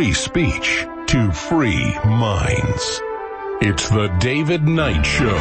free speech to free minds. It's the David Knight Show.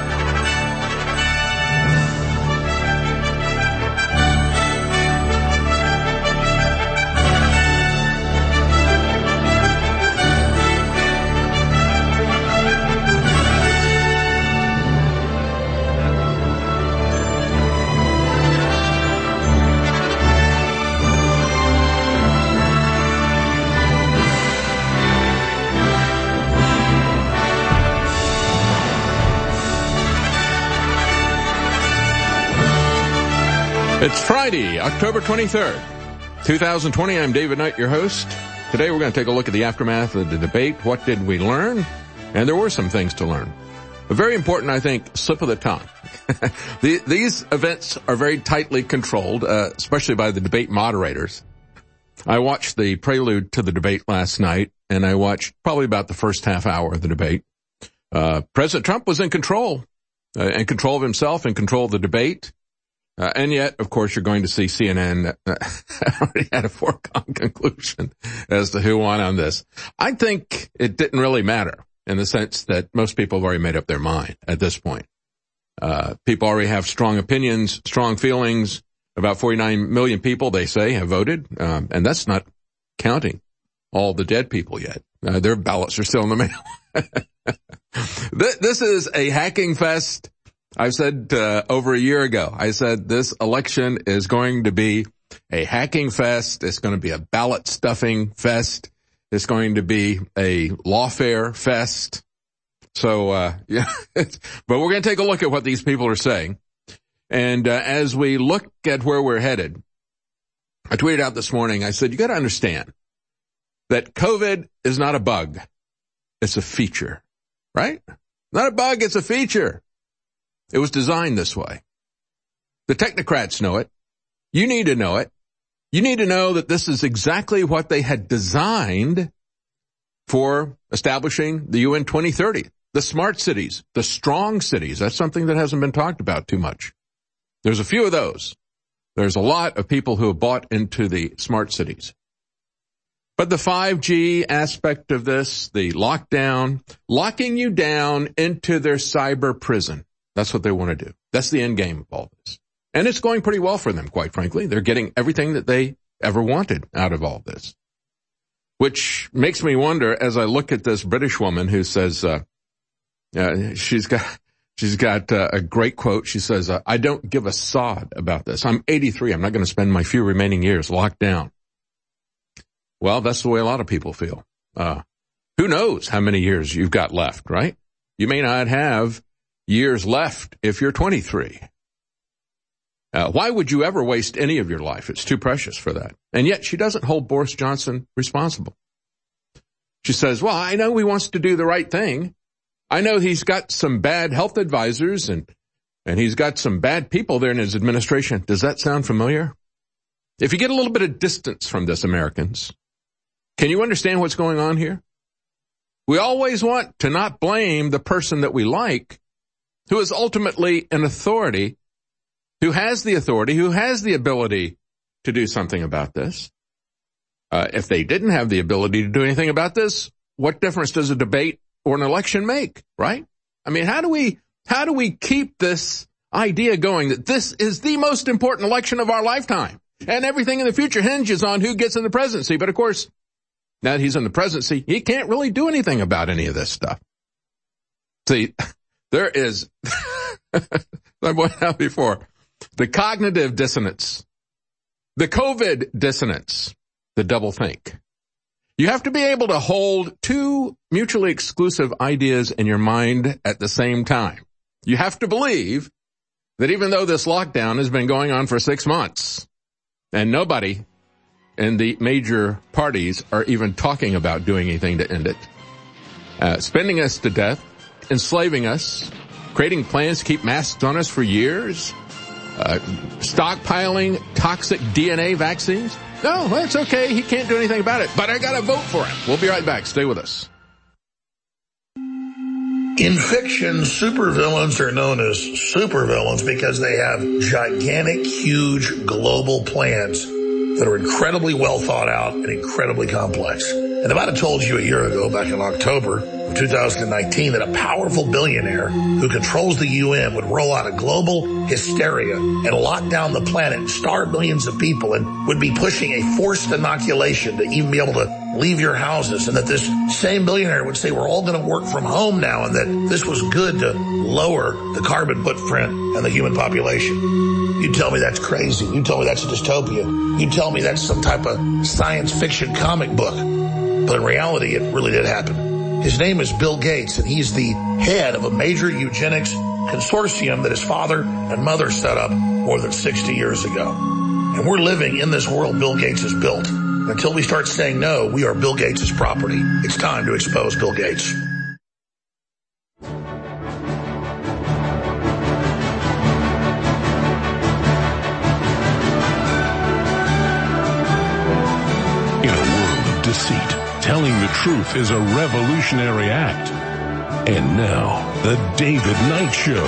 It's Friday, October 23rd, 2020. I'm David Knight, your host. Today we're going to take a look at the aftermath of the debate. What did we learn? And there were some things to learn. A very important, I think, slip of the tongue. These events are very tightly controlled, especially by the debate moderators. I watched the prelude to the debate last night, and I watched probably about the first half hour of the debate. President Trump was in control of himself, in control of the debate. And yet, of course, you're going to see CNN already had a foregone conclusion as to who won on this. I think it didn't really matter in the sense that most people have already made up their mind at this point. People already have strong opinions, strong feelings. About 49 million people, they say, have voted. And that's not counting all the dead people yet. Their ballots are still in the mail. This is a hacking fest. I said over a year ago, I said this election is going to be a hacking fest. It's going to be a ballot stuffing fest. It's going to be a lawfare fest. So, yeah, but we're going to take a look at what these people are saying. And as we look at where we're headed, I tweeted out this morning, I said, you got to understand that COVID is not a bug. It's a feature, right? Not a bug, it's a feature. It was designed this way. The technocrats know it. You need to know it. You need to know that this is exactly what they had designed for establishing the UN 2030. The smart cities, the strong cities. That's something that hasn't been talked about too much. There's a few of those. There's a lot of people who have bought into the smart cities. But the 5G aspect of this, the lockdown, locking you down into their cyber prison. That's what they want to do. That's the end game of all this. And it's going pretty well for them, quite frankly. They're getting everything that they ever wanted out of all this. Which makes me wonder, as I look at this British woman who says, she's got a great quote. She says, I don't give a sod about this. I'm 83. I'm not going to spend my few remaining years locked down. Well, that's the way a lot of people feel. Who knows how many years you've got left, right? You may not have years left if you're 23. Why would you ever waste any of your life? It's too precious for that. And yet she doesn't hold Boris Johnson responsible. She says, well, I know he wants to do the right thing. I know he's got some bad health advisors and he's got some bad people there in his administration. Does that sound familiar? If you get a little bit of distance from this, Americans, can you understand what's going on here? We always want to not blame the person that we like, who is ultimately an authority, who has the ability to do something about this. If they didn't have the ability to do anything about this, what difference does a debate or an election make, right? I mean, how do we keep this idea going that this is the most important election of our lifetime and everything in the future hinges on who gets in the presidency? But of course, now that he's in the presidency, he can't really do anything about any of this stuff. See, there is, I pointed out before, the cognitive dissonance, the COVID dissonance, the doublethink. You have to be able to hold two mutually exclusive ideas in your mind at the same time. You have to believe that even though this lockdown has been going on for 6 months and nobody in the major parties are even talking about doing anything to end it, spending us to death, enslaving us, creating plans to keep masks on us for years, stockpiling toxic DNA vaccines. No, that's okay. He can't do anything about it, but I got to vote for him. We'll be right back. Stay with us. In fiction, supervillains are known as supervillains because they have gigantic, huge global plans that are incredibly well thought out and incredibly complex. And Nevada told you a year ago, back in October of 2019, that a powerful billionaire who controls the UN would roll out a global hysteria and lock down the planet, starve millions of people, and would be pushing a forced inoculation to even be able to leave your houses, and that this same billionaire would say we're all going to work from home now, and that this was good to lower the carbon footprint and the human population. You tell me that's crazy. You tell me that's a dystopia. You tell me that's some type of science fiction comic book. But in reality, it really did happen. His name is Bill Gates, and he's the head of a major eugenics consortium that his father and mother set up more than 60 years ago. And we're living in this world Bill Gates has built. Until we start saying no, we are Bill Gates' property. It's time to expose Bill Gates. In a world of deceit, telling the truth is a revolutionary act. And now, the David Knight Show.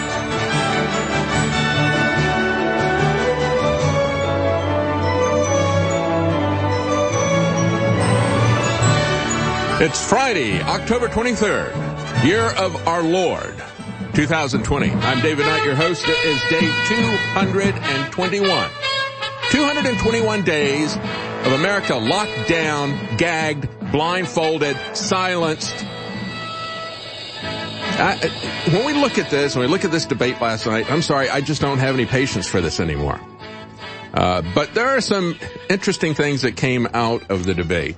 It's Friday, October 23rd, year of our Lord, 2020. I'm David Knight, your host. It is day 221. 221 days of America locked down, gagged, blindfolded, silenced. When we look at this, when we look at this debate last night, I'm sorry, I just don't have any patience for this anymore. But there are some interesting things that came out of the debate.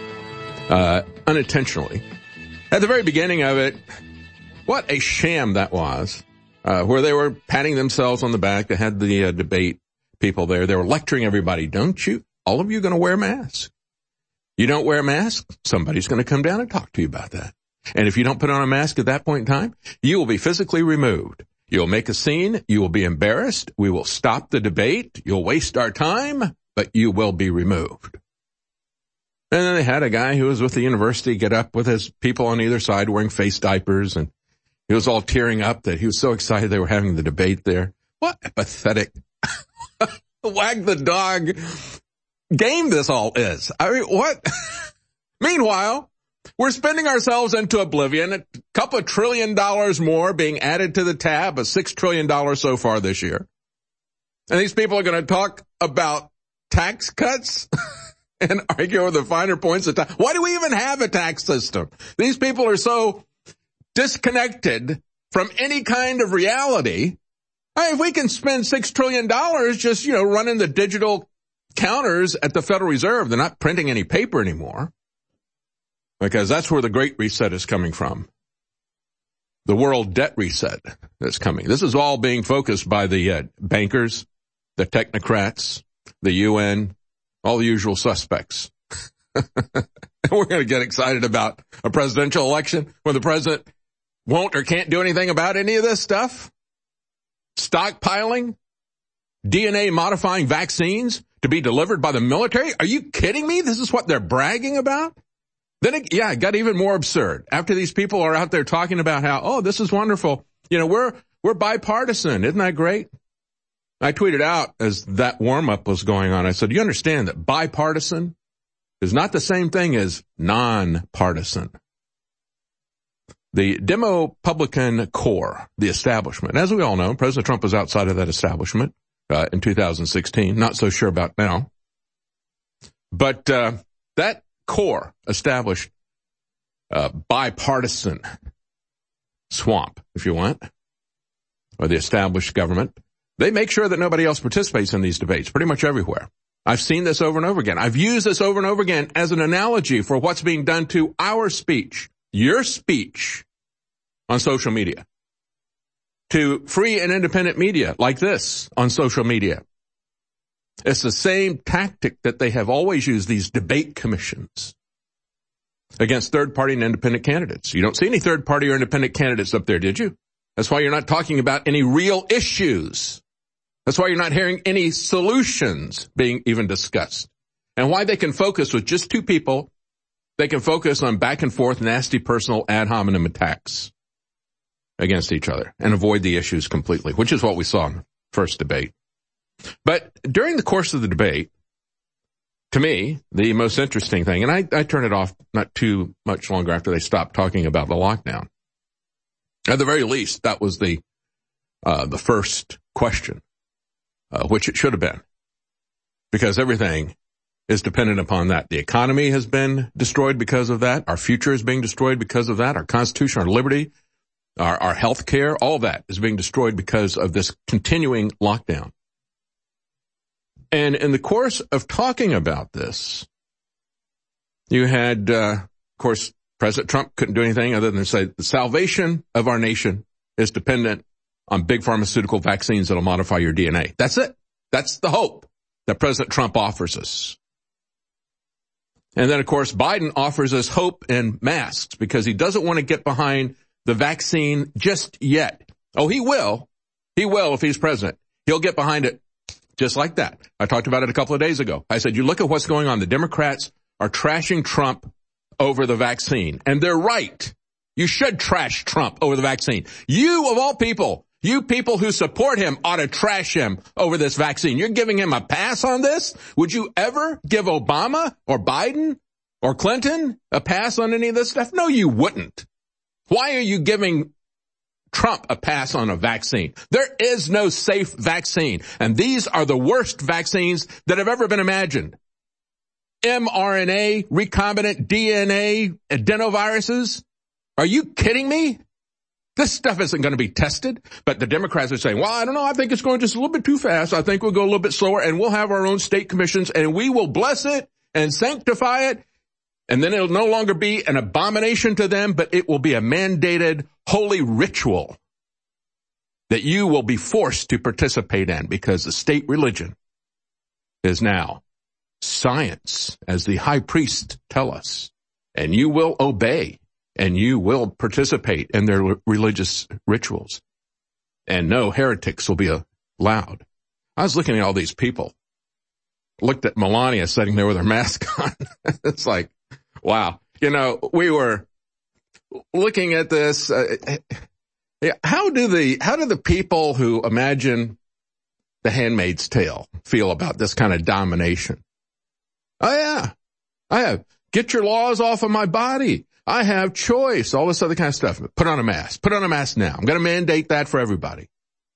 Unintentionally. At the very beginning of it, what a sham that was, where they were patting themselves on the back. They had the debate people there. They were lecturing everybody. Don't you, all of you going to wear masks? You don't wear a mask, somebody's going to come down and talk to you about that. And if you don't put on a mask at that point in time, you will be physically removed. You'll make a scene. You will be embarrassed. We will stop the debate. You'll waste our time, but you will be removed. And then they had a guy who was with the university get up with his people on either side wearing face diapers, and he was all tearing up that he was so excited they were having the debate there. What a pathetic wag the dog game this all is. I mean, what? Meanwhile, we're spending ourselves into oblivion, a couple of $1 trillion more being added to the tab, of $6 trillion so far this year. And these people are going to talk about tax cuts? And argue over the finer points of tax. Why do we even have a tax system? These people are so disconnected from any kind of reality. If we can spend $6 trillion just, running the digital counters at the Federal Reserve, they're not printing any paper anymore. Because that's where the Great Reset is coming from. The world debt reset that's coming. This is all being focused by the bankers, the technocrats, the UN, all the usual suspects. We're going to get excited about a presidential election when the president won't or can't do anything about any of this stuff. Stockpiling, DNA modifying vaccines to be delivered by the military. Are you kidding me? This is what they're bragging about? Then it got even more absurd. After these people are out there talking about how, this is wonderful. We're bipartisan. Isn't that great? I tweeted out as that warm-up was going on, I said, you understand that bipartisan is not the same thing as non-partisan. The Demo-Publican core, the establishment, as we all know, President Trump was outside of that establishment in 2016. Not so sure about now. But that core established bipartisan swamp, if you want, or the established government. They make sure that nobody else participates in these debates pretty much everywhere. I've seen this over and over again. I've used this over and over again as an analogy for what's being done to our speech, your speech on social media, to free and independent media like this on social media. It's the same tactic that they have always used, these debate commissions, against third-party and independent candidates. You don't see any third-party or independent candidates up there, did you? That's why you're not talking about any real issues. That's why you're not hearing any solutions being even discussed. And why they can focus with just two people, they can focus on back and forth, nasty personal ad hominem attacks against each other and avoid the issues completely, which is what we saw in the first debate. But during the course of the debate, to me, the most interesting thing, and I turned it off not too much longer after they stopped talking about the lockdown. At the very least, that was the first question, which it should have been, because everything is dependent upon that. The economy has been destroyed because of that. Our future is being destroyed because of that. Our Constitution, our liberty, our health care, all that is being destroyed because of this continuing lockdown. And in the course of talking about this, you had, of course, President Trump couldn't do anything other than say the salvation of our nation is dependent on big pharmaceutical vaccines that'll modify your DNA. That's it. That's the hope that President Trump offers us. And then, of course, Biden offers us hope in masks because he doesn't want to get behind the vaccine just yet. Oh, he will. He will if he's president. He'll get behind it just like that. I talked about it a couple of days ago. I said, you look at what's going on. The Democrats are trashing Trump over the vaccine. And they're right. You should trash Trump over the vaccine. You, of all people, you people who support him ought to trash him over this vaccine. You're giving him a pass on this? Would you ever give Obama or Biden or Clinton a pass on any of this stuff? No, you wouldn't. Why are you giving Trump a pass on a vaccine? There is no safe vaccine. And these are the worst vaccines that have ever been imagined. mRNA, recombinant DNA, adenoviruses. Are you kidding me? This stuff isn't going to be tested. But the Democrats are saying, well, I don't know. I think it's going just a little bit too fast. I think we'll go a little bit slower and we'll have our own state commissions and we will bless it and sanctify it. And then it'll no longer be an abomination to them, but it will be a mandated holy ritual that you will be forced to participate in because the state religion is now science, as the high priests tell us, and you will obey and you will participate in their religious rituals. And no heretics will be allowed. I was looking at all these people, looked at Melania sitting there with her mask on. It's like, wow. You know, we were looking at this. How do the people who imagine The Handmaid's Tale feel about this kind of domination? Oh yeah, I have. Get your laws off of my body. I have choice. All this other kind of stuff. Put on a mask. Put on a mask now. I'm going to mandate that for everybody.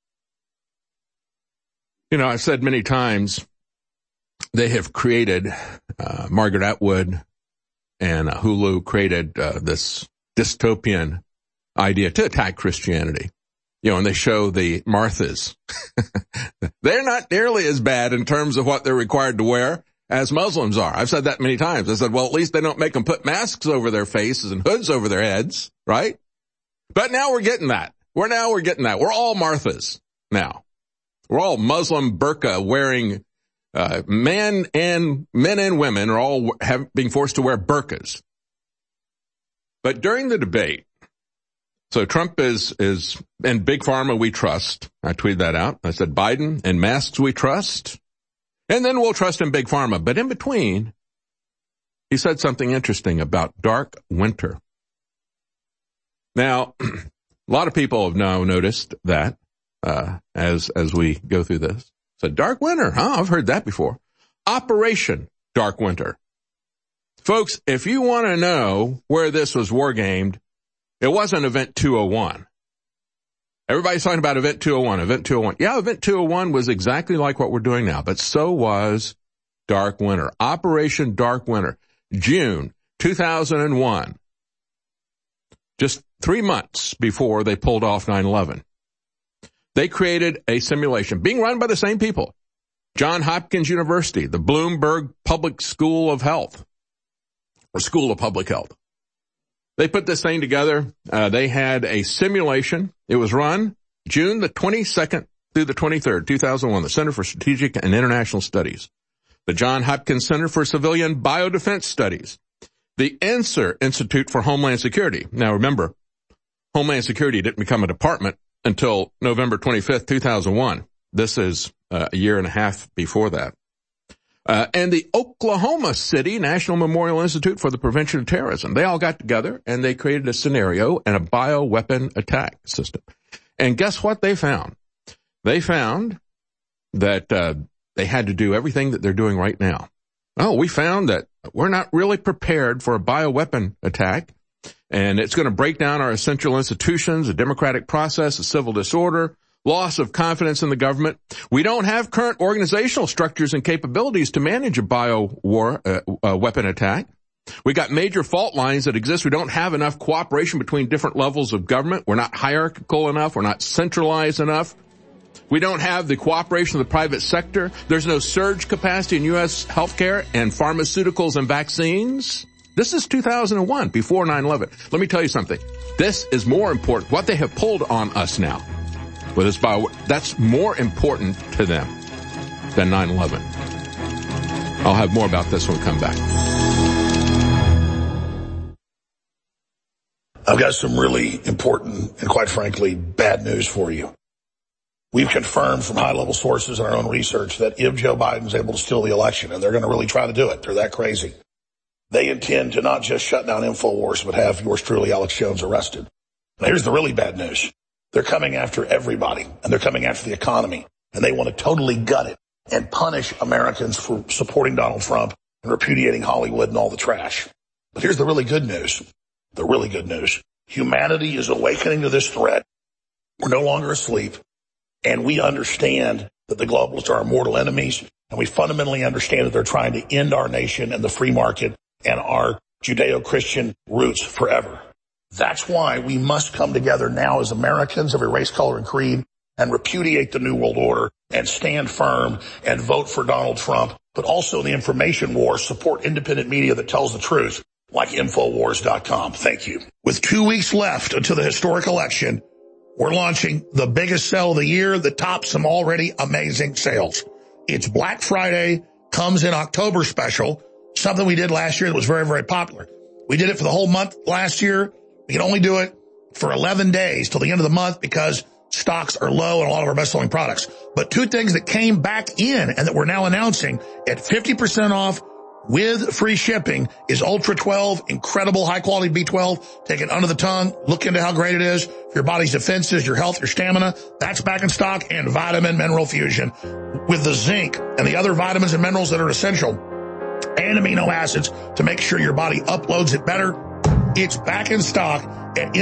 You know, I've said many times they have created, Margaret Atwood and Hulu created this dystopian idea to attack Christianity. You know, and they show the Marthas. They're not nearly as bad in terms of what they're required to wear as Muslims are. I've said that many times. I said, well, at least they don't make them put masks over their faces and hoods over their heads, right? But now we're getting that. We're getting that. We're all Marthas now. We're all Muslim burqa wearing, men and women are all being forced to wear burqas. But during the debate, so Trump is in Big Pharma we trust. I tweeted that out. I said Biden and masks we trust. And then we'll trust in Big Pharma. But in between, he said something interesting about dark winter. Now, a lot of people have now noticed that as we go through this. So dark winter, huh? I've heard that before. Operation Dark Winter. Folks, if you want to know where this was wargamed, it wasn't Event 201. Everybody's talking about Event 201, Event 201. Yeah, Event 201 was exactly like what we're doing now, but so was Dark Winter. Operation Dark Winter, June 2001. Just 3 months before they pulled off 9/11. They created a simulation being run by the same people. Johns Hopkins University, the Bloomberg Public School of Health, or School of Public Health. They put this thing together. They had a simulation. It was run June the 22nd through the 23rd, 2001, the Center for Strategic and International Studies, the Johns Hopkins Center for Civilian Biodefense Studies, the INSER, Institute for Homeland Security. Now remember, Homeland Security didn't become a department until November 25th, 2001. This is a year and a half before that. And the Oklahoma City National Memorial Institute for the Prevention of Terrorism. They all got together and they created a scenario and a bioweapon attack system. And guess what they found? They found that they had to do everything that they're doing right now. Oh, we found that we're not really prepared for a bioweapon attack, and it's going to break down our essential institutions, a democratic process, a civil disorder, loss of confidence in the government. We don't have current organizational structures and capabilities to manage a weapon attack. We got major fault lines that exist. We don't have enough cooperation between different levels of government. We're not hierarchical enough. We're not centralized enough. We don't have the cooperation of the private sector. There's no surge capacity in U.S. healthcare and pharmaceuticals and vaccines. This is 2001, before 9/11. Let me tell you something. This is more important. What they have pulled on us now, with this that's more important to them than 9/11. I'll have more about this when we come back. I've got some really important and, quite frankly, bad news for you. We've confirmed from high-level sources in our own research that if Joe Biden's able to steal the election, and they're going to really try to do it, they're that crazy, they intend to not just shut down InfoWars, but have yours truly, Alex Jones, arrested. Now, here's the really bad news. They're coming after everybody, and they're coming after the economy, and they want to totally gut it and punish Americans for supporting Donald Trump and repudiating Hollywood and all the trash. But here's the really good news. The really good news. Humanity is awakening to this threat. We're no longer asleep. And we understand that the globalists are our mortal enemies, and we fundamentally understand that they're trying to end our nation and the free market and our Judeo-Christian roots forever. That's why we must come together now as Americans of every race, color, and creed and repudiate the New World Order and stand firm and vote for Donald Trump, but also in the information war, support independent media that tells the truth, like Infowars.com. Thank you. With 2 weeks left until the historic election, we're launching the biggest sale of the year that tops some already amazing sales. It's Black Friday, comes in October special, something we did last year that was very, very popular. We did it for the whole month last year. We can only do it for 11 days till the end of the month because stocks are low and a lot of our best-selling products. But two things that came back in and that we're now announcing at 50% off with free shipping is Ultra 12, incredible high-quality B12. Take it under the tongue. Look into how great it is for your body's defenses, your health, your stamina. That's back in stock. And Vitamin Mineral Fusion with the zinc and the other vitamins and minerals that are essential and amino acids to make sure your body uploads it better. It's back in stock at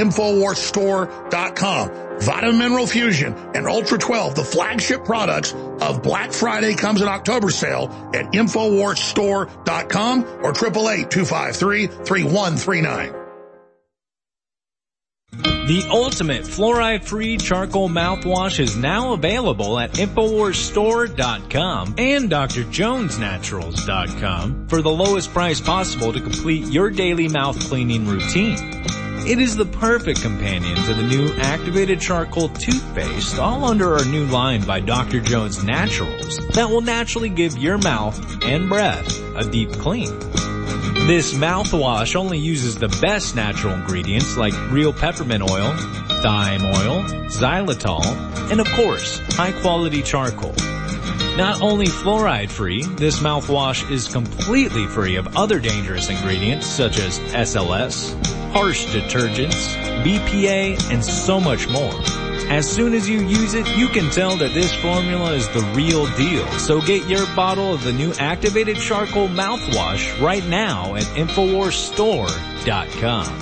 InfoWarsStore.com. Vitamin Mineral Fusion and Ultra 12, the flagship products of Black Friday comes in October sale at InfoWarsStore.com or 888-253-3139. The ultimate fluoride-free charcoal mouthwash is now available at InfoWarsStore.com and DrJonesNaturals.com for the lowest price possible to complete your daily mouth cleaning routine. It is the perfect companion to the new activated charcoal toothpaste, all under our new line by Dr. Jones Naturals, that will naturally give your mouth and breath a deep clean. This mouthwash only uses the best natural ingredients like real peppermint oil, thyme oil, xylitol, and of course, high-quality charcoal. Not only fluoride-free, this mouthwash is completely free of other dangerous ingredients such as SLS, harsh detergents, BPA, and so much more. As soon as you use it, you can tell that this formula is the real deal. So get your bottle of the new activated charcoal mouthwash right now at InfoWarsStore.com.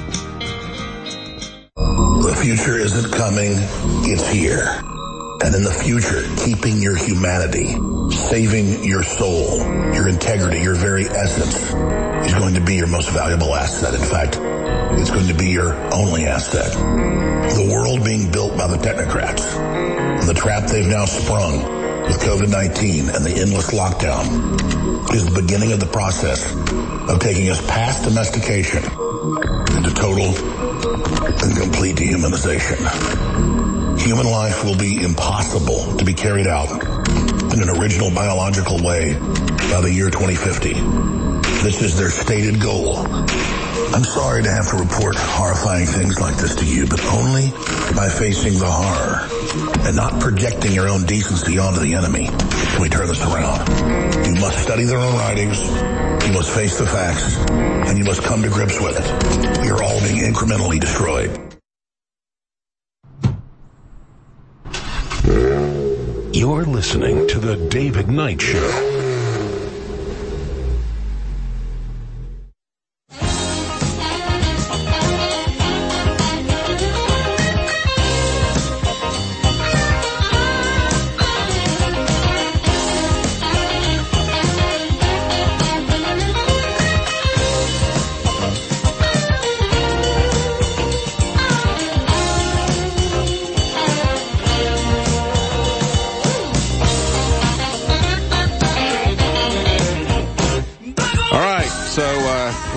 The future isn't coming, it's here. And in the future, keeping your humanity, saving your soul, your integrity, your very essence is going to be your most valuable asset. In fact, it's going to be your only asset. The world being built by the technocrats and the trap they've now sprung with COVID-19 and the endless lockdown is the beginning of the process of taking us past domestication into total and complete dehumanization. Human life will be impossible to be carried out in an original biological way by the year 2050. This is their stated goal. I'm sorry to have to report horrifying things like this to you, but only by facing the horror and not projecting your own decency onto the enemy can we turn this around. You must study their own writings, you must face the facts, and you must come to grips with it. You're all being incrementally destroyed. You're listening to The David Knight Show.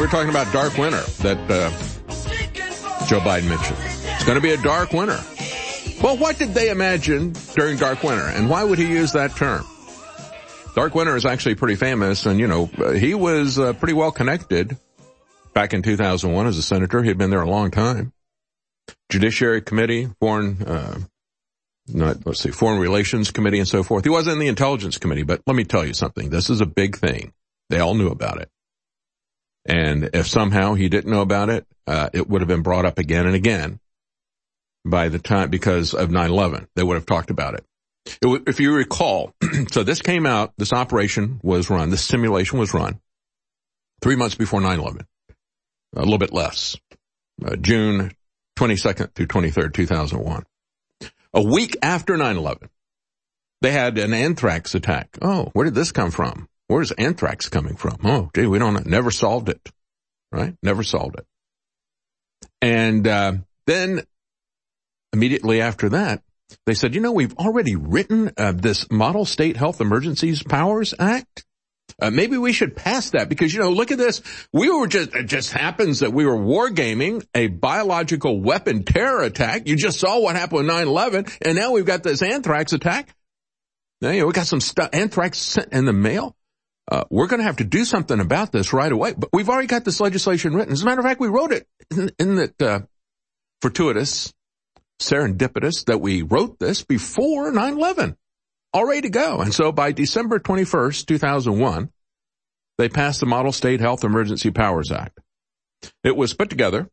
we're talking about dark winter that Joe Biden mentioned. It's going to be a dark winter. Well, what did they imagine during dark winter, and why would he use that term? Dark winter is actually pretty famous, and, he was pretty well connected back in 2001 as a senator. He had been there a long time. Judiciary Committee, Foreign Relations Committee and so forth. He wasn't in the Intelligence Committee, but let me tell you something. This is a big thing. They all knew about it. And if somehow he didn't know about it, it would have been brought up again and again by the time, because of 9/11. They would have talked about it. If you recall, so this came out, this operation was run, this simulation was run 3 months before 9/11, a little bit less, June 22nd through 23rd, 2001. A week after 9/11, they had an anthrax attack. Oh, where did this come from? Where's anthrax coming from? Oh, gee, we don't know. Never solved it, right? Never solved it. And then immediately after that, they said, we've already written this Model State Health Emergencies Powers Act. Maybe we should pass that because, look at this. It just happens that we were wargaming a biological weapon terror attack. You just saw what happened with 9/11, and now we've got this anthrax attack. Now, we got some anthrax sent in the mail. We're going to have to do something about this right away. But we've already got this legislation written. As a matter of fact, we wrote it. Isn't it fortuitous, serendipitous that we wrote this before 9/11? All ready to go. And so by December 21st, 2001, they passed the Model State Health Emergency Powers Act. It was put together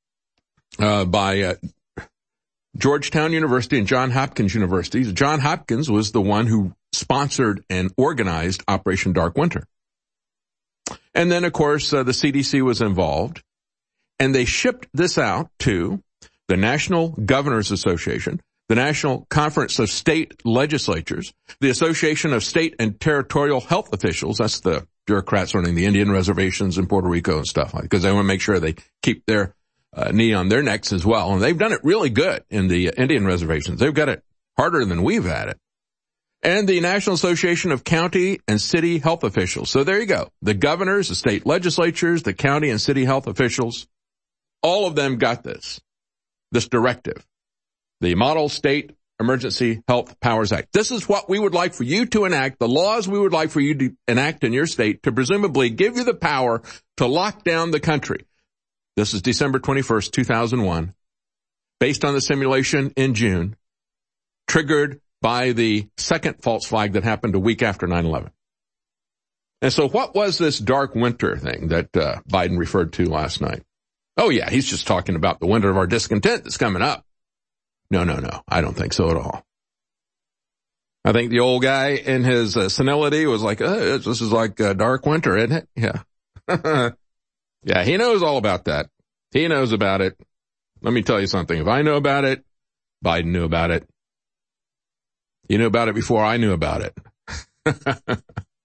by Georgetown University and Johns Hopkins University. Johns Hopkins was the one who sponsored and organized Operation Dark Winter. And then, of course, the CDC was involved, and they shipped this out to the National Governors Association, the National Conference of State Legislatures, the Association of State and Territorial Health Officials, that's the bureaucrats running the Indian reservations in Puerto Rico and stuff, because they want to make sure they keep their knee on their necks as well. And they've done it really good in the Indian reservations. They've got it harder than we've had it. And the National Association of County and City Health Officials. So there you go. The governors, the state legislatures, the county and city health officials, all of them got this directive. The Model State Emergency Health Powers Act. This is what we would like for you to enact, the laws we would like for you to enact in your state to presumably give you the power to lock down the country. This is December 21st, 2001, based on the simulation in June, triggered by the second false flag that happened a week after 9/11. And so what was this dark winter thing that Biden referred to last night? Oh, yeah, he's just talking about the winter of our discontent that's coming up. No, I don't think so at all. I think the old guy in his senility was like, this is like dark winter, isn't it? Yeah. Yeah, he knows all about that. He knows about it. Let me tell you something. If I know about it, Biden knew about it. He knew about it before I knew about it.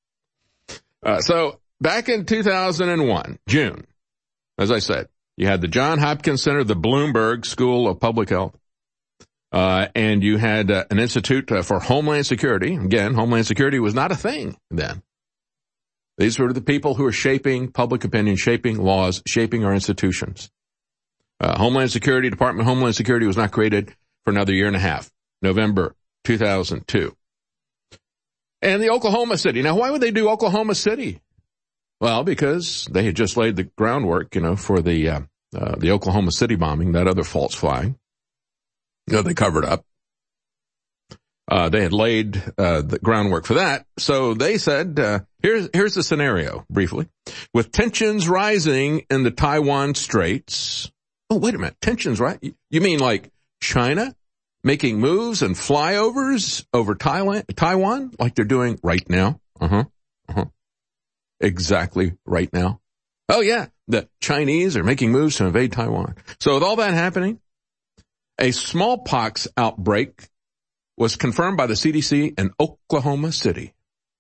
So back in 2001, June, as I said, you had the Johns Hopkins Center, the Bloomberg School of Public Health, and you had an Institute for Homeland Security. Again, Homeland Security was not a thing then. These were the people who were shaping public opinion, shaping laws, shaping our institutions. Homeland Security, Department of Homeland Security was not created for another year and a half, November 2002. And the Oklahoma City. Now, why would they do Oklahoma City? Well, because they had just laid the groundwork, for the Oklahoma City bombing, that other false flag. They covered up. They had laid the groundwork for that. So they said, here's the scenario, briefly. With tensions rising in the Taiwan Straits. Oh, wait a minute. Tensions, right? You mean like China making moves and flyovers over Taiwan like they're doing right now? Exactly right now. Oh, yeah. The Chinese are making moves to invade Taiwan. So with all that happening, a smallpox outbreak was confirmed by the CDC in Oklahoma City.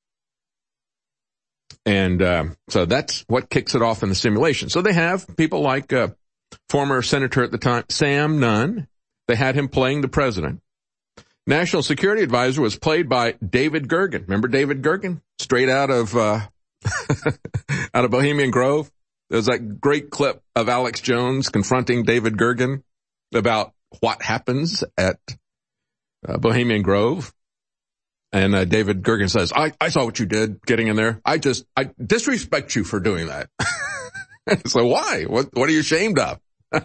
And so that's what kicks it off in the simulation. So they have people like former senator at the time, Sam Nunn. They had him playing the president. National Security Advisor was played by David Gergen. Remember David Gergen? Straight out of out of Bohemian Grove. There's that great clip of Alex Jones confronting David Gergen about what happens at Bohemian Grove. And David Gergen says, I saw what you did getting in there. I disrespect you for doing that. So why? What are you ashamed of?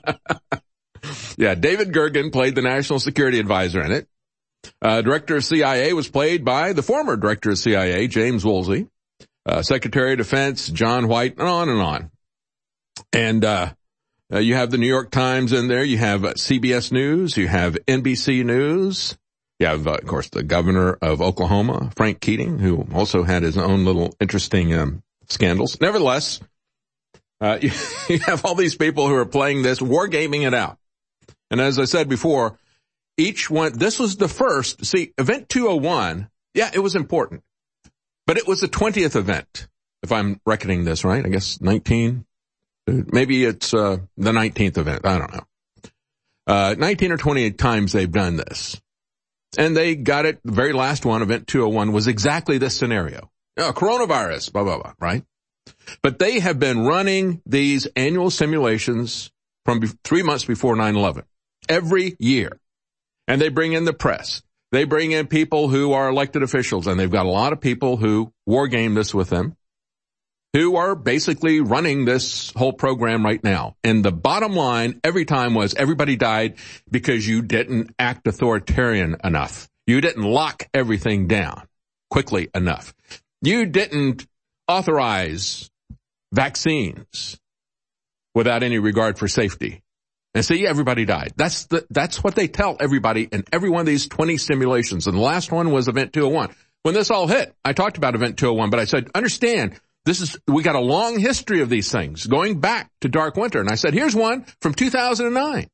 Yeah, David Gergen played the National Security Advisor in it. Director of CIA was played by the former Director of CIA, James Woolsey. Secretary of Defense, John White, and on and on. And you have the New York Times in there. You have CBS News. You have NBC News. You have, of course, the governor of Oklahoma, Frank Keating, who also had his own little interesting scandals. Nevertheless, you have all these people who are playing this, wargaming it out. And as I said before, each one, this was the first. See, Event 201, yeah, it was important. But it was the 20th event, if I'm reckoning this right. I guess 19. Maybe it's the 19th event. I don't know. 19 or 20 times they've done this. And they got it. The very last one, Event 201, was exactly this scenario. Coronavirus, blah, blah, blah, right? But they have been running these annual simulations from 3 months before 9/11 every year. And they bring in the press. They bring in people who are elected officials, and they've got a lot of people who war game this with them, who are basically running this whole program right now. And the bottom line every time was everybody died because you didn't act authoritarian enough. You didn't lock everything down quickly enough. You didn't authorize vaccines without any regard for safety. And see, everybody died. That's what they tell everybody in every one of these 20 simulations. And the last one was Event 201. When this all hit, I talked about Event 201, but I said, understand, we got a long history of these things going back to Dark Winter. And I said, here's one from 2009.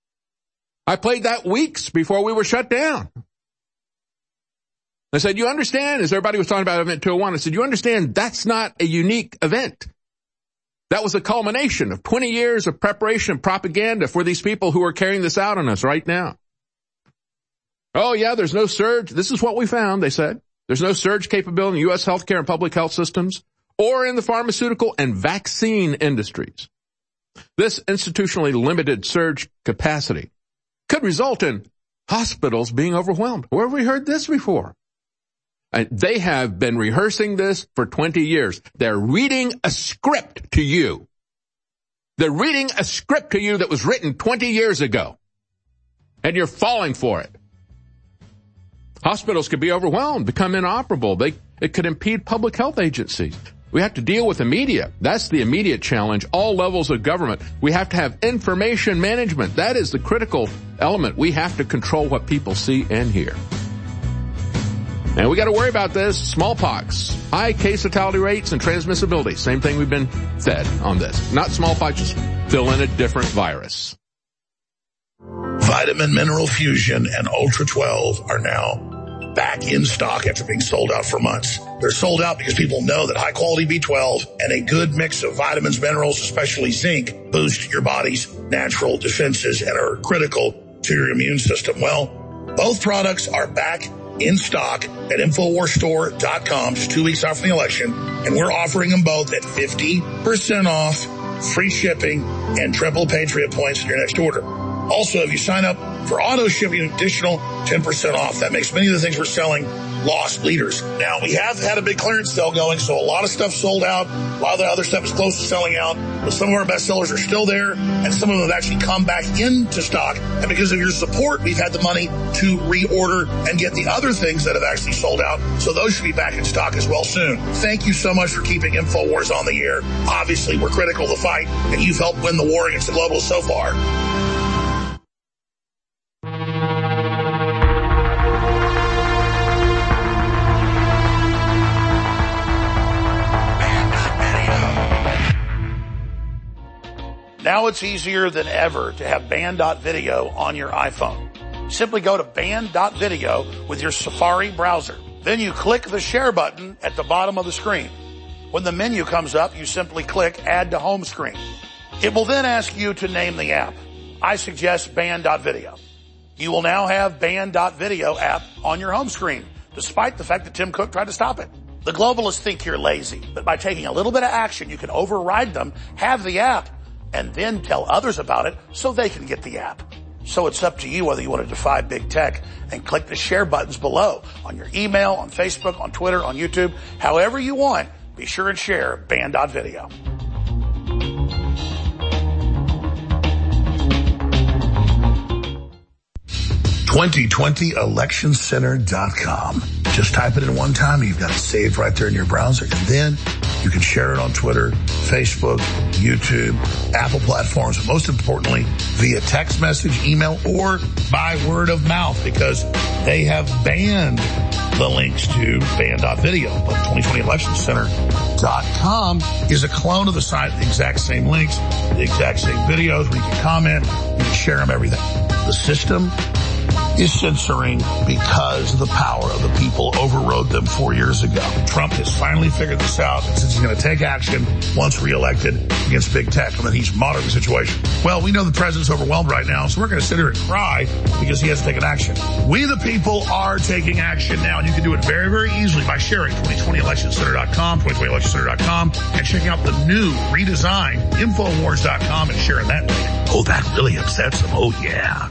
I played that weeks before we were shut down. I said, you understand, as everybody was talking about Event 201, I said, you understand that's not a unique event. That was a culmination of 20 years of preparation and propaganda for these people who are carrying this out on us right now. Oh, yeah, there's no surge. This is what we found, they said. There's no surge capability in U.S. healthcare and public health systems or in the pharmaceutical and vaccine industries. This institutionally limited surge capacity could result in hospitals being overwhelmed. Where have we heard this before? And they have been rehearsing this for 20 years. They're reading a script to you. They're reading a script to you that was written 20 years ago. And you're falling for it. Hospitals could be overwhelmed, become inoperable. It could impede public health agencies. We have to deal with the media. That's the immediate challenge. All levels of government. We have to have information management. That is the critical element. We have to control what people see and hear. And we got to worry about this. Smallpox, high case fatality rates and transmissibility. Same thing we've been fed on this. Not smallpox, just fill in a different virus. Vitamin Mineral Fusion and Ultra 12 are now back in stock after being sold out for months. They're sold out because people know that high quality B12 and a good mix of vitamins, minerals, especially zinc, boost your body's natural defenses and are critical to your immune system. Well, both products are back in stock at InfoWarsStore.com just 2 weeks after the election, and we're offering them both at 50% off, free shipping, and triple Patriot points in your next order. Also, if you sign up for auto shipping, additional 10% off. That makes many of the things we're selling loss leaders. Now, we have had a big clearance sale going, so a lot of stuff sold out. A lot of the other stuff is close to selling out. But some of our best sellers are still there, and some of them have actually come back into stock. And because of your support, we've had the money to reorder and get the other things that have actually sold out. So those should be back in stock as well soon. Thank you so much for keeping InfoWars on the air. Obviously, we're critical to the fight, and you've helped win the war against the globalists so far. Now it's easier than ever to have Band.video on your iPhone. Simply go to Band.video with your Safari browser. Then you click the share button at the bottom of the screen. When the menu comes up, you simply click Add to Home Screen. It will then ask you to name the app. I suggest Band.video. You will now have Band.video app on your home screen, despite the fact that Tim Cook tried to stop it. The globalists think you're lazy, but by taking a little bit of action, you can override them, have the app, and then tell others about it so they can get the app. So it's up to you whether you want to defy big tech and click the share buttons below on your email, on Facebook, on Twitter, on YouTube, however you want. Be sure and share Band.video. 2020electioncenter.com. Just type it in one time. You've got it saved right there in your browser. And then you can share it on Twitter, Facebook, YouTube, Apple platforms, but most importantly, via text message, email, or by word of mouth, because they have banned the links to Band.video. But 2020electioncenter.com is a clone of the site, the exact same links, the exact same videos where you can comment, you can share them, everything. The system is censoring because the power of the people overrode them 4 years ago. Trump has finally figured this out and says he's going to take action once reelected against big tech, and that he's monitoring the situation. Well, we know the president's overwhelmed right now, so we're going to sit here and cry because he hasn't taken action. We the people are taking action now, and you can do it very, very easily by sharing 2020electioncenter.com, 2020electioncenter.com, and checking out the new redesigned Infowars.com and sharing that link. Oh, that really upsets them. Oh, yeah.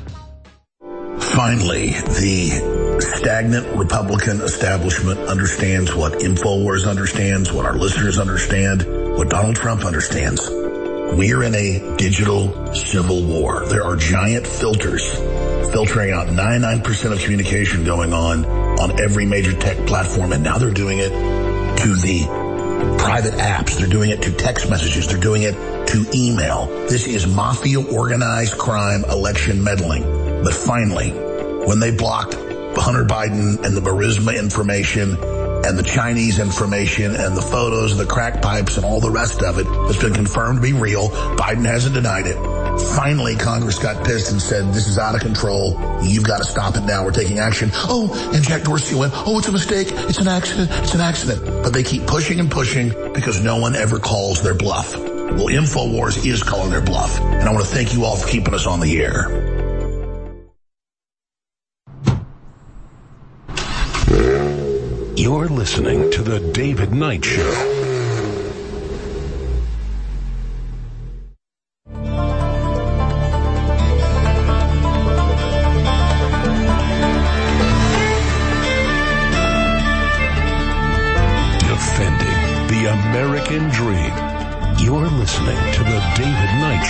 Finally, the stagnant Republican establishment understands what InfoWars understands, what our listeners understand, what Donald Trump understands. We are in a digital civil war. There are giant filters filtering out 99% of communication going on every major tech platform, and now they're doing it to the private apps. They're doing it to text messages. They're doing it to email. This is mafia organized crime election meddling. But finally, when they blocked Hunter Biden and the Burisma information and the Chinese information and the photos and the crack pipes and all the rest of it that's been confirmed to be real, Biden hasn't denied it. Finally, Congress got pissed and said, this is out of control. You've got to stop it now. We're taking action. Oh, and Jack Dorsey went, oh, it's a mistake. It's an accident. It's an accident. But they keep pushing and pushing because no one ever calls their bluff. Well, InfoWars is calling their bluff. And I want to thank you all for keeping us on the air. You're listening to The David Knight Show. Defending the American dream. You're listening to The David Knight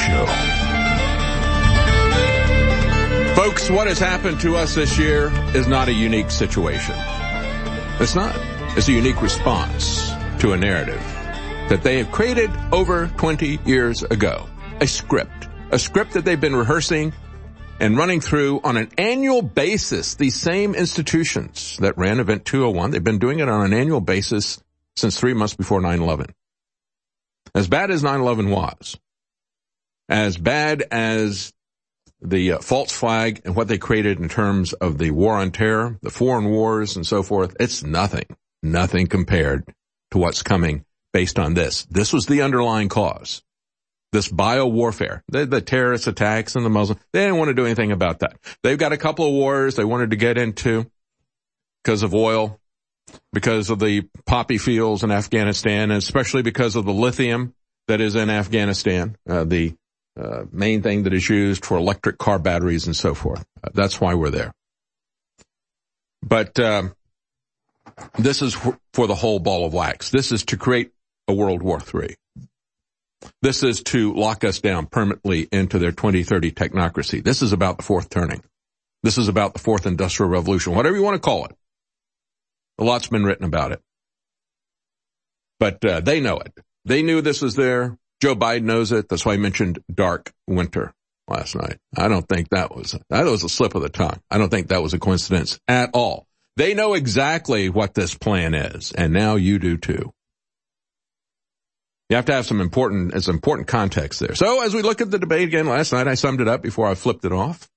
Show. Folks, what has happened to us this year is not a unique situation. It's not. It's a unique response to a narrative that they have created over 20 years ago. A script that they've been rehearsing and running through on an annual basis. These same institutions that ran Event 201, they've been doing it on an annual basis since 3 months before 9/11. As bad as 9/11 was, as bad as the false flag and what they created in terms of the war on terror, the foreign wars and so forth, it's nothing compared to what's coming based on this. This was the underlying cause. This bio-warfare, the terrorist attacks and the Muslim, they didn't want to do anything about that. They've got a couple of wars they wanted to get into because of oil, because of the poppy fields in Afghanistan, and especially because of the lithium that is in Afghanistan, the main thing that is used for electric car batteries and so forth. That's why we're there. But this is for the whole ball of wax. This is to create a World War III. This is to lock us down permanently into their 2030 technocracy. This is about the fourth turning. This is about the fourth industrial revolution, whatever you want to call it. A lot's been written about it. But they know it. They knew this was there. Joe Biden knows it. That's why I mentioned dark winter last night. I don't think that was a slip of the tongue. I don't think that was a coincidence at all. They know exactly what this plan is, and now you do too. You have to have some important context there. So as we look at the debate again last night, I summed it up before I flipped it off.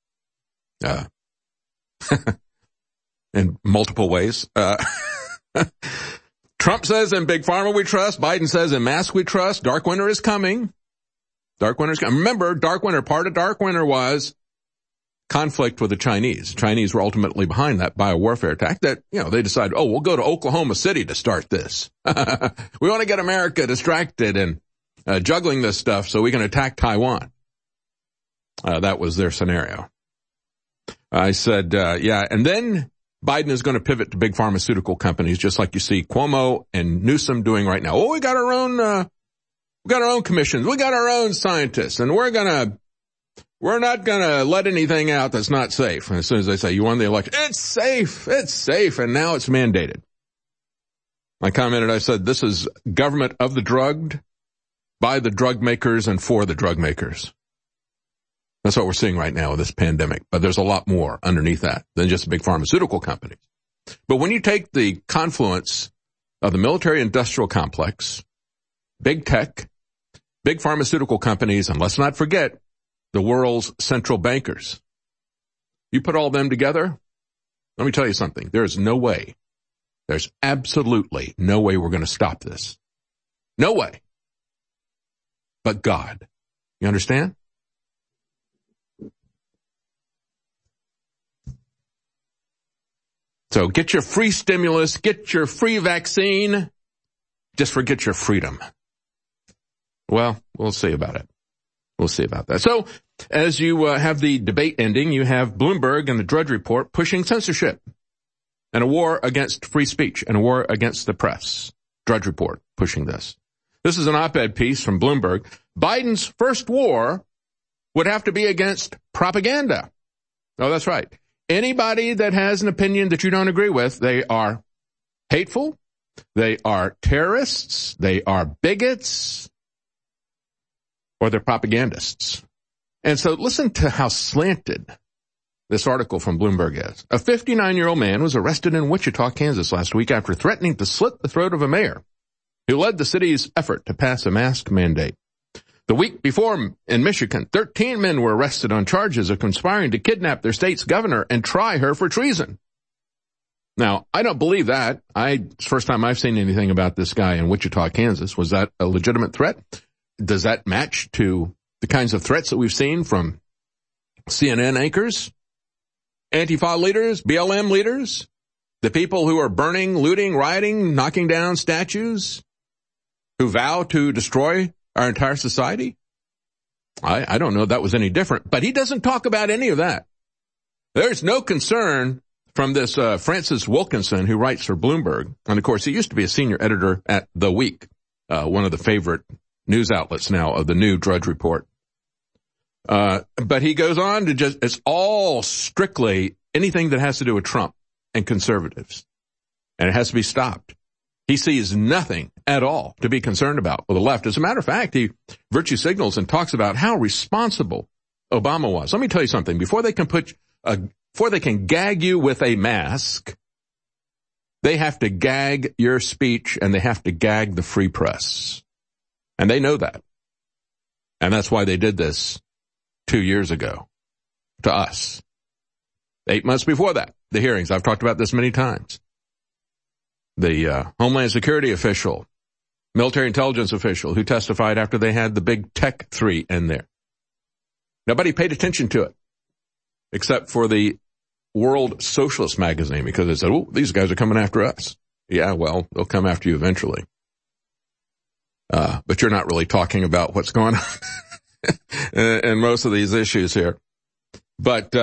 In multiple ways. Trump says in Big Pharma we trust. Biden says in masks we trust. Dark winter is coming. Dark winter is coming. Remember, dark winter, part of dark winter was conflict with the Chinese. The Chinese were ultimately behind that biowarfare attack that, they decided, we'll go to Oklahoma City to start this. We want to get America distracted and juggling this stuff so we can attack Taiwan. That was their scenario. I said, and then Biden is going to pivot to big pharmaceutical companies, just like you see Cuomo and Newsom doing right now. We got our own commissions. We got our own scientists, and we're not going to let anything out that's not safe. And as soon as they say, you won the election, it's safe, and now it's mandated. I commented, I said, this is government of the drugged, by the drug makers, and for the drug makers. That's what we're seeing right now with this pandemic. But there's a lot more underneath that than just big pharmaceutical companies. But when you take the confluence of the military-industrial complex, big tech, big pharmaceutical companies, and let's not forget the world's central bankers, you put all them together, let me tell you something. There's absolutely no way we're going to stop this. No way. But God. You understand? So get your free stimulus, get your free vaccine, just forget your freedom. Well, we'll see about it. We'll see about that. So as you have the debate ending, you have Bloomberg and the Drudge Report pushing censorship and a war against free speech and a war against the press. Drudge Report pushing this. This is an op-ed piece from Bloomberg. Biden's first war would have to be against propaganda. Oh, that's right. Anybody that has an opinion that you don't agree with, they are hateful, they are terrorists, they are bigots, or they're propagandists. And so listen to how slanted this article from Bloomberg is. A 59-year-old man was arrested in Wichita, Kansas last week after threatening to slit the throat of a mayor who led the city's effort to pass a mask mandate. The week before in Michigan, 13 men were arrested on charges of conspiring to kidnap their state's governor and try her for treason. Now, I don't believe that. It's the first time I've seen anything about this guy in Wichita, Kansas. Was that a legitimate threat? Does that match to the kinds of threats that we've seen from CNN anchors, Antifa leaders, BLM leaders, the people who are burning, looting, rioting, knocking down statues, who vow to destroy our entire society? I don't know if that was any different, but he doesn't talk about any of that. There's no concern from this Francis Wilkinson, who writes for Bloomberg. And of course, he used to be a senior editor at The Week, one of the favorite news outlets now of the new Drudge Report. But he goes on to it's all strictly anything that has to do with Trump and conservatives. And it has to be stopped. He sees nothing at all to be concerned about with the left. As a matter of fact, he virtue signals and talks about how responsible Obama was. Let me tell you something. Before they can gag you with a mask, they have to gag your speech and they have to gag the free press. And they know that. And that's why they did this 2 years ago to us. 8 months before that, the hearings. I've talked about this many times. The Homeland Security official, military intelligence official who testified after they had the big tech three in there. Nobody paid attention to it except for the World Socialist magazine because they said, oh, these guys are coming after us. Yeah, well, they'll come after you eventually. But you're not really talking about what's going on in most of these issues here. But,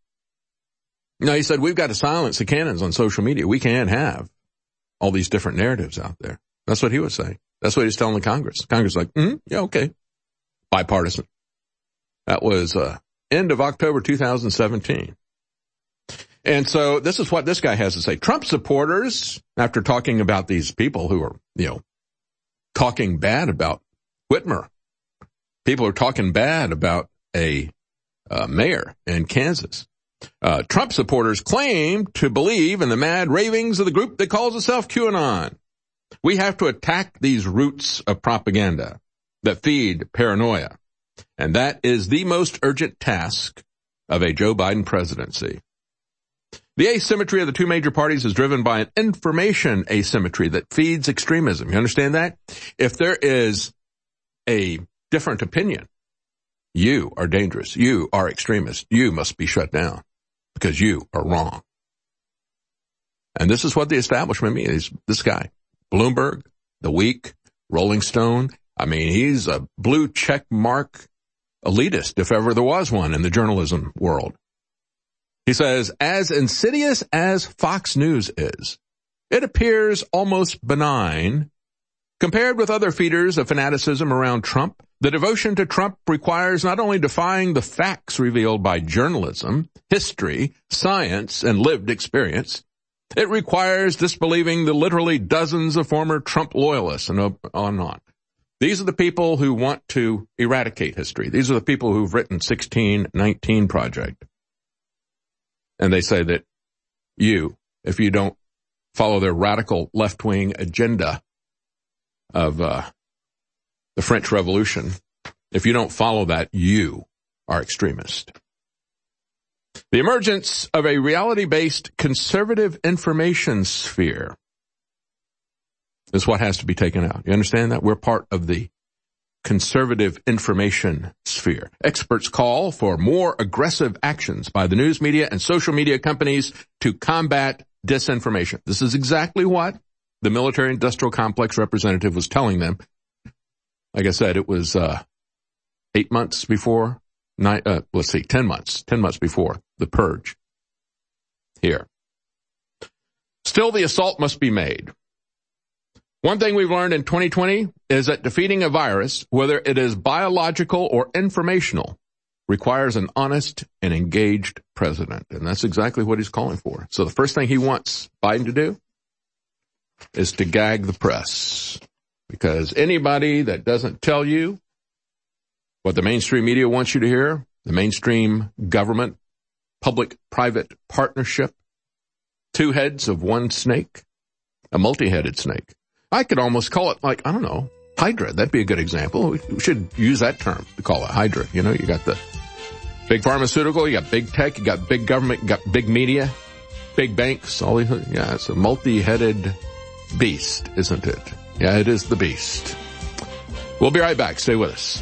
he said, we've got to silence the cannons on social media. We can't have all these different narratives out there. That's what he was saying. That's what he was telling the Congress. Congress was like, yeah, okay. Bipartisan. That was, end of October 2017. And so this is what this guy has to say. Trump supporters, after talking about these people who are, talking bad about Whitmer, people are talking bad about a mayor in Kansas. Trump supporters claim to believe in the mad ravings of the group that calls itself QAnon. We have to attack these roots of propaganda that feed paranoia. And that is the most urgent task of a Joe Biden presidency. The asymmetry of the two major parties is driven by an information asymmetry that feeds extremism. You understand that? If there is a different opinion You are dangerous. You are extremist. You must be shut down because you are wrong. And this is what the establishment means. This guy, Bloomberg, The Week, Rolling Stone. I mean, he's a blue check mark elitist, if ever there was one in the journalism world. He says, as insidious as Fox News is, it appears almost benign compared with other feeders of fanaticism around Trump. The devotion to Trump requires not only defying the facts revealed by journalism, history, science, and lived experience, it requires disbelieving the literally dozens of former Trump loyalists and on and on. These are the people who want to eradicate history. These are the people who've written 1619 Project. And they say that if you don't follow their radical left-wing agenda of the French Revolution, if you don't follow that, you are extremist. The emergence of a reality-based conservative information sphere is what has to be taken out. You understand that? We're part of the conservative information sphere. Experts call for more aggressive actions by the news media and social media companies to combat disinformation. This is exactly what the military-industrial complex representative was telling them. Like I said, it was 10 months before the purge here. Still, the assault must be made. One thing we've learned in 2020 is that defeating a virus, whether it is biological or informational, requires an honest and engaged president. And that's exactly what he's calling for. So the first thing he wants Biden to do is to gag the press. Because anybody that doesn't tell you what the mainstream media wants you to hear, the mainstream government, public-private partnership, two heads of one snake, a multi-headed snake. I could almost call it like, I don't know, Hydra. That'd be a good example. We should use that term to call it Hydra. You know, you got the big pharmaceutical, you got big tech, you got big government, you got big media, big banks, all these. Yeah, it's a multi-headed beast, isn't it? Yeah, it is the beast. We'll be right back. Stay with us.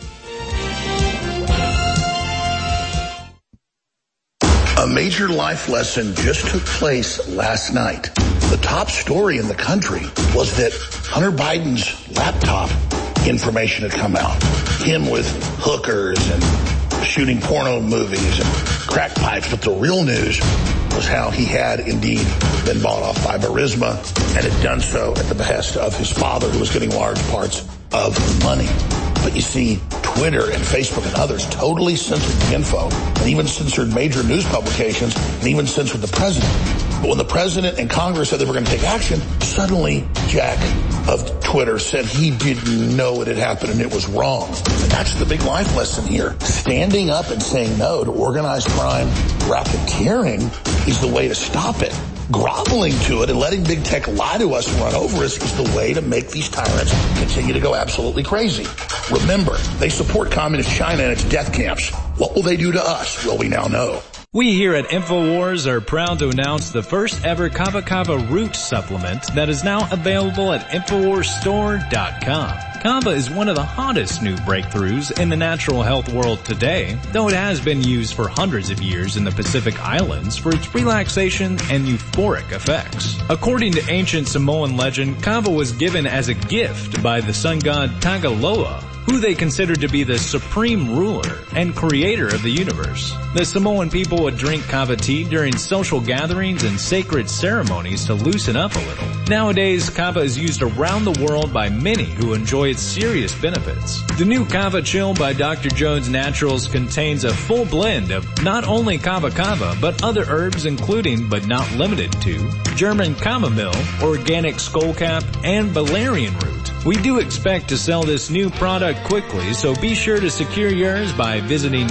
A major life lesson just took place last night. The top story in the country was that Hunter Biden's laptop information had come out. Him with hookers and shooting porno movies and crack pipes. But the real news was how he had indeed been bought off by Burisma and had done so at the behest of his father, who was getting large parts of the money. But you see, Twitter and Facebook and others totally censored the info and even censored major news publications and even censored the president. But when the president and Congress said they were going to take action, suddenly Jack of Twitter said he didn't know it had happened and it was wrong. And that's the big life lesson here. Standing up and saying no to organized crime, racketeering is the way to stop it. Groveling to it and letting big tech lie to us and run over us is the way to make these tyrants continue to go absolutely crazy. Remember, they support communist China and its death camps. What will they do to us? Well, we now know. We here at InfoWars are proud to announce the first ever Kava Kava Root supplement that is now available at InfoWarsStore.com. Kava is one of the hottest new breakthroughs in the natural health world today, though it has been used for hundreds of years in the Pacific Islands for its relaxation and euphoric effects. According to ancient Samoan legend, Kava was given as a gift by the sun god Tagaloa, who they considered to be the supreme ruler and creator of the universe. The Samoan people would drink kava tea during social gatherings and sacred ceremonies to loosen up a little. Nowadays, kava is used around the world by many who enjoy its serious benefits. The new Kava Chill by Dr. Jones Naturals contains a full blend of not only kava kava, but other herbs including, but not limited to, German chamomile, organic skullcap, and valerian root. We do expect to sell this new product quickly, so be sure to secure yours by visiting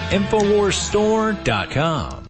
InfoWarsStore.com.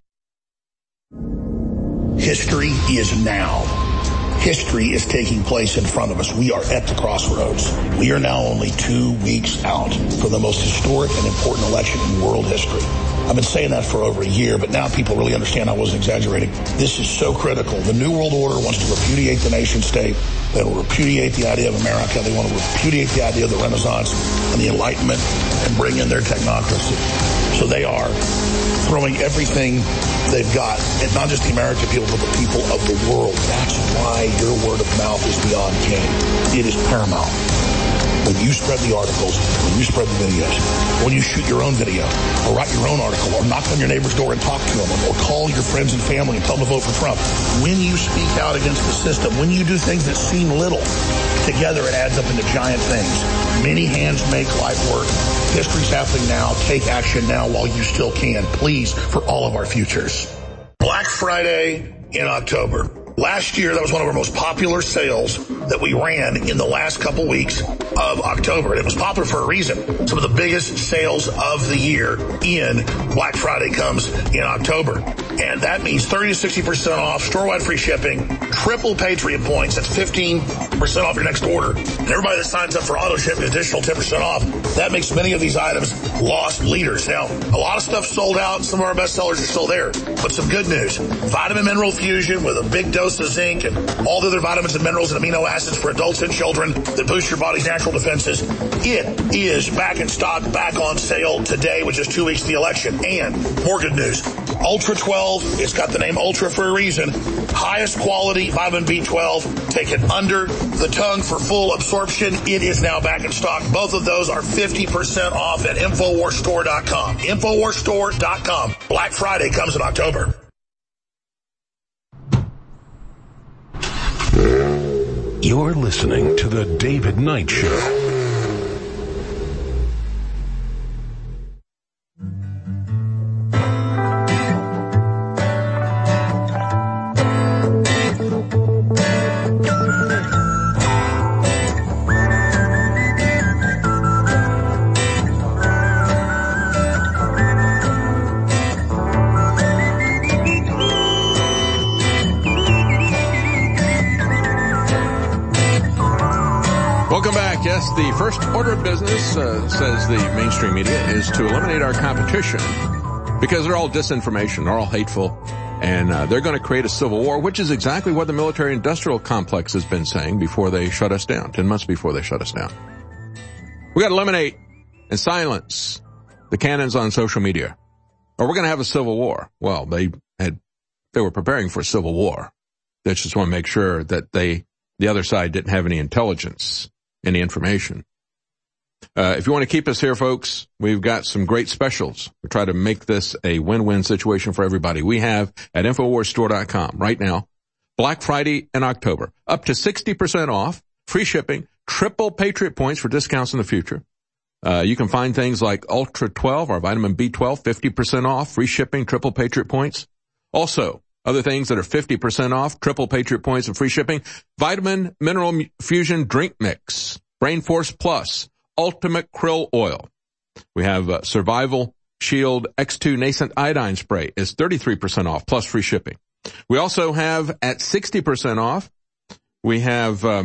History is now. History is taking place in front of us. We are at the crossroads. We are now only 2 weeks out from the most historic and important election in world history. I've been saying that for over a year, but now people really understand I wasn't exaggerating. This is so critical. The New World Order wants to repudiate the nation state. They will repudiate the idea of America. They want to repudiate the idea of the Renaissance and the Enlightenment and bring in their technocracy. So they are throwing everything they've got, and not just the American people, but the people of the world. That's why your word of mouth is beyond king. It is paramount. When you spread the articles, when you spread the videos, when you shoot your own video, or write your own article, or knock on your neighbor's door and talk to them, or call your friends and family and tell them to vote for Trump, when you speak out against the system, when you do things that seem little, together it adds up into giant things. Many hands make life work. History's happening now. Take action now while you still can, please, for all of our futures. Black Friday in October. Last year, that was one of our most popular sales that we ran in the last couple weeks of October. And it was popular for a reason. Some of the biggest sales of the year in Black Friday comes in October. And that means 30 to 60% off, store-wide free shipping, triple Patriot points. That's 15% off your next order. And everybody that signs up for auto ship, an additional 10% off. That makes many of these items lost leaders. Now, a lot of stuff sold out. Some of our best sellers are still there. But some good news. Vitamin Mineral Fusion with a big dose of zinc and all the other vitamins and minerals and amino acids for adults and children that boost your body's natural defenses. It is back in stock, back on sale today, which is 2 weeks to the election. And more good news. Ultra 12, it's got the name Ultra for a reason. Highest quality vitamin B12, taken under the tongue for full absorption. It is now back in stock. Both of those are 50% off at InfoWarsStore.com. InfoWarsStore.com. Black Friday comes in October. You're listening to The David Knight Show. Yes, the first order of business, says the mainstream media, is to eliminate our competition because they're all disinformation, they're all hateful, and they're going to create a civil war, which is exactly what the military-industrial complex has been saying before they shut us down, 10 months before they shut us down. We got to eliminate and silence the cannons on social media, or we're going to have a civil war. Well, they were preparing for a civil war. They just want to make sure that the other side didn't have any intelligence, any information. If you want to keep us here, folks, we've got some great specials. We try to make this a win-win situation for everybody. We have at InfoWarsStore.com right now, Black Friday in October, up to 60% off, free shipping, triple Patriot points for discounts in the future. You can find things like Ultra 12, our vitamin B12, 50% off, free shipping, triple Patriot points. Also, other things that are 50% off, triple Patriot points and free shipping, Vitamin Mineral Fusion Drink Mix, Brain Force Plus, Ultimate Krill Oil. We have Survival Shield X2 Nascent Iodine Spray is 33% off, plus free shipping. We also have at 60% off, we have we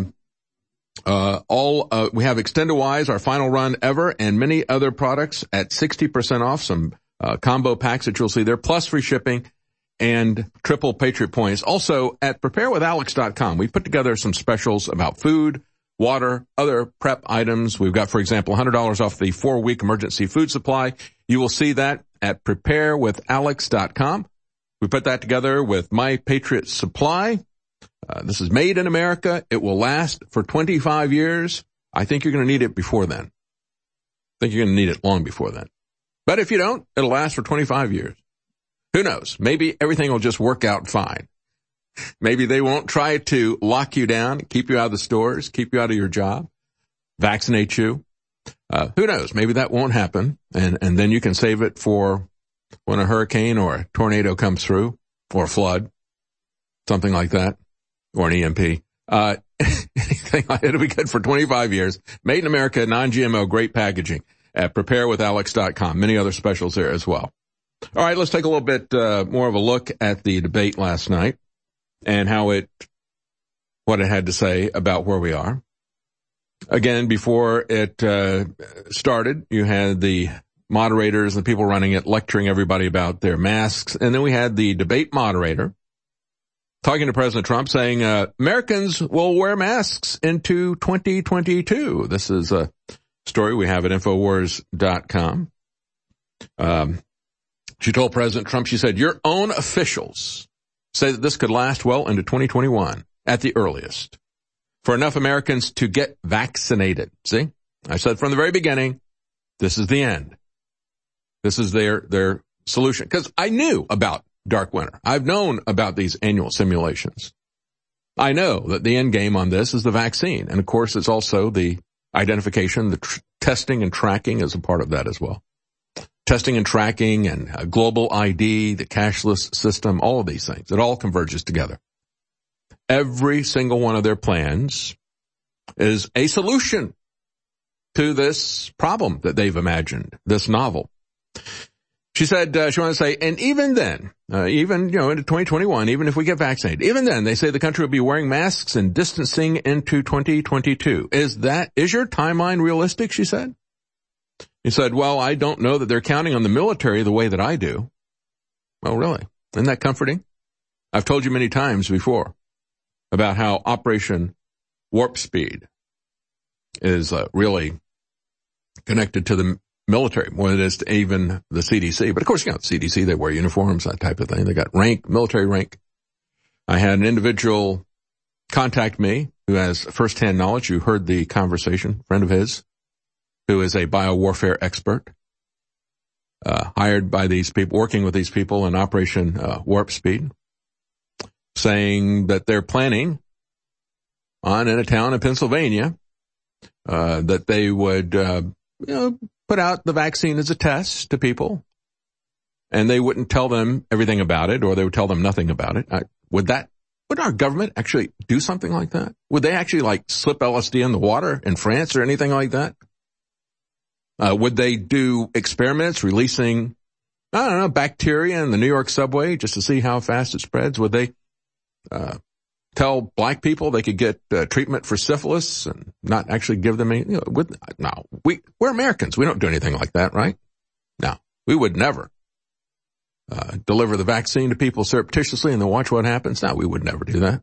have Extend-A-Wise, our final run ever, and many other products at 60% off, some combo packs that you'll see there, plus free shipping and triple Patriot points. Also at preparewithalex.com, we put together some specials about food, water, other prep items. We've got, for example, $100 off the 4-week emergency food supply. You will see that at preparewithalex.com. We put that together with My Patriot Supply. This is made in America. It will last for 25 years. I think you're going to need it before then. I think you're going to need it long before then. But if you don't, it'll last for 25 years. Who knows? Maybe everything will just work out fine. Maybe they won't try to lock you down, keep you out of the stores, keep you out of your job, vaccinate you. Who knows? Maybe that won't happen. And then you can save it for when a hurricane or a tornado comes through, or a flood, something like that, or an EMP. It'll be good for 25 years. Made in America, non-GMO, great packaging at preparewithalex.com. Many other specials there as well. All right, let's take a little bit more of a look at the debate last night and what it had to say about where we are. Again, before it started, you had the moderators and the people running it lecturing everybody about their masks. And then we had the debate moderator talking to President Trump saying, Americans will wear masks into 2022. This is a story we have at Infowars.com. She told President Trump, she said, your own officials say that this could last well into 2021 at the earliest for enough Americans to get vaccinated. See, I said from the very beginning, this is the end. This is their solution. Because I knew about dark winter. I've known about these annual simulations. I know that the end game on this is the vaccine. And of course, it's also the identification, the testing and tracking is a part of that as well. Testing and tracking and global ID, the cashless system, all of these things. It all converges together. Every single one of their plans is a solution to this problem that they've imagined, this novel. She said, she wanted to say, and even then, into 2021, even if we get vaccinated, even then, they say the country will be wearing masks and distancing into 2022. Is your timeline realistic, she said? He said, well, I don't know that they're counting on the military the way that I do. Well, really? Isn't that comforting? I've told you many times before about how Operation Warp Speed is really connected to the military more than it is to even the CDC. But of course, the CDC, they wear uniforms, that type of thing. They got rank, military rank. I had an individual contact me who has firsthand knowledge, who heard the conversation, friend of his, who is a biowarfare expert, hired by these people, working with these people in Operation Warp Speed, saying that they're planning in a town in Pennsylvania, that they would, put out the vaccine as a test to people, and they wouldn't tell them everything about it, or they would tell them nothing about it. Would our government actually do something like that? Would they actually slip LSD in the water in France or anything like that? Would they do experiments releasing, bacteria in the New York subway just to see how fast it spreads? Would they tell black people they could get treatment for syphilis and not actually give them any? No, we're Americans. We don't do anything like that, right? No, we would never deliver the vaccine to people surreptitiously and then watch what happens. No, we would never do that.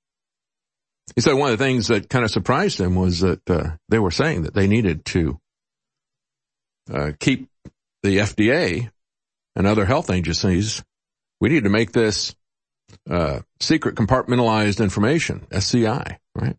He said one of the things that kind of surprised him was that they were saying that they needed to keep the FDA and other health agencies. We need to make this secret compartmentalized information, SCI, right?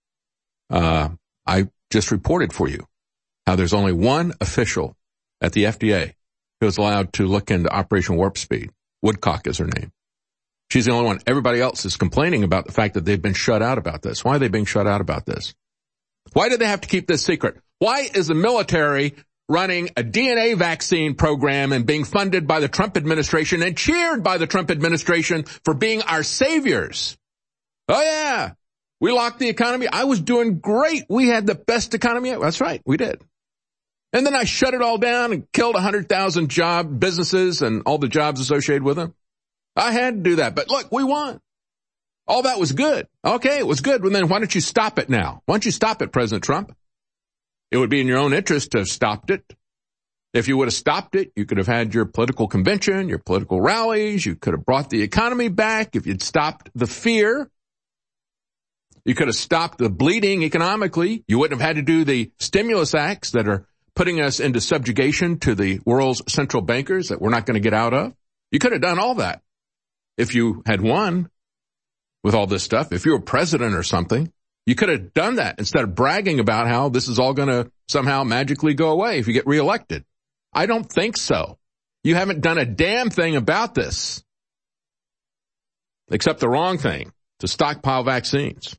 I just reported for you how there's only one official at the FDA who is allowed to look into Operation Warp Speed. Woodcock is her name. She's the only one. Everybody else is complaining about the fact that they've been shut out about this. Why are they being shut out about this? Why do they have to keep this secret? Why is the military running a DNA vaccine program and being funded by the Trump administration and cheered by the Trump administration for being our saviors? Oh yeah, we locked the economy. I was doing great. We had the best economy. That's right, we did. And then I shut it all down and killed 100,000 businesses and all the jobs associated with them. I had to do that, but look, we won. All that was good. Okay, it was good. Well, then why don't you stop it now? Why don't you stop it, President Trump? It would be in your own interest to have stopped it. If you would have stopped it, you could have had your political convention, your political rallies. You could have brought the economy back. If you'd stopped the fear, you could have stopped the bleeding economically. You wouldn't have had to do the stimulus acts that are putting us into subjugation to the world's central bankers that we're not going to get out of. You could have done all that if you had won with all this stuff. If you were president or something, you could have done that instead of bragging about how this is all going to somehow magically go away if you get reelected. I don't think so. You haven't done a damn thing about this, except the wrong thing, to stockpile vaccines.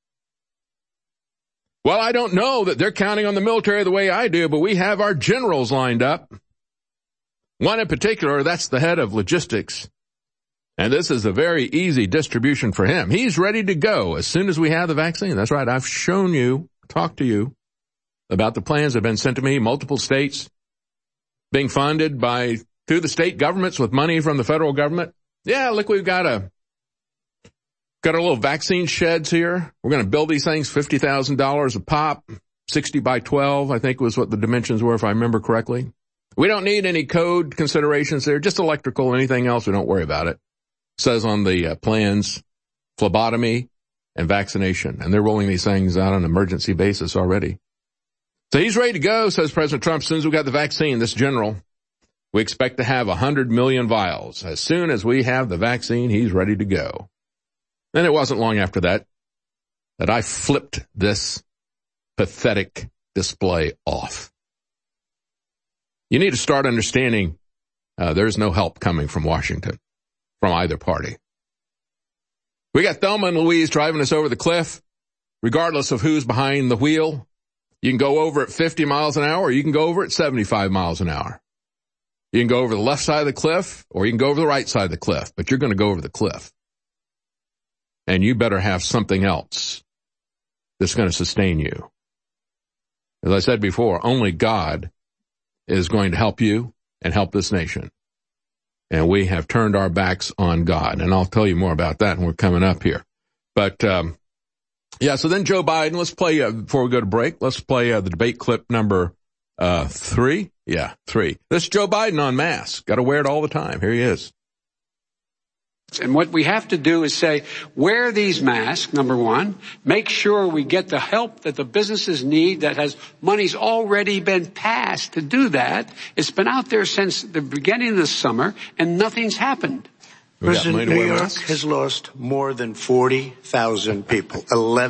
Well, I don't know that they're counting on the military the way I do, but we have our generals lined up. One in particular, that's the head of logistics. And this is a very easy distribution for him. He's ready to go as soon as we have the vaccine. That's right. I've shown you, talked to you about the plans that have been sent to me, multiple states being funded through the state governments with money from the federal government. Yeah, look, we've got our little vaccine sheds here. We're going to build these things, $50,000 a pop, 60 by 12, I think was what the dimensions were, if I remember correctly. We don't need any code considerations there, just electrical, anything else, we don't worry about it. Says on the plans, phlebotomy and vaccination. And they're rolling these things out on an emergency basis already. So he's ready to go, says President Trump, as soon as we got the vaccine, this general. We expect to have 100 million vials. As soon as we have the vaccine, he's ready to go. Then it wasn't long after that I flipped this pathetic display off. You need to start understanding there's no help coming from Washington, from either party. We got Thelma and Louise driving us over the cliff, regardless of who's behind the wheel. You can go over at 50 miles an hour, or you can go over at 75 miles an hour. You can go over the left side of the cliff, or you can go over the right side of the cliff, but you're going to go over the cliff. And you better have something else that's going to sustain you. As I said before, only God is going to help you and help this nation. And we have turned our backs on God. And I'll tell you more about that when we're coming up here. But, so then Joe Biden, let's play, before we go to break, let's play the debate clip number 3. Yeah, 3. This is Joe Biden on masks. Got to wear it all the time. Here he is. And what we have to do is say, wear these masks, number one. Make sure we get the help that the businesses need that has money's already been passed to do that. It's been out there since the beginning of the summer, and nothing's happened. President, New York has lost more than 40,000 people,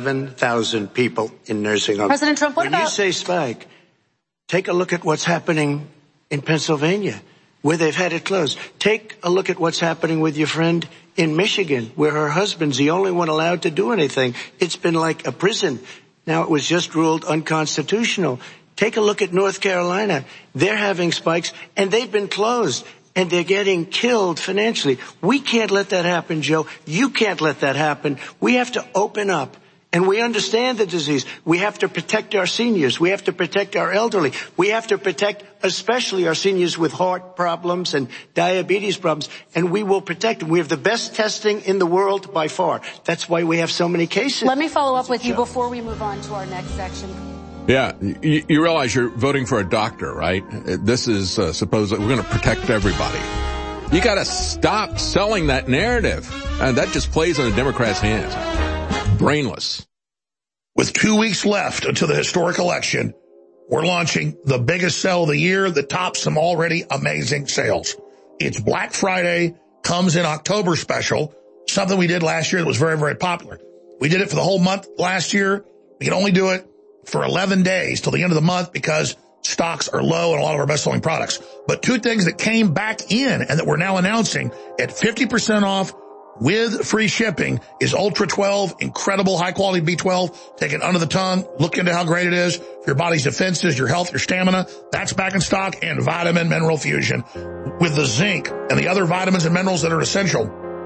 11,000 people in nursing homes. President Trump, what about... When you say spike, take a look at what's happening in Pennsylvania, where they've had it closed. Take a look at what's happening with your friend in Michigan, where her husband's the only one allowed to do anything. It's been like a prison. Now it was just ruled unconstitutional. Take a look at North Carolina. They're having spikes, and they've been closed, and they're getting killed financially. We can't let that happen, Joe. You can't let that happen. We have to open up. And we understand the disease. We have to protect our seniors. We have to protect our elderly. We have to protect especially our seniors with heart problems and diabetes problems. And we will protect them. We have the best testing in the world by far. That's why we have so many cases. Let me follow up with you before we move on to our next section. Yeah, you realize you're voting for a doctor, right? This is supposedly we're going to protect everybody. You got to stop selling that narrative. And that just plays in the Democrats' hands. Brainless. With 2 weeks left until the historic election, we're launching the biggest sale of the year that tops some already amazing sales. It's Black Friday, comes in October special, something we did last year that was very, very popular. We did it for the whole month last year. We can only do it for 11 days till the end of the month because stocks are low in a lot of our best-selling products. But two things that came back in and that we're now announcing at 50% off with free shipping is Ultra 12, incredible high-quality B12. Take it under the tongue. Look into how great it is for your body's defenses, your health, your stamina. That's back in stock. And Vitamin Mineral Fusion with the zinc and the other vitamins and minerals that are essential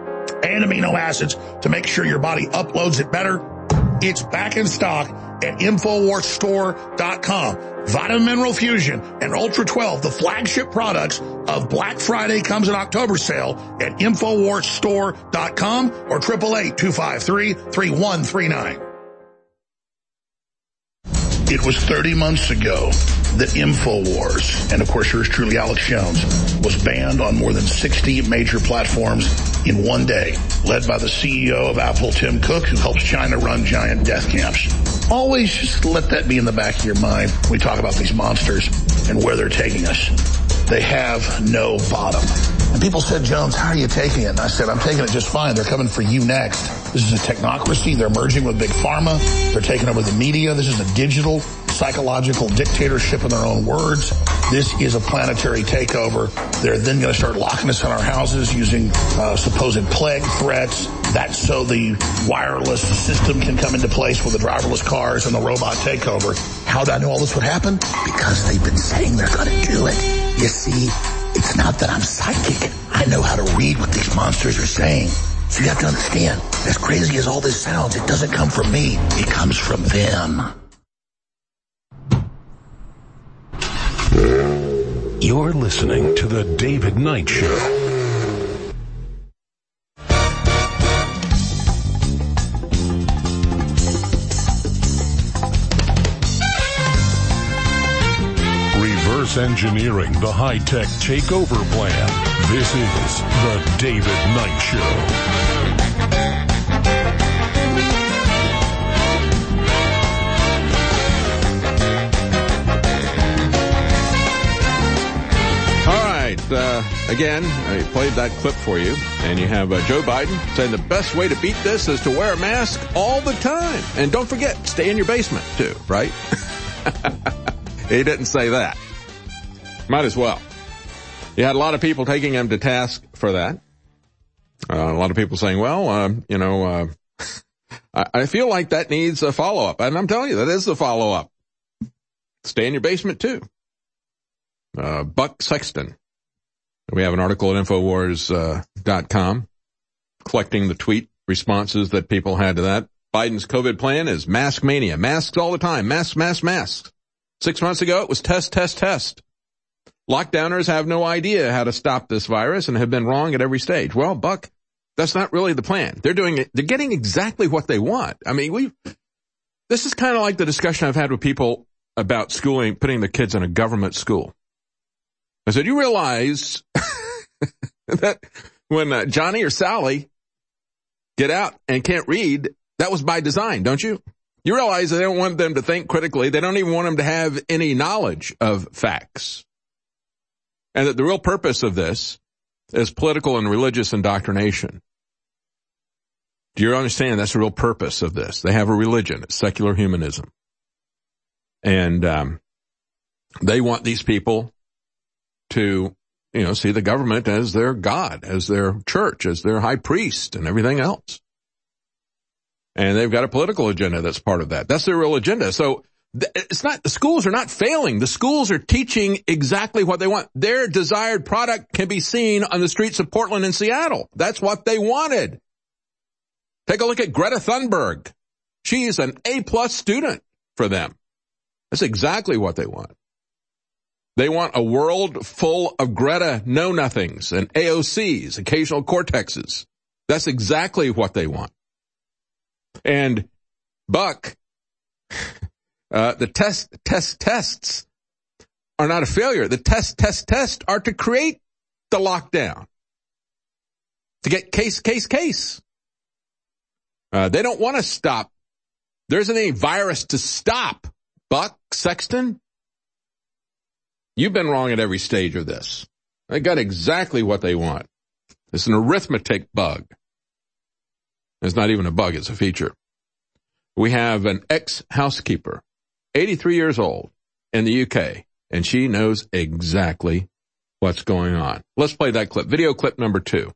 and amino acids to make sure your body uploads it better. It's back in stock at InfoWarsStore.com. Vitamin Mineral Fusion and Ultra 12, the flagship products of Black Friday comes in October sale at InfoWarsStore.com or 888-253-3139. It was 30 months ago that InfoWars, and of course yours truly, Alex Jones, was banned on more than 60 major platforms in one day, led by the CEO of Apple, Tim Cook, who helps China run giant death camps. Always just let that be in the back of your mind when we talk about these monsters and where they're taking us. They have no bottom. And people said, Jones, how are you taking it? And I said, I'm taking it just fine. They're coming for you next. This is a technocracy. They're merging with Big Pharma. They're taking over the media. This is a digital, psychological dictatorship in their own words. This is a planetary takeover. They're then going to start locking us in our houses using supposed plague threats. That's so the wireless system can come into place with the driverless cars and the robot takeover. How did I know all this would happen? Because they've been saying they're going to do it. You see, it's not that I'm psychic. I know how to read what these monsters are saying. So you have to understand, as crazy as all this sounds, it doesn't come from me. It comes from them. You're listening to The David Knight Show. engineering the high-tech takeover plan. This is the David Knight Show. Again, I played that clip for you, and you have Joe Biden saying the best way to beat this is to wear a mask all the time. And don't forget, stay in your basement, too, right? He didn't say that. Might as well. You had a lot of people taking him to task for that. A lot of people saying, well, I feel like that needs a follow-up. And I'm telling you, that is the follow-up. Stay in your basement, too. Buck Sexton. We have an article at Infowars.com collecting the tweet responses that people had to that. Biden's COVID plan is mask mania. Masks all the time. Masks, masks, masks. 6 months ago, it was test, test, test. Lockdowners have no idea how to stop this virus and have been wrong at every stage. Well, Buck, that's not really the plan. They're doing it. They're getting exactly what they want. I mean, this is kind of like the discussion I've had with people about schooling, putting the kids in a government school. I said, you realize that when Johnny or Sally get out and can't read, that was by design, don't you? You realize they don't want them to think critically. They don't even want them to have any knowledge of facts. And that the real purpose of this is political and religious indoctrination. Do you understand that's the real purpose of this? They have a religion, it's secular humanism. And they want these people to, see the government as their God, as their church, as their high priest and everything else. And they've got a political agenda that's part of that. That's their real agenda. So it's not, the schools are not failing. The schools are teaching exactly what they want. Their desired product can be seen on the streets of Portland and Seattle. That's what they wanted. Take a look at Greta Thunberg. She's an A+ student for them. That's exactly what they want. They want a world full of Greta know-nothings and AOCs, occasional cortexes. That's exactly what they want. And Buck, the tests are not a failure. The tests are to create the lockdown, to get case. They don't want to stop. There isn't any virus to stop. Buck Sexton, you've been wrong at every stage of this. They got exactly what they want. It's an arithmetic bug. It's not even a bug, it's a feature. We have an ex-housekeeper, 83 years old, in the UK, and she knows exactly what's going on. Let's play that clip. Video clip number 2.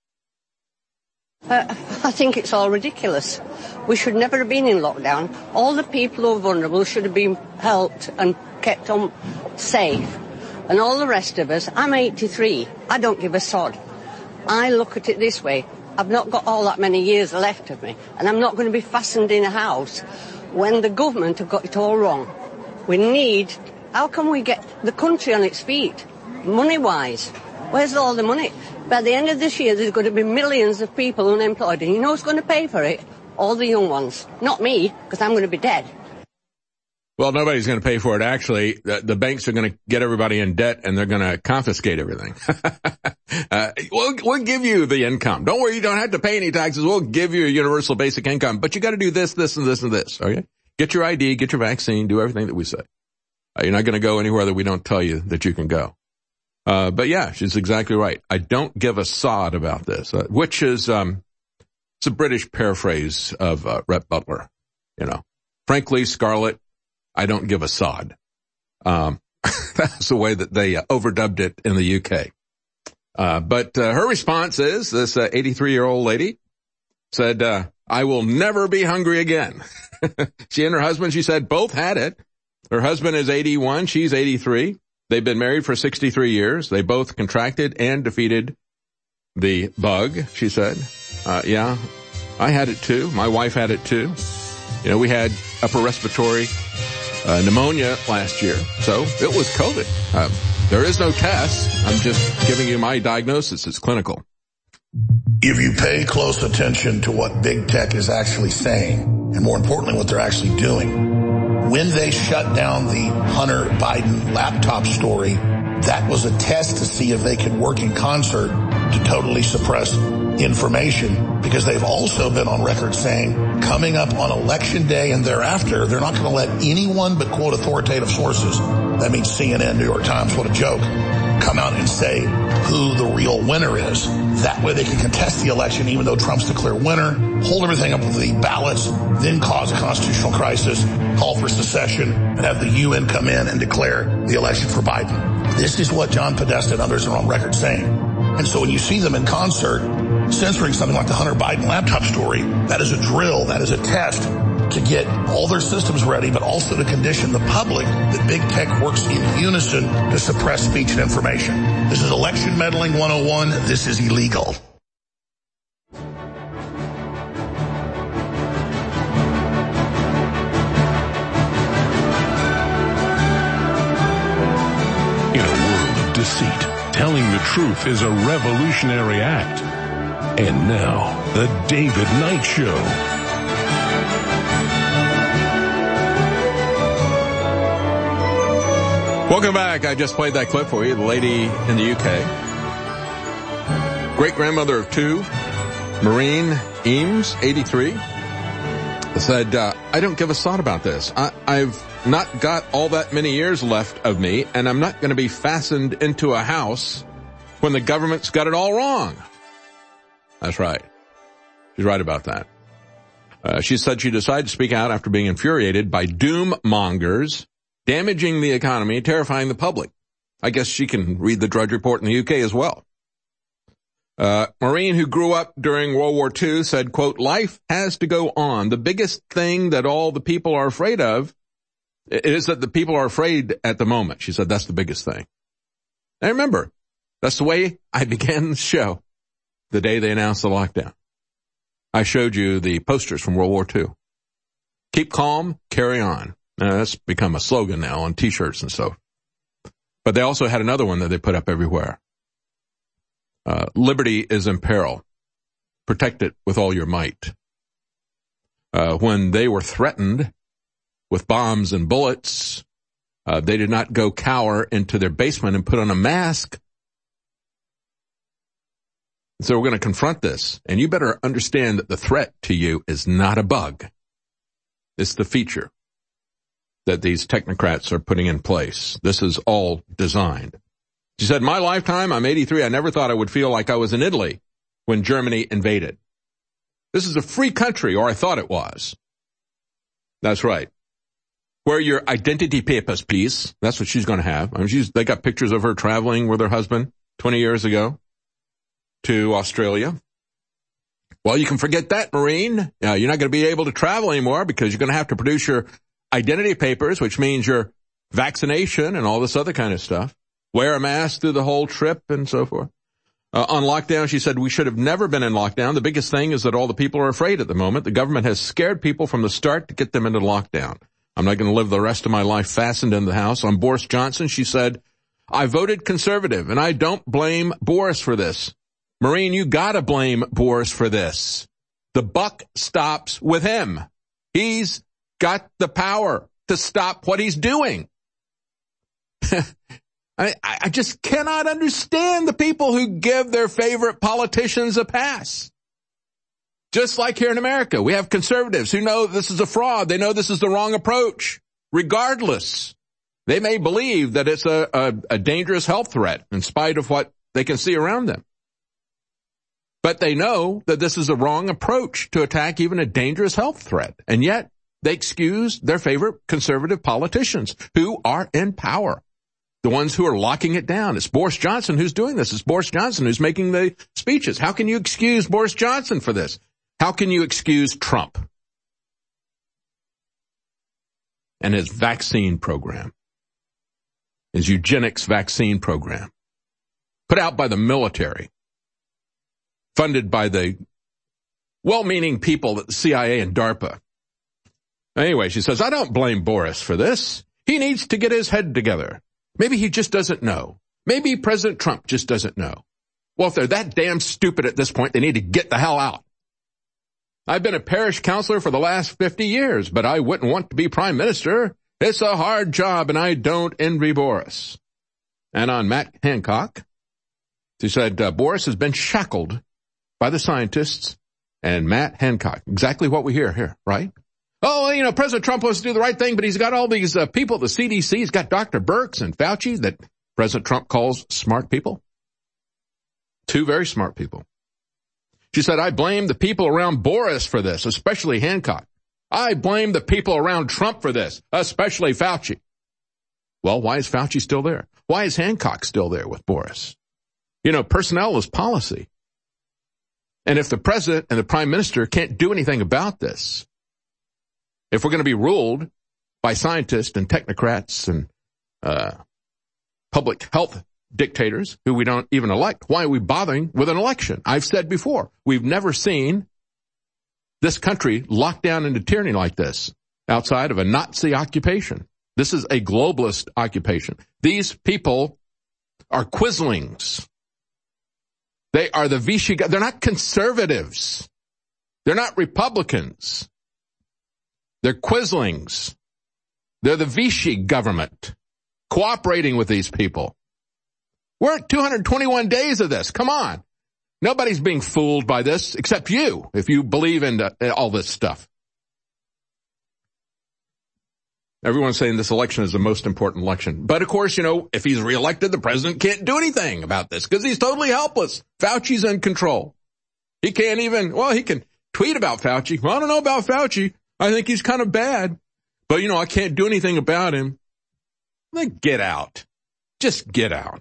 I think it's all ridiculous. We should never have been in lockdown. All the people who are vulnerable should have been helped and kept on safe. And all the rest of us, I'm 83. I don't give a sod. I look at it this way. I've not got all that many years left of me. And I'm not going to be fastened in a house when the government have got it all wrong. How can we get the country on its feet? Money-wise. Where's all the money? By the end of this year, there's going to be millions of people unemployed. And you know who's going to pay for it? All the young ones. Not me, because I'm going to be dead. Well, nobody's going to pay for it. Actually, the banks are going to get everybody in debt, and they're going to confiscate everything. We'll give you the income. Don't worry, you don't have to pay any taxes. We'll give you a universal basic income. But you got to do this, this, and this, and this. Okay? Get your ID, get your vaccine, do everything that we say. You're not going to go anywhere that we don't tell you that you can go. But yeah, she's exactly right. I don't give a sod about this, which is, it's a British paraphrase of, Rhett Butler. Frankly, Scarlett, I don't give a sod. That's the way that they overdubbed it in the UK. But her response is, this 83-year-old lady said, I will never be hungry again. She and her husband, she said, both had it. Her husband is 81. She's 83. They've been married for 63 years. They both contracted and defeated the bug, she said. Yeah, I had it too. My wife had it too. We had upper respiratory pneumonia last year. So it was COVID. There is no test. I'm just giving you my diagnosis. It's clinical. If you pay close attention to what big tech is actually saying, and more importantly, what they're actually doing, when they shut down the Hunter Biden laptop story, that was a test to see if they could work in concert to totally suppress information, because they've also been on record saying coming up on election day and thereafter, they're not going to let anyone but quote authoritative sources, that means CNN, New York Times, what a joke, come out and say who the real winner is. That way they can contest the election even though Trump's the clear winner, hold everything up with the ballots, then cause a constitutional crisis, call for secession, and have the UN come in and declare the election for Biden. This is what John Podesta and others are on record saying. And so when you see them in concert censoring something like the Hunter Biden laptop story, that is a drill, that is a test to get all their systems ready, but also to condition the public that big tech works in unison to suppress speech and information. This is election meddling 101. This is illegal. In a world of deceit, telling the truth is a revolutionary act. And now, the David Knight Show. Welcome back. I just played that clip for you. The lady in the UK, great-grandmother of two, Maureen Eames, 83, said, I don't give a thought about this. I've not got all that many years left of me, and I'm not going to be fastened into a house when the government's got it all wrong. That's right. She's right about that. She said she decided to speak out after being infuriated by doom mongers damaging the economy, terrifying the public. I guess she can read the Drudge Report in the UK as well. Maureen, who grew up during World War II, said, quote, life has to go on. The biggest thing that all the people are afraid of is that the people are afraid at the moment. She said that's the biggest thing. And remember, that's the way I began the show the day they announced the lockdown. I showed you the posters from World War II. Keep calm, carry on. Now, that's become a slogan now on T-shirts and stuff. But they also had another one that they put up everywhere. Liberty is in peril. Protect it with all your might. When they were threatened with bombs and bullets, they did not go cower into their basement and put on a mask. So we're going to confront this. And you better understand that the threat to you is not a bug. It's the feature that these technocrats are putting in place. This is all designed. She said, my lifetime, I'm 83, I never thought I would feel like I was in Italy when Germany invaded. This is a free country, or I thought it was. That's right. Where your identity papers, please. That's what she's going to have. I mean, they got pictures of her traveling with her husband 20 years ago to Australia. Well, you can forget that, Maureen. You're not going to be able to travel anymore because you're going to have to produce your identity papers, which means your vaccination and all this other kind of stuff. Wear a mask through the whole trip and so forth. On lockdown, she said, we should have never been in lockdown. The biggest thing is that all the people are afraid at the moment. The government has scared people from the start to get them into lockdown. I'm not going to live the rest of my life fastened in the house. On Boris Johnson, she said, I voted conservative, and I don't blame Boris for this. Maureen, you gotta blame Boris for this. The buck stops with him. He's got the power to stop what he's doing. I just cannot understand the people who give their favorite politicians a pass. Just like here in America, we have conservatives who know this is a fraud. They know this is the wrong approach. Regardless, they may believe that it's a dangerous health threat in spite of what they can see around them. But they know that this is a wrong approach to attack even a dangerous health threat. And yet they excuse their favorite conservative politicians who are in power. The ones who are locking it down. It's Boris Johnson who's doing this. It's Boris Johnson who's making the speeches. How can you excuse Boris Johnson for this? How can you excuse Trump and his vaccine program, his eugenics vaccine program, put out by the military, funded by the well-meaning people at the CIA and DARPA? Anyway, she says, I don't blame Boris for this. He needs to get his head together. Maybe he just doesn't know. Maybe President Trump just doesn't know. Well, if they're that damn stupid at this point, they need to get the hell out. I've been a parish counselor for the last 50 years, but I wouldn't want to be prime minister. It's a hard job, and I don't envy Boris. And on Matt Hancock, she said, Boris has been shackled by the scientists and Matt Hancock. Exactly what we hear here, right? Oh, President Trump wants to do the right thing, but he's got all these people at the CDC. He's got Dr. Birx and Fauci that President Trump calls smart people. Two very smart people. She said, I blame the people around Boris for this, especially Hancock. I blame the people around Trump for this, especially Fauci. Well, why is Fauci still there? Why is Hancock still there with Boris? Personnel is policy. And if the president and the prime minister can't do anything about this, if we're going to be ruled by scientists and technocrats and public health dictators who we don't even elect, why are we bothering with an election? I've said before, we've never seen this country locked down into tyranny like this outside of a Nazi occupation. This is a globalist occupation. These people are quislings. They are the Vichy. They're not conservatives. They're not Republicans. They're quislings. They're the Vichy government cooperating with these people. We're at 221 days of this. Come on. Nobody's being fooled by this except you, if you believe in all this stuff. Everyone's saying this election is the most important election. But, of course, if he's reelected, the president can't do anything about this because he's totally helpless. Fauci's in control. He can't even, he can tweet about Fauci. Well, I don't know about Fauci. I think he's kind of bad. But, I can't do anything about him. Then get out. Just get out.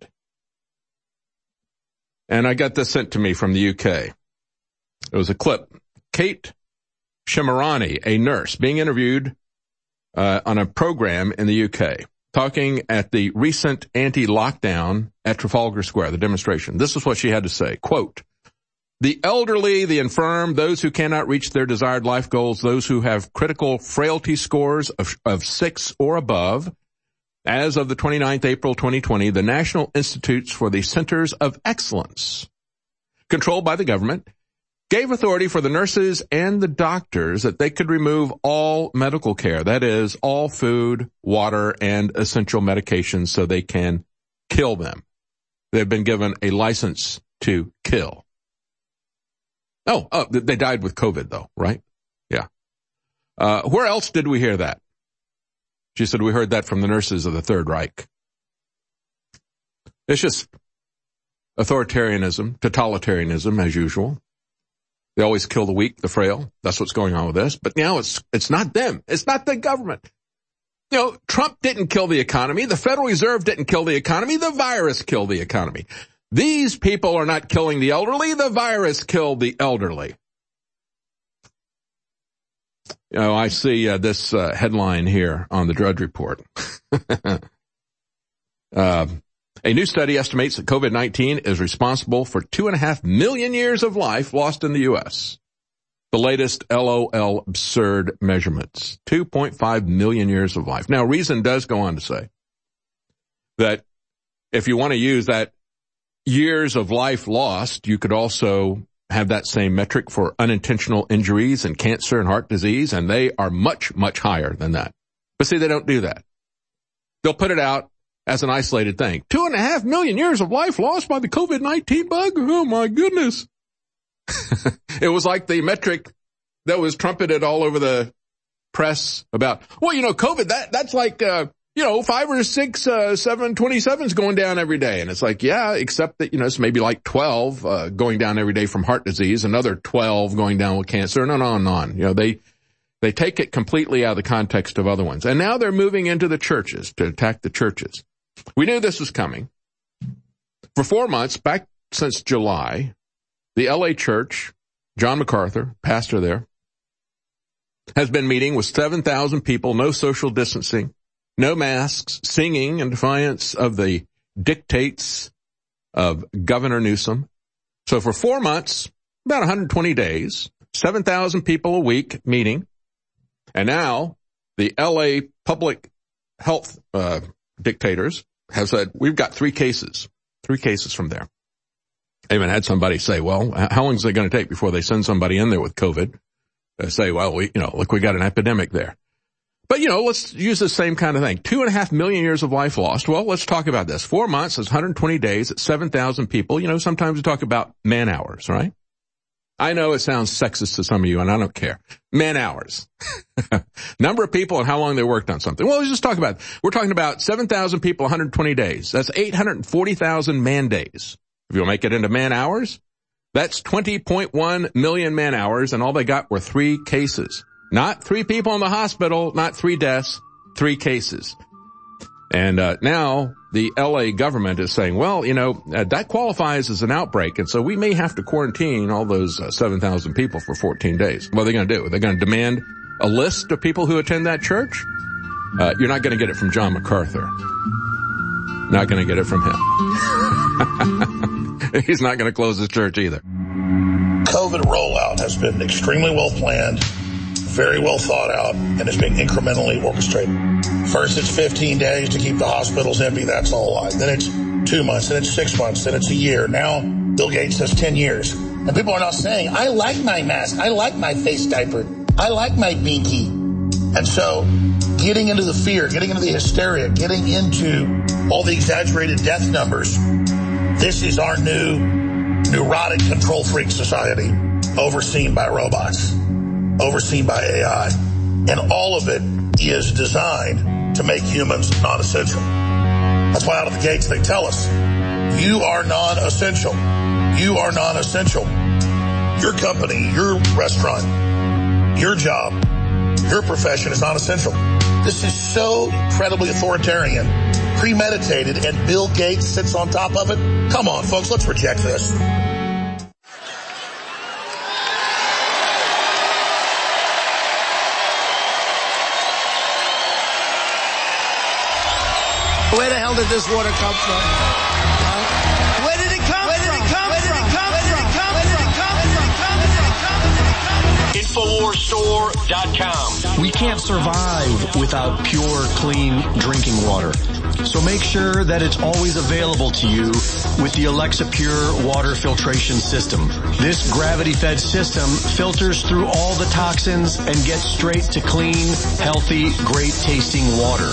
And I got this sent to me from the UK. It was a clip. Kate Shemirani, a nurse, being interviewed on a program in the UK, talking at the recent anti-lockdown at Trafalgar Square, the demonstration. This is what she had to say. Quote, the elderly, the infirm, those who cannot reach their desired life goals, those who have critical frailty scores of 6 or above, as of the 29th April 2020, the National Institutes for the Centers of Excellence, controlled by the government, gave authority for the nurses and the doctors that they could remove all medical care, that is, all food, water, and essential medications so they can kill them. They've been given a license to kill. Oh, they died with COVID, though, right? Yeah. Where else did we hear that? She said, we heard that from the nurses of the Third Reich. It's just authoritarianism, totalitarianism, as usual. They always kill the weak, the frail. That's what's going on with this. But now it's not them. It's not the government. Trump didn't kill the economy. The Federal Reserve didn't kill the economy. The virus killed the economy. These people are not killing the elderly. The virus killed the elderly. I see this headline here on the Drudge Report. A new study estimates that COVID-19 is responsible for 2.5 million years of life lost in the U.S. The latest LOL absurd measurements, 2.5 million years of life. Now, Reason does go on to say that if you want to use that years of life lost, you could also have that same metric for unintentional injuries and cancer and heart disease, and they are much, much higher than that. But see, they don't do that. They'll put it out as an isolated thing. 2.5 million years of life lost by the COVID-19 bug? Oh, my goodness. It was like the metric that was trumpeted all over the press about, COVID, that's like, 5 or 6, 727s going down every day. And it's like, yeah, except that, it's maybe like 12 going down every day from heart disease, another 12 going down with cancer, and on and on. They take it completely out of the context of other ones. And now they're moving into the churches to attack the churches. We knew this was coming. For 4 months, back since July, the LA church, John MacArthur, pastor there, has been meeting with 7,000 people, no social distancing, no masks, singing in defiance of the dictates of Governor Newsom. So for 4 months, about 120 days, 7,000 people a week meeting. And now the LA public health dictators have said, we've got 3 cases from there. I even had somebody say, well, how long is it going to take before they send somebody in there with COVID? Say, well, we got an epidemic there. But, let's use the same kind of thing. 2.5 million years of life lost. Well, let's talk about this. 4 months is 120 days at 7,000 people. Sometimes we talk about man hours, right? I know it sounds sexist to some of you, and I don't care. Man hours. Number of people and how long they worked on something. Well, let's just talk about it. We're talking about 7,000 people, 120 days. That's 840,000 man days. If you'll make it into man hours, that's 20.1 million man hours, and all they got were 3 cases. Not 3 people in the hospital, not 3 deaths, 3 cases. And now the LA government is saying, well, that qualifies as an outbreak, and so we may have to quarantine all those 7,000 people for 14 days. What are they going to do? Are they going to demand a list of people who attend that church? You're not going to get it from John MacArthur. Not going to get it from him. He's not going to close his church either. COVID rollout has been extremely well planned, very well thought out, and is being incrementally orchestrated. First, it's 15 days to keep the hospitals empty. That's all lie. Then it's 2 months. Then it's 6 months. Then it's a year. Now, Bill Gates says 10 years. And people are not saying, I like my mask. I like my face diaper. I like my binky. And so, getting into the fear, getting into the hysteria, getting into all the exaggerated death numbers, this is our new neurotic control freak society, overseen by robots, overseen by AI. And all of it is designed to make humans non-essential. That's why out of the gates they tell us, you are non-essential. You are non-essential. Your company, your restaurant, your job, your profession is non-essential. This is so incredibly authoritarian, premeditated, and Bill Gates sits on top of it. Come on, folks, let's reject this. Where the hell did this water come from? Where did it come from? Where did it come from? Where did it come from? Where did it come from? InfoWarsStore.com. We can't survive without pure, clean drinking water. So make sure that it's always available to you with the Alexa Pure water filtration system. This gravity-fed system filters through all the toxins and gets straight to clean, healthy, great-tasting water.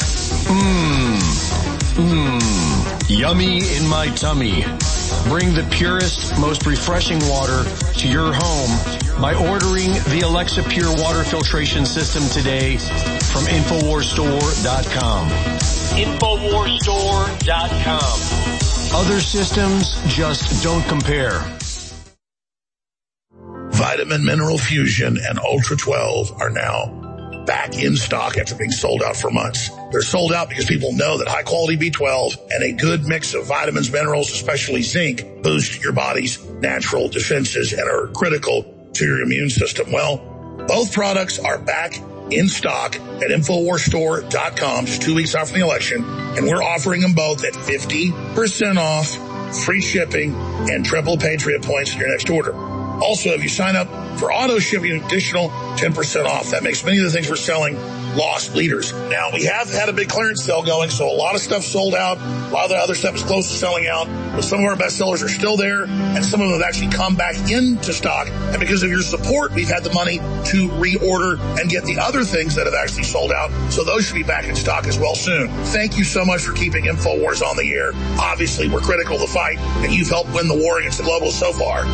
Yummy in my tummy. Bring the purest, most refreshing water to your home by ordering the Alexa Pure water filtration system today from InfoWarsStore.com. InfoWarsStore.com. Other systems just don't compare. Vitamin Mineral Fusion and Ultra 12 are now back in stock after being sold out for months. They're sold out because people know that high quality B12 and a good mix of vitamins, minerals, especially zinc, boost your body's natural defenses and are critical to your immune system. Well, both products are back in stock at InfoWarsStore.com just 2 weeks after the election, and we're offering them both at 50% off, free shipping, and triple Patriot points in your next order. Also, if you sign up for auto shipping, an additional 10% off. That makes many of the things we're selling loss leaders. Now, we have had a big clearance sale going, so a lot of stuff sold out. A lot of the other stuff is close to selling out. But some of our best sellers are still there, and some of them have actually come back into stock. And because of your support, we've had the money to reorder and get the other things that have actually sold out. So those should be back in stock as well soon. Thank you so much for keeping InfoWars on the air. Obviously, we're critical of the fight, and you've helped win the war against the globalists so far.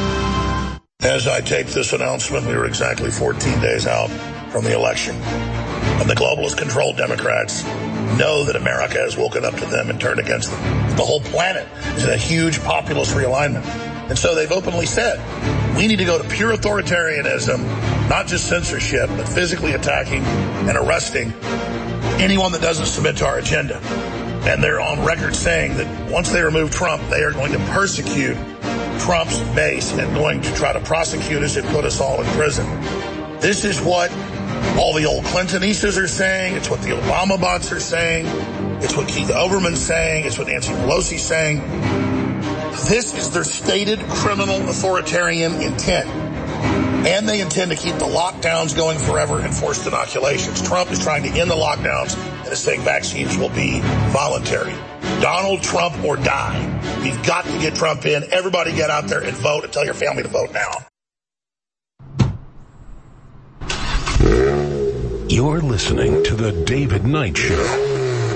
As I taped this announcement, we were exactly 14 days out from the election. And the globalist-controlled Democrats know that America has woken up to them and turned against them. The whole planet is in a huge populist realignment. And so they've openly said, we need to go to pure authoritarianism, not just censorship, but physically attacking and arresting anyone that doesn't submit to our agenda. And they're on record saying that once they remove Trump, they are going to persecute Trump's base and going to try to prosecute us and put us all in prison. This is what all the old Clintonistas are saying. It's what the Obama bots are saying. It's what Keith Olbermann's saying. It's what Nancy Pelosi's saying. This is their stated criminal authoritarian intent. And they intend to keep the lockdowns going forever and forced inoculations. Trump is trying to end the lockdowns and is saying vaccines will be voluntary. Donald Trump or die. We've got to get Trump in. Everybody get out there and vote and tell your family to vote now. You're listening to The David Knight Show.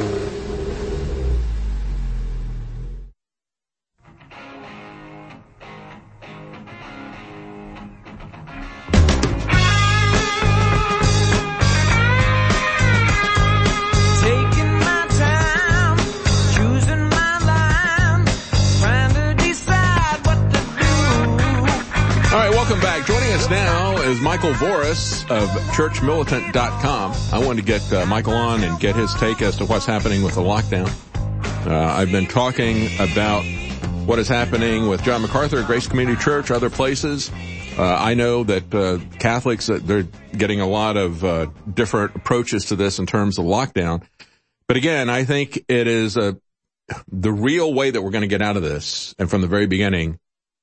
Michael Voris of churchmilitant.com. I wanted to get Michael on and get his take as to what's happening with the lockdown. I've been talking about what is happening with John MacArthur, Grace Community Church, other places. I know that Catholics, they're getting a lot of different approaches to this in terms of lockdown. But again, I think it is the real way that we're going to get out of this. And from the very beginning,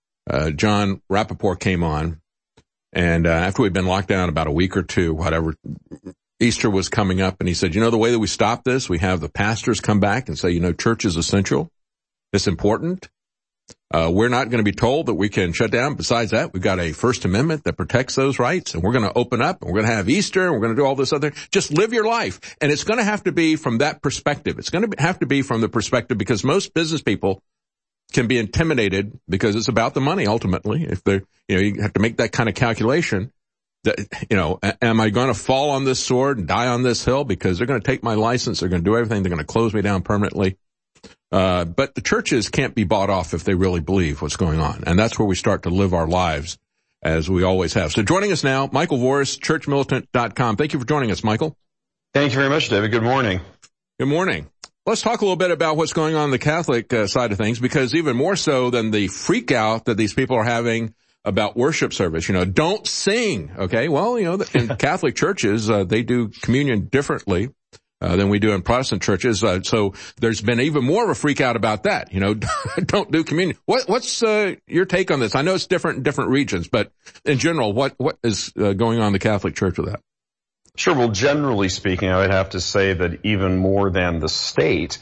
John Rappaport came on. And after we'd been locked down about a week or two, whatever, Easter was coming up, and he said, the way that we stop this, we have the pastors come back and say, church is essential. It's important. We're not going to be told that we can shut down. Besides that, we've got a First Amendment that protects those rights, and we're going to open up, and we're going to have Easter, and we're going to do all this other. Just live your life. And it's going to have to be from that perspective. It's going to have to be from the perspective, because most business people can be intimidated because it's about the money ultimately. If they're, you have to make that kind of calculation that, am I going to fall on this sword and die on this hill because they're going to take my license, they're going to do everything, they're going to close me down permanently. But the churches can't be bought off if they really believe what's going on. And that's where we start to live our lives as we always have. So joining us now, Michael Voris, churchmilitant.com. Thank you for joining us, Michael. Thank you very much, David. Good morning. Good morning. Let's talk a little bit about what's going on the Catholic side of things, because even more so than the freak out that these people are having about worship service, don't sing. Okay. Well, in Catholic churches, they do communion differently than we do in Protestant churches. So there's been even more of a freak out about that. Don't do communion. What's your take on this? I know it's different in different regions, but in general, what is going on in the Catholic Church with that? Sure. Well, generally speaking, I would have to say that even more than the state,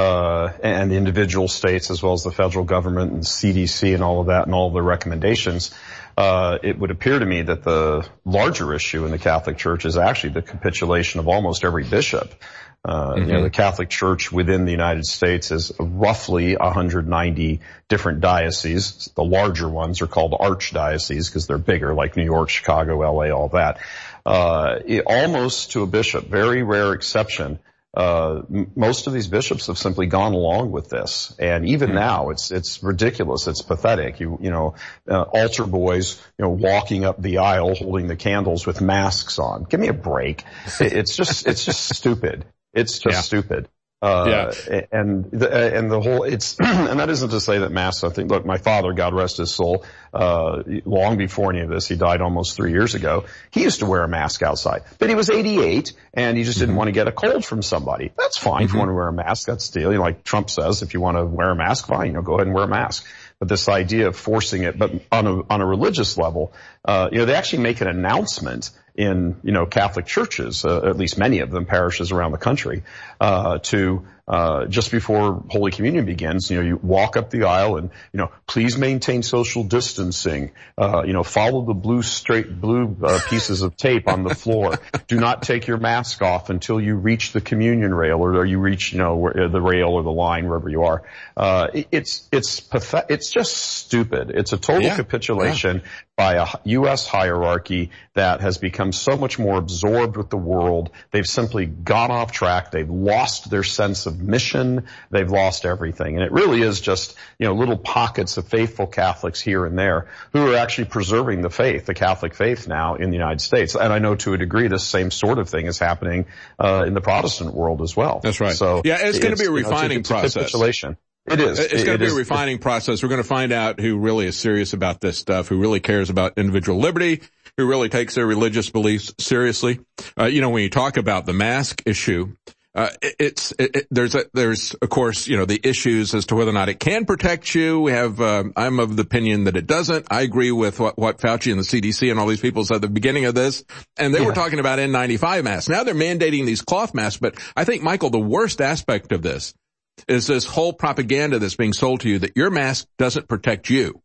and the individual states, as well as the federal government and CDC and all of that and all of the recommendations, it would appear to me that the larger issue in the Catholic Church is actually the capitulation of almost every bishop. The Catholic Church within the United States is roughly 190 different dioceses. The larger ones are called archdioceses because they're bigger, like New York, Chicago, LA, all that. Almost to a bishop, very rare exception. Most of these bishops have simply gone along with this. And even now, it's ridiculous. It's pathetic. Altar boys, walking up the aisle holding the candles with masks on. Give me a break. It's just stupid. It's just stupid. And the whole, and that isn't to say that mass, I think, look, my father, God rest his soul, long before any of this, he died almost 3 years ago. He used to wear a mask outside, but he was 88 and he just didn't want to get a cold from somebody. That's fine. If you want to wear a mask, that's the deal. Like Trump says, if you want to wear a mask, fine, go ahead and wear a mask. But this idea of forcing it, but on a religious level, they actually make an announcement in, Catholic churches, at least many of them, parishes around the country, to just before Holy Communion begins, you walk up the aisle and, please maintain social distancing, follow the blue pieces of tape on the floor. Do not take your mask off until you reach the communion rail or you reach, the rail or the line, wherever you are. It's pathetic. It's just stupid. It's a total capitulation by a U.S. hierarchy that has become so much more absorbed with the world. They've simply gone off track. They've lost their sense of mission. They've lost everything. And it really is just, little pockets of faithful Catholics here and there who are actually preserving the faith, the Catholic faith now in the United States. And I know to a degree this same sort of thing is happening in the Protestant world as well. That's right. So it's going to be a refining process. Capitulation. It is. It's going to be a refining process. We're going to find out who really is serious about this stuff, who really cares about individual liberty, who really takes their religious beliefs seriously. When you talk about the mask issue, there's of course, the issues as to whether or not it can protect you. We have, I'm of the opinion that it doesn't. I agree with what Fauci and the CDC and all these people said at the beginning of this. And they were talking about N95 masks. Now they're mandating these cloth masks. But I think, Michael, the worst aspect of this is this whole propaganda that's being sold to you that your mask doesn't protect you.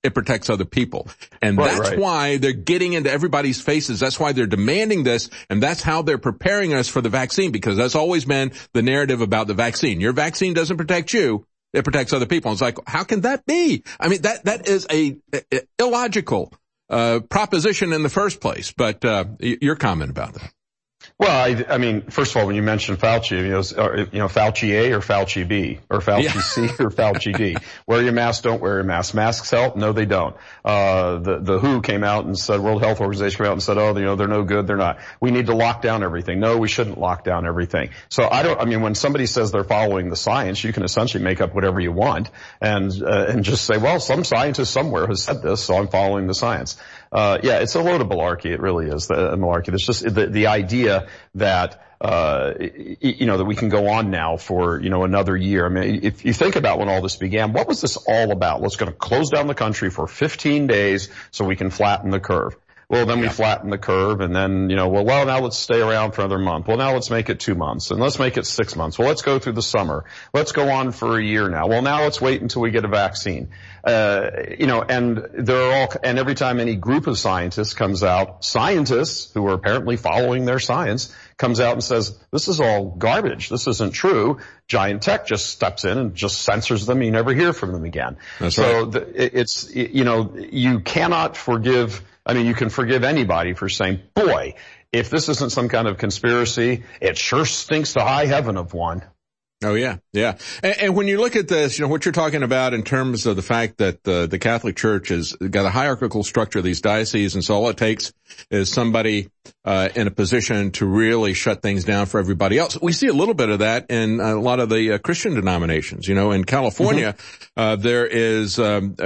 it protects other people. And that's why they're getting into everybody's faces. That's why they're demanding this, and that's how they're preparing us for the vaccine, because that's always been the narrative about the vaccine. Your vaccine doesn't protect you. It protects other people. It's like, how can that be? I mean, that is a illogical proposition in the first place. But your comment about that. Well, I mean, first of all, when you mentioned Fauci, Fauci A or Fauci B or Fauci C or Fauci D. Wear your mask, don't wear your mask. Masks help? No, they don't. The WHO came out and said, World Health Organization came out and said, they're no good, they're not. We need to lock down everything. No, we shouldn't lock down everything. So when somebody says they're following the science, you can essentially make up whatever you want and just say, well, some scientist somewhere has said this, so I'm following the science. It's a load of malarkey. It really is a malarkey. It's just the idea that, that we can go on now for, another year. I mean, if you think about when all this began, what was this all about? Let's going to close down the country for 15 days so we can flatten the curve. Well, then we flatten the curve, and then, now let's stay around for another month. Well, now let's make it 2 months, and let's make it 6 months. Well, let's go through the summer. Let's go on for a year now. Well, now let's wait until we get a vaccine. And every time any group of scientists comes out, scientists who are apparently following their science comes out and says, this is all garbage. This isn't true. Giant tech just steps in and just censors them. You never hear from them again. That's right. You cannot forgive. I mean, you can forgive anybody for saying, boy, if this isn't some kind of conspiracy, it sure stinks to high heaven of one. Oh, yeah. And when you look at this, what you're talking about in terms of the fact that the Catholic Church has got a hierarchical structure of these dioceses, and so all it takes is somebody in a position to really shut things down for everybody else. We see a little bit of that in a lot of the Christian denominations. In California, there was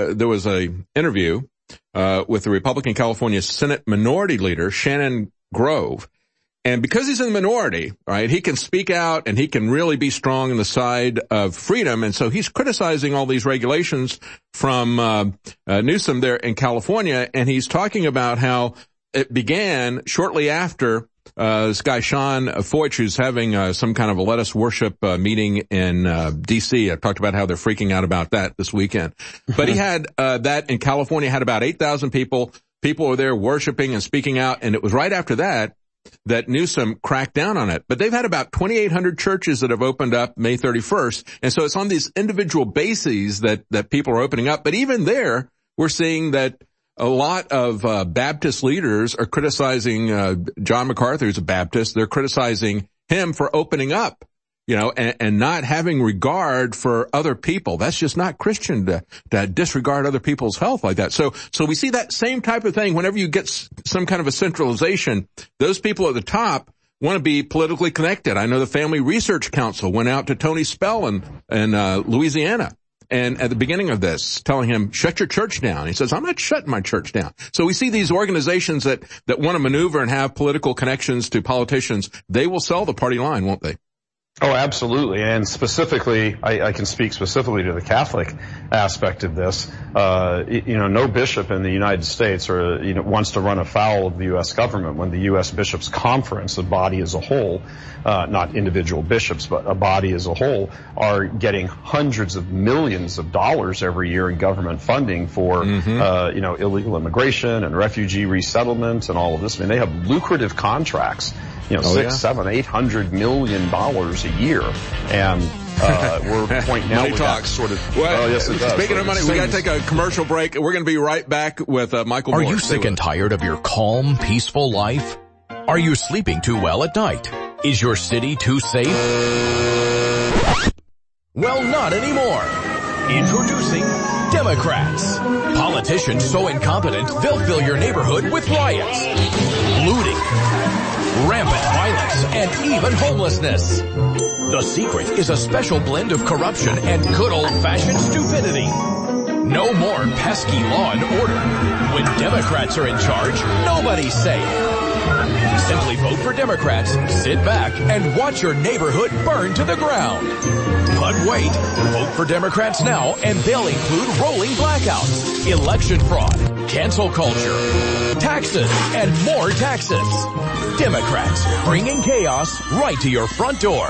a interview with the Republican California Senate Minority Leader, Shannon Grove. And because he's in the minority, right, he can speak out and he can really be strong on the side of freedom. And so he's criticizing all these regulations from Newsom there in California. And he's talking about how it began shortly after this guy, Sean Feucht, who's having some kind of a Let Us Worship meeting in D.C. I talked about how they're freaking out about that this weekend. But he had that in California, had about 8,000 people. People were there worshiping and speaking out. And it was right after that Newsom cracked down on it. But they've had about 2,800 churches that have opened up May 31st. And so it's on these individual bases that people are opening up. But even there, we're seeing that a lot of Baptist leaders are criticizing John MacArthur, who's a Baptist. They're criticizing him for opening up, and not having regard for other people. That's just not Christian to disregard other people's health like that. So we see that same type of thing whenever you get some kind of a centralization. Those people at the top want to be politically connected. I know the Family Research Council went out to Tony Spell in Louisiana. And at the beginning of this, telling him, shut your church down. He says, I'm not shutting my church down. So we see these organizations that want to maneuver and have political connections to politicians. They will sell the party line, won't they? Oh, absolutely. And specifically, I can speak specifically to the Catholic aspect of this. No bishop in the United States wants to run afoul of the U.S. government when the U.S. Bishops' Conference, the body as a whole, not individual bishops, but a body as a whole, are getting hundreds of millions of dollars every year in government funding for, illegal immigration and refugee resettlement and all of this. I mean, they have lucrative contracts. $600-800 million a year, and we're pointing out money talks sort of. Well, yes, it does. Speaking of money, we got to take a commercial break. We're going to be right back with Michael. Are you sick and tired of your calm, peaceful life? Are you sleeping too well at night? Is your city too safe? Well, not anymore. Introducing Democrats. Politicians so incompetent they'll fill your neighborhood with riots, looting, rampant violence, and even homelessness. The secret is a special blend of corruption and good old-fashioned stupidity. No more pesky law and order. When Democrats are in charge, nobody's safe. Simply vote for Democrats, sit back, and watch your neighborhood burn to the ground. But wait, vote for Democrats now, and they'll include rolling blackouts, election fraud, cancel culture, taxes, and more taxes. Democrats, bringing chaos right to your front door.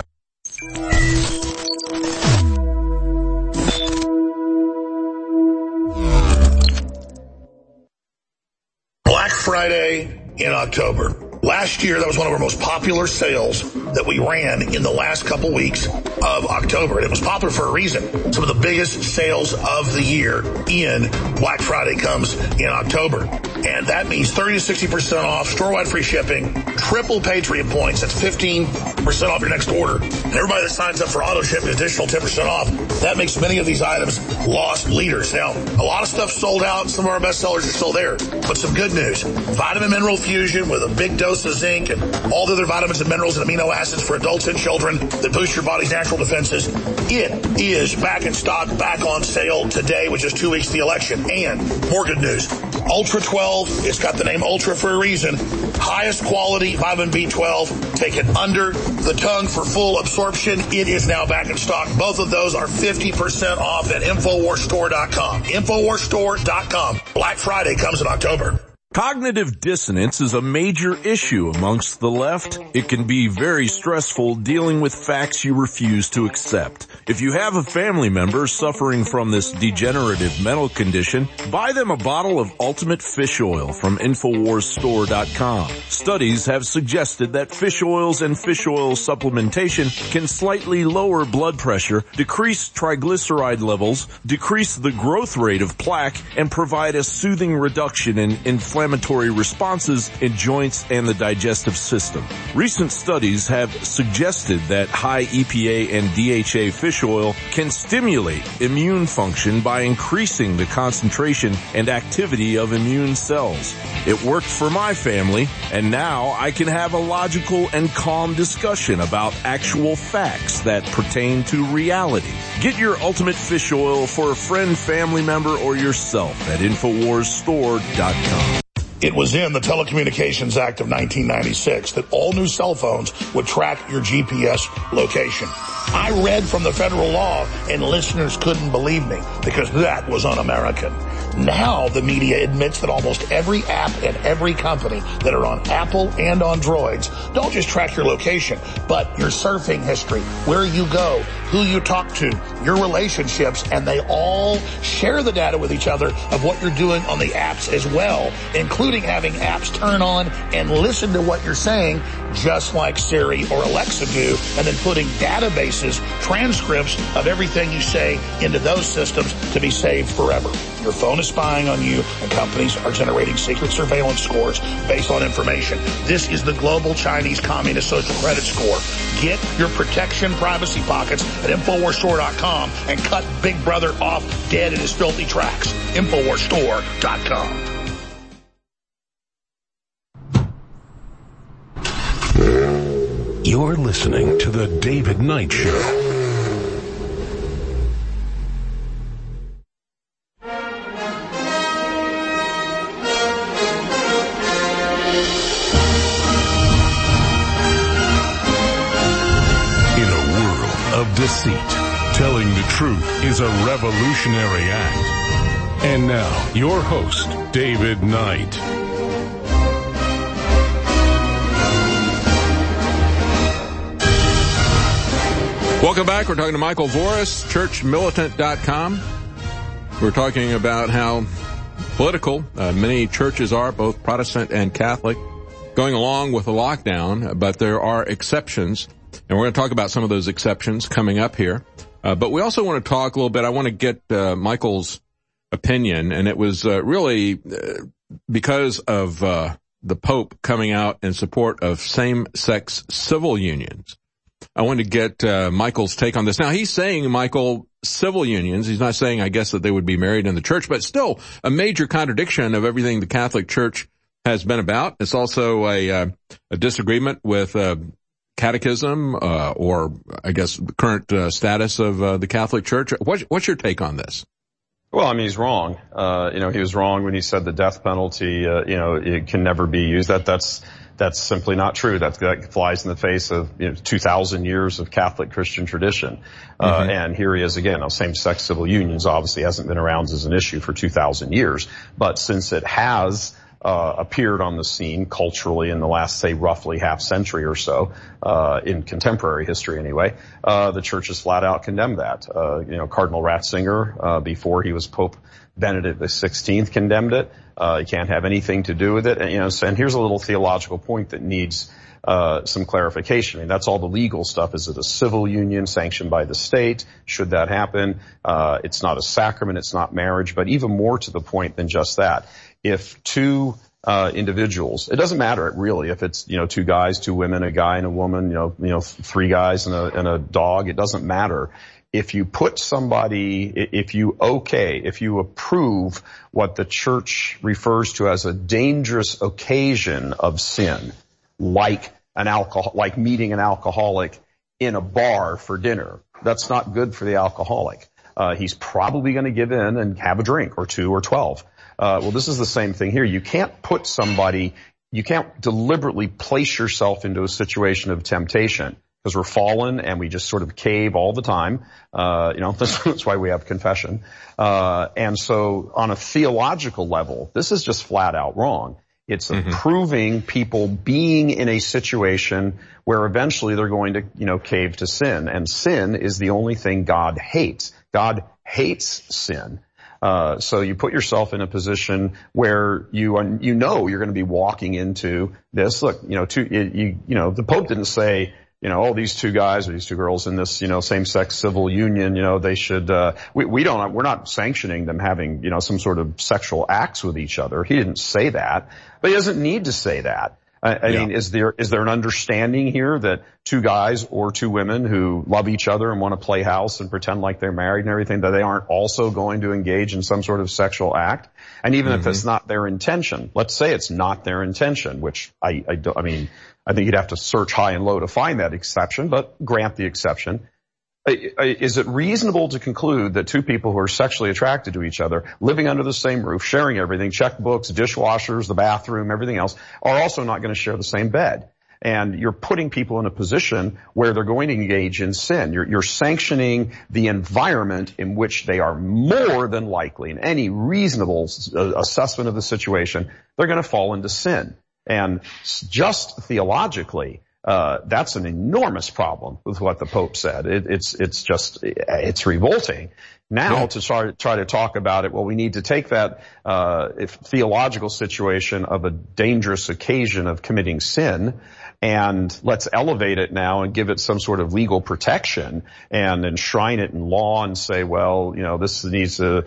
Friday in October. Last year, that was one of our most popular sales that we ran in the last couple weeks of October. And it was popular for a reason. Some of the biggest sales of the year in Black Friday comes in October. And that means 30 to 60% off, store-wide free shipping, triple Patriot points. That's 15% off your next order. And everybody that signs up for auto ship, additional 10% off. That makes many of these items lost leaders. Now, a lot of stuff sold out. Some of our best sellers are still there. But some good news. Vitamin Mineral Fusion with a big dose of zinc and all the other vitamins and minerals and amino acids for adults and children that boost your body's natural defenses. It is back in stock, back on sale today, which is 2 weeks to the election. And more good news. Ultra 12, it's got the name Ultra for a reason. Highest quality vitamin B12, taken under the tongue for full absorption. It is now back in stock. Both of those are 50% off at InfoWarsStore.com. InfoWarsStore.com. Black Friday comes in October. Cognitive dissonance is a major issue amongst the left. It can be very stressful dealing with facts you refuse to accept. If you have a family member suffering from this degenerative mental condition, buy them a bottle of Ultimate Fish Oil from InfoWarsStore.com. Studies have suggested that fish oils and fish oil supplementation can slightly lower blood pressure, decrease triglyceride levels, decrease the growth rate of plaque, and provide a soothing reduction in inflammatory responses in joints and the digestive system. Recent studies have suggested that high EPA and DHA fish oil can stimulate immune function by increasing the concentration and activity of immune cells. It worked for my family, and now I can have a logical and calm discussion about actual facts that pertain to reality. Get your Ultimate Fish Oil for a friend, family member, or yourself at InfoWarsStore.com. It was in the Telecommunications Act of 1996 that all new cell phones would track your GPS location. I read from the federal law, and listeners couldn't believe me because that was un-American. Now the media admits that almost every app and every company that are on Apple and on Droids don't just track your location, but your surfing history, where you go, who you talk to, your relationships, and they all share the data with each other of what you're doing on the apps as well, including having apps turn on and listen to what you're saying, just like Siri or Alexa do, and then putting databases, transcripts of everything you say into those systems to be saved forever. Your phone is spying on you, and companies are generating secret surveillance scores based on information. This is the global Chinese Communist social credit score. Get your protection privacy pockets at InfoWarsStore.com and cut Big Brother off dead in his filthy tracks. InfoWarsStore.com. You're listening to The David Knight Show. Of deceit. Telling the truth is a revolutionary act. And now, your host, David Knight. Welcome back. We're talking to Michael Voris, churchmilitant.com. We're talking about how political many churches are, both Protestant and Catholic, going along with the lockdown, but there are exceptions. And we're going to talk about some of those exceptions coming up here. But we also want to talk a little bit. I want to get Michael's opinion. And it was really because of the Pope coming out in support of same-sex civil unions. I wanted to get Michael's take on this. Now, he's saying, Michael, civil unions. He's not saying, I guess, that they would be married in the church, but still a major contradiction of everything the Catholic Church has been about. It's also a disagreement with catechism, or I guess the current status of the Catholic Church. What's your take on this? Well, I mean, he's wrong. He was wrong when he said the death penalty, it can never be used. That's simply not true. That flies in the face of 2,000 years of Catholic Christian tradition. And here he is again. Same-sex civil unions obviously hasn't been around as an issue for 2,000 years, but since it has appeared on the scene culturally in the last, say, roughly half century or so, in contemporary history anyway, the church has flat out condemned that. Cardinal Ratzinger, before he was Pope Benedict XVI condemned it. You can't have anything to do with it. And here's a little theological point that needs some clarification. I mean, that's all the legal stuff. Is it a civil union sanctioned by the state? Should that happen? It's not a sacrament. It's not marriage. But even more to the point than just that, if two individuals, it doesn't matter really if it's, two guys, two women, a guy and a woman, three guys and a dog, it doesn't matter. If you put somebody, if you approve what the church refers to as a dangerous occasion of sin, like meeting an alcoholic in a bar for dinner, that's not good for the alcoholic. He's probably going to give in and have a drink or two or 12. Well, this is the same thing here. You can't deliberately place yourself into a situation of temptation, because we're fallen and we just sort of cave all the time. That's why we have confession. And so on a theological level, this is just flat out wrong. It's approving people being in a situation where eventually they're going to, cave to sin. And sin is the only thing God hates. God hates sin. So you put yourself in a position where you're going to be walking into this. Look, the Pope didn't say, these two guys or these two girls in this, same-sex civil union, they should, we're not sanctioning them having, some sort of sexual acts with each other. He didn't say that, but he doesn't need to say that. I mean, is there an understanding here that two guys or two women who love each other and want to play house and pretend like they're married and everything, that they aren't also going to engage in some sort of sexual act? And even if it's not their intention, let's say it's not their intention, which I think you'd have to search high and low to find that exception, but grant the exception. Is it reasonable to conclude that two people who are sexually attracted to each other, living under the same roof, sharing everything, checkbooks, dishwashers, the bathroom, everything else, are also not going to share the same bed? And you're putting people in a position where they're going to engage in sin. You're sanctioning the environment in which they are more than likely, in any reasonable assessment of the situation, they're going to fall into sin. And just theologically, that's an enormous problem with what the Pope said. It's revolting. Now to try to talk about it, well, we need to take that theological situation of a dangerous occasion of committing sin, and let's elevate it now and give it some sort of legal protection and enshrine it in law and say, well, this needs to,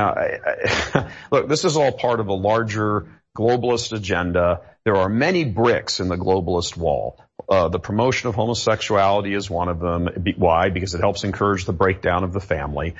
look, this is all part of a larger globalist agenda. There are many bricks in the globalist wall. The promotion of homosexuality is one of them. Why? Because it helps encourage the breakdown of the family.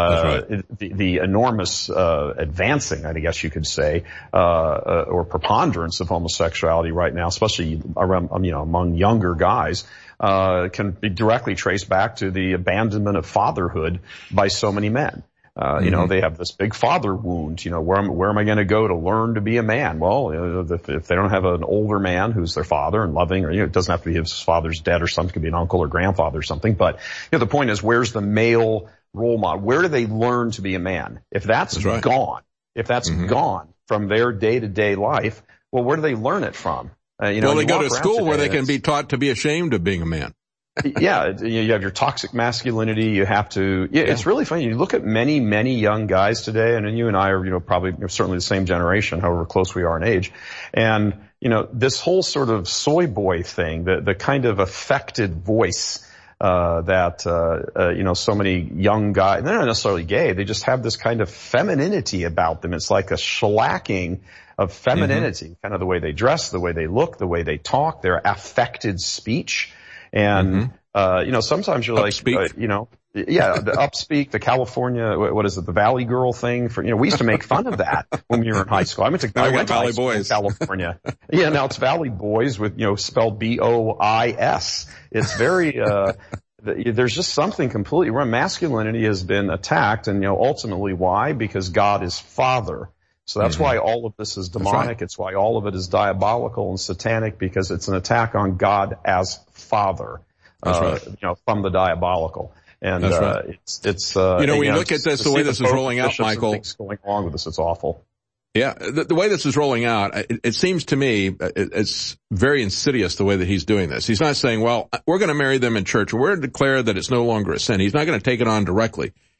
The enormous advancing, I guess you could say, or preponderance of homosexuality right now, especially around, among younger guys, can be directly traced back to the abandonment of fatherhood by so many men. They have this big father wound. Where am I going to go to learn to be a man? Well, if they don't have an older man who's their father and loving, or, it doesn't have to be his father's dead or something. It could be an uncle or grandfather or something. But, the point is, where's the male role model? Where do they learn to be a man? If that's gone, gone from their day-to-day life, well, where do they learn it from? They go to school where they can be taught to be ashamed of being a man. Yeah, you have your toxic masculinity. You have to. It's really funny. You look at many, many young guys today, and you and I are, probably certainly the same generation, however close we are in age. And this whole sort of soy boy thing, the kind of affected voice that so many young guys, they're not necessarily gay. They just have this kind of femininity about them. It's like a shellacking of femininity, kind of the way they dress, the way they look, the way they talk, their affected speech. And, sometimes you're like, the upspeak, the California, what is it, the Valley Girl thing we used to make fun of that when we were in high school. I went to Valley Boys, California. Now it's Valley Boys with, spelled B-O-I-S. It's very, there's just something completely wrong. Masculinity has been attacked, and, ultimately why? Because God is Father. So that's why all of this is demonic. It's why all of it is diabolical and satanic, because it's an attack on God as Father, from the diabolical. And, it's when you look at this, the way this is rolling out, Michael, things going along with this, it's awful. Yeah. The way this is rolling out, it seems to me it's very insidious the way that he's doing this. He's not saying, well, we're going to marry them in church. We're going to declare that it's no longer a sin. He's not going to take it on directly.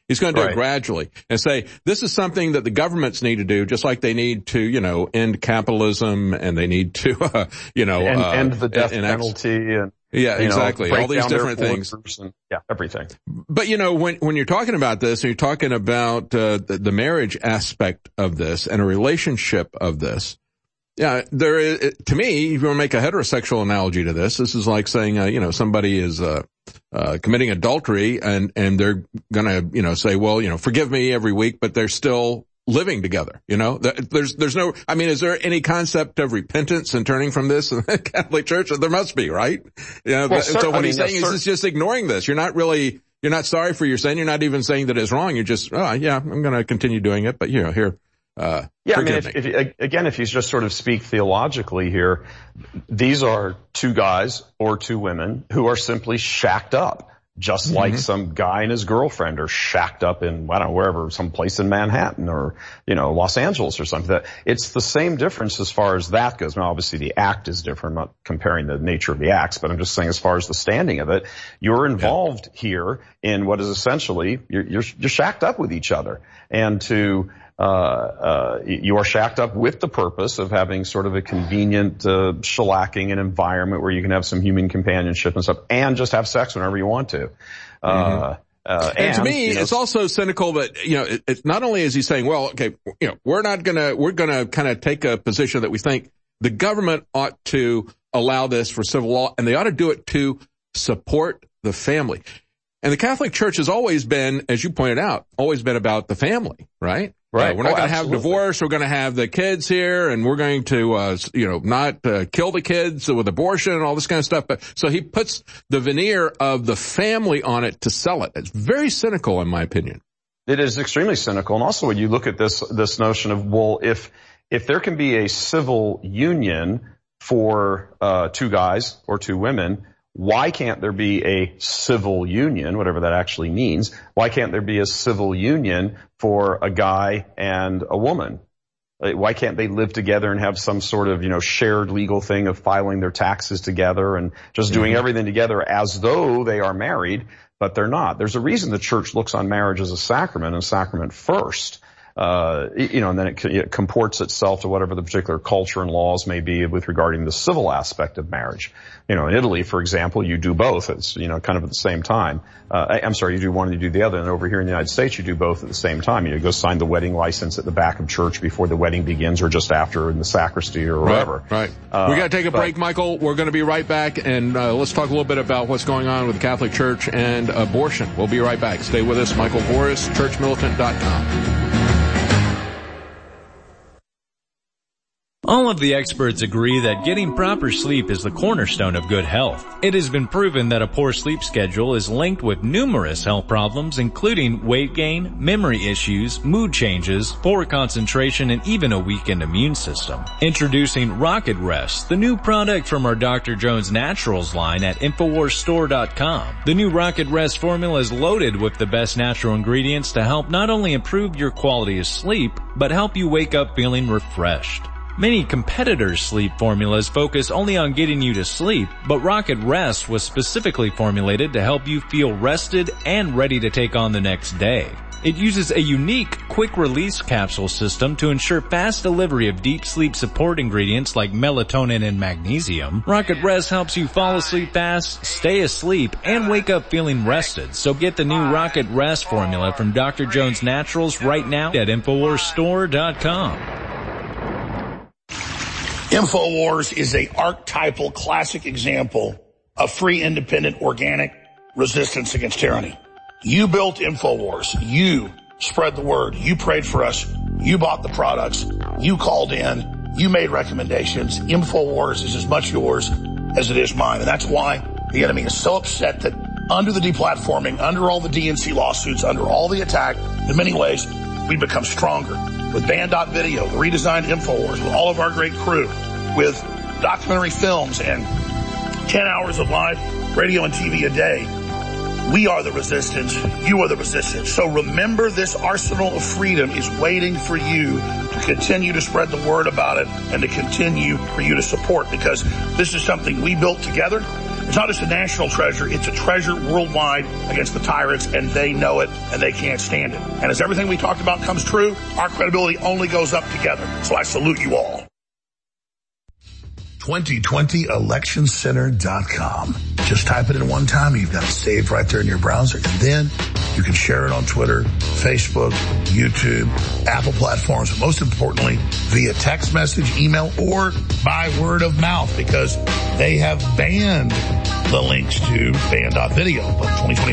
He's going to do it gradually and say, this is something that the governments need to do, just like they need to, end capitalism, and they need to, end the death penalty and. Yeah, exactly. All these different things. Everything. But when you're talking about this, and you're talking about the marriage aspect of this and a relationship of this, there is, to me, if you want to make a heterosexual analogy to this is like saying, somebody is committing adultery, and they're gonna, say, well, forgive me every week, but they're still living together, there's no, is there any concept of repentance and turning from this in the Catholic Church? There must be, right? So what he's saying is just ignoring this. You're not sorry for your sin. You're not even saying that it's wrong. You're just, I'm going to continue doing it, but here. If you just sort of speak theologically here, these are two guys or two women who are simply shacked up. Just like some guy and his girlfriend are shacked up in, wherever, some place in Manhattan or, Los Angeles or something. It's the same difference as far as that goes. Now, obviously the act is different. I'm not comparing the nature of the acts, but I'm just saying as far as the standing of it, you're involved here in what is essentially, you're shacked up with each other. And you are shacked up with the purpose of having sort of a convenient, shellacking an environment where you can have some human companionship and stuff, and just have sex whenever you want to. And to me, it's also cynical that, it's not only is he saying, well, okay, we're gonna kind of take a position that we think the government ought to allow this for civil law, and they ought to do it to support the family. And the Catholic Church has always been, as you pointed out, about the family, right? Right. We're not going to have divorce. We're going to have the kids here, and we're going to, not kill the kids with abortion and all this kind of stuff. But so he puts the veneer of the family on it to sell it. It's very cynical, in my opinion. It is extremely cynical. And also when you look at this notion of, well, if there can be a civil union for two guys or two women, why can't there be a civil union, whatever that actually means? Why can't there be a civil union for a guy and a woman? Why can't they live together and have some sort of, shared legal thing of filing their taxes together and just doing everything together as though they are married, but they're not? There's a reason the church looks on marriage as a sacrament, and sacrament first. And then it comports itself to whatever the particular culture and laws may be with regarding the civil aspect of marriage. In Italy, for example, you do both. It's, kind of at the same time. You do one and you do the other. And over here in the United States, you do both at the same time. You go sign the wedding license at the back of church before the wedding begins, or just after in the sacristy or wherever. Right. We got to take a break, Michael. We're going to be right back, and let's talk a little bit about what's going on with the Catholic Church and abortion. We'll be right back. Stay with us. Michael Voris, churchmilitant.com. All of the experts agree that getting proper sleep is the cornerstone of good health. It has been proven that a poor sleep schedule is linked with numerous health problems, including weight gain, memory issues, mood changes, poor concentration, and even a weakened immune system. Introducing Rocket Rest, the new product from our Dr. Jones Naturals line at InfoWarsStore.com. The new Rocket Rest formula is loaded with the best natural ingredients to help not only improve your quality of sleep, but help you wake up feeling refreshed. Many competitors' sleep formulas focus only on getting you to sleep, but Rocket Rest was specifically formulated to help you feel rested and ready to take on the next day. It uses a unique quick-release capsule system to ensure fast delivery of deep sleep support ingredients like melatonin and magnesium. Rocket Rest helps you fall asleep fast, stay asleep, and wake up feeling rested. So get the new Rocket Rest formula from Dr. Jones Naturals right now at InfoWarsStore.com. InfoWars is a archetypal classic example of free, independent, organic resistance against tyranny. You built InfoWars. You spread the word. You prayed for us. You bought the products. You called in. You made recommendations. InfoWars is as much yours as it is mine. And that's why the enemy is so upset that under the deplatforming, under all the DNC lawsuits, under all the attack, in many ways, we've become stronger. With Band.video, the redesigned InfoWars, with all of our great crew, with documentary films and 10 hours of live radio and TV a day. We are the resistance. You are the resistance. So remember, this arsenal of freedom is waiting for you to continue to spread the word about it and to continue for you to support, because this is something we built together. It's It's not just a national treasure, it's a treasure worldwide against the tyrants, and they know it, and they can't stand it. And as everything we talked about comes true, our credibility only goes up together. So I salute you all. 2020electioncenter.com. Just type it in one time. You've got it saved right there in your browser. And then you can share it on Twitter, Facebook, YouTube, Apple platforms, but most importantly, via text message, email, or by word of mouth, because they have banned the links to ban.video. But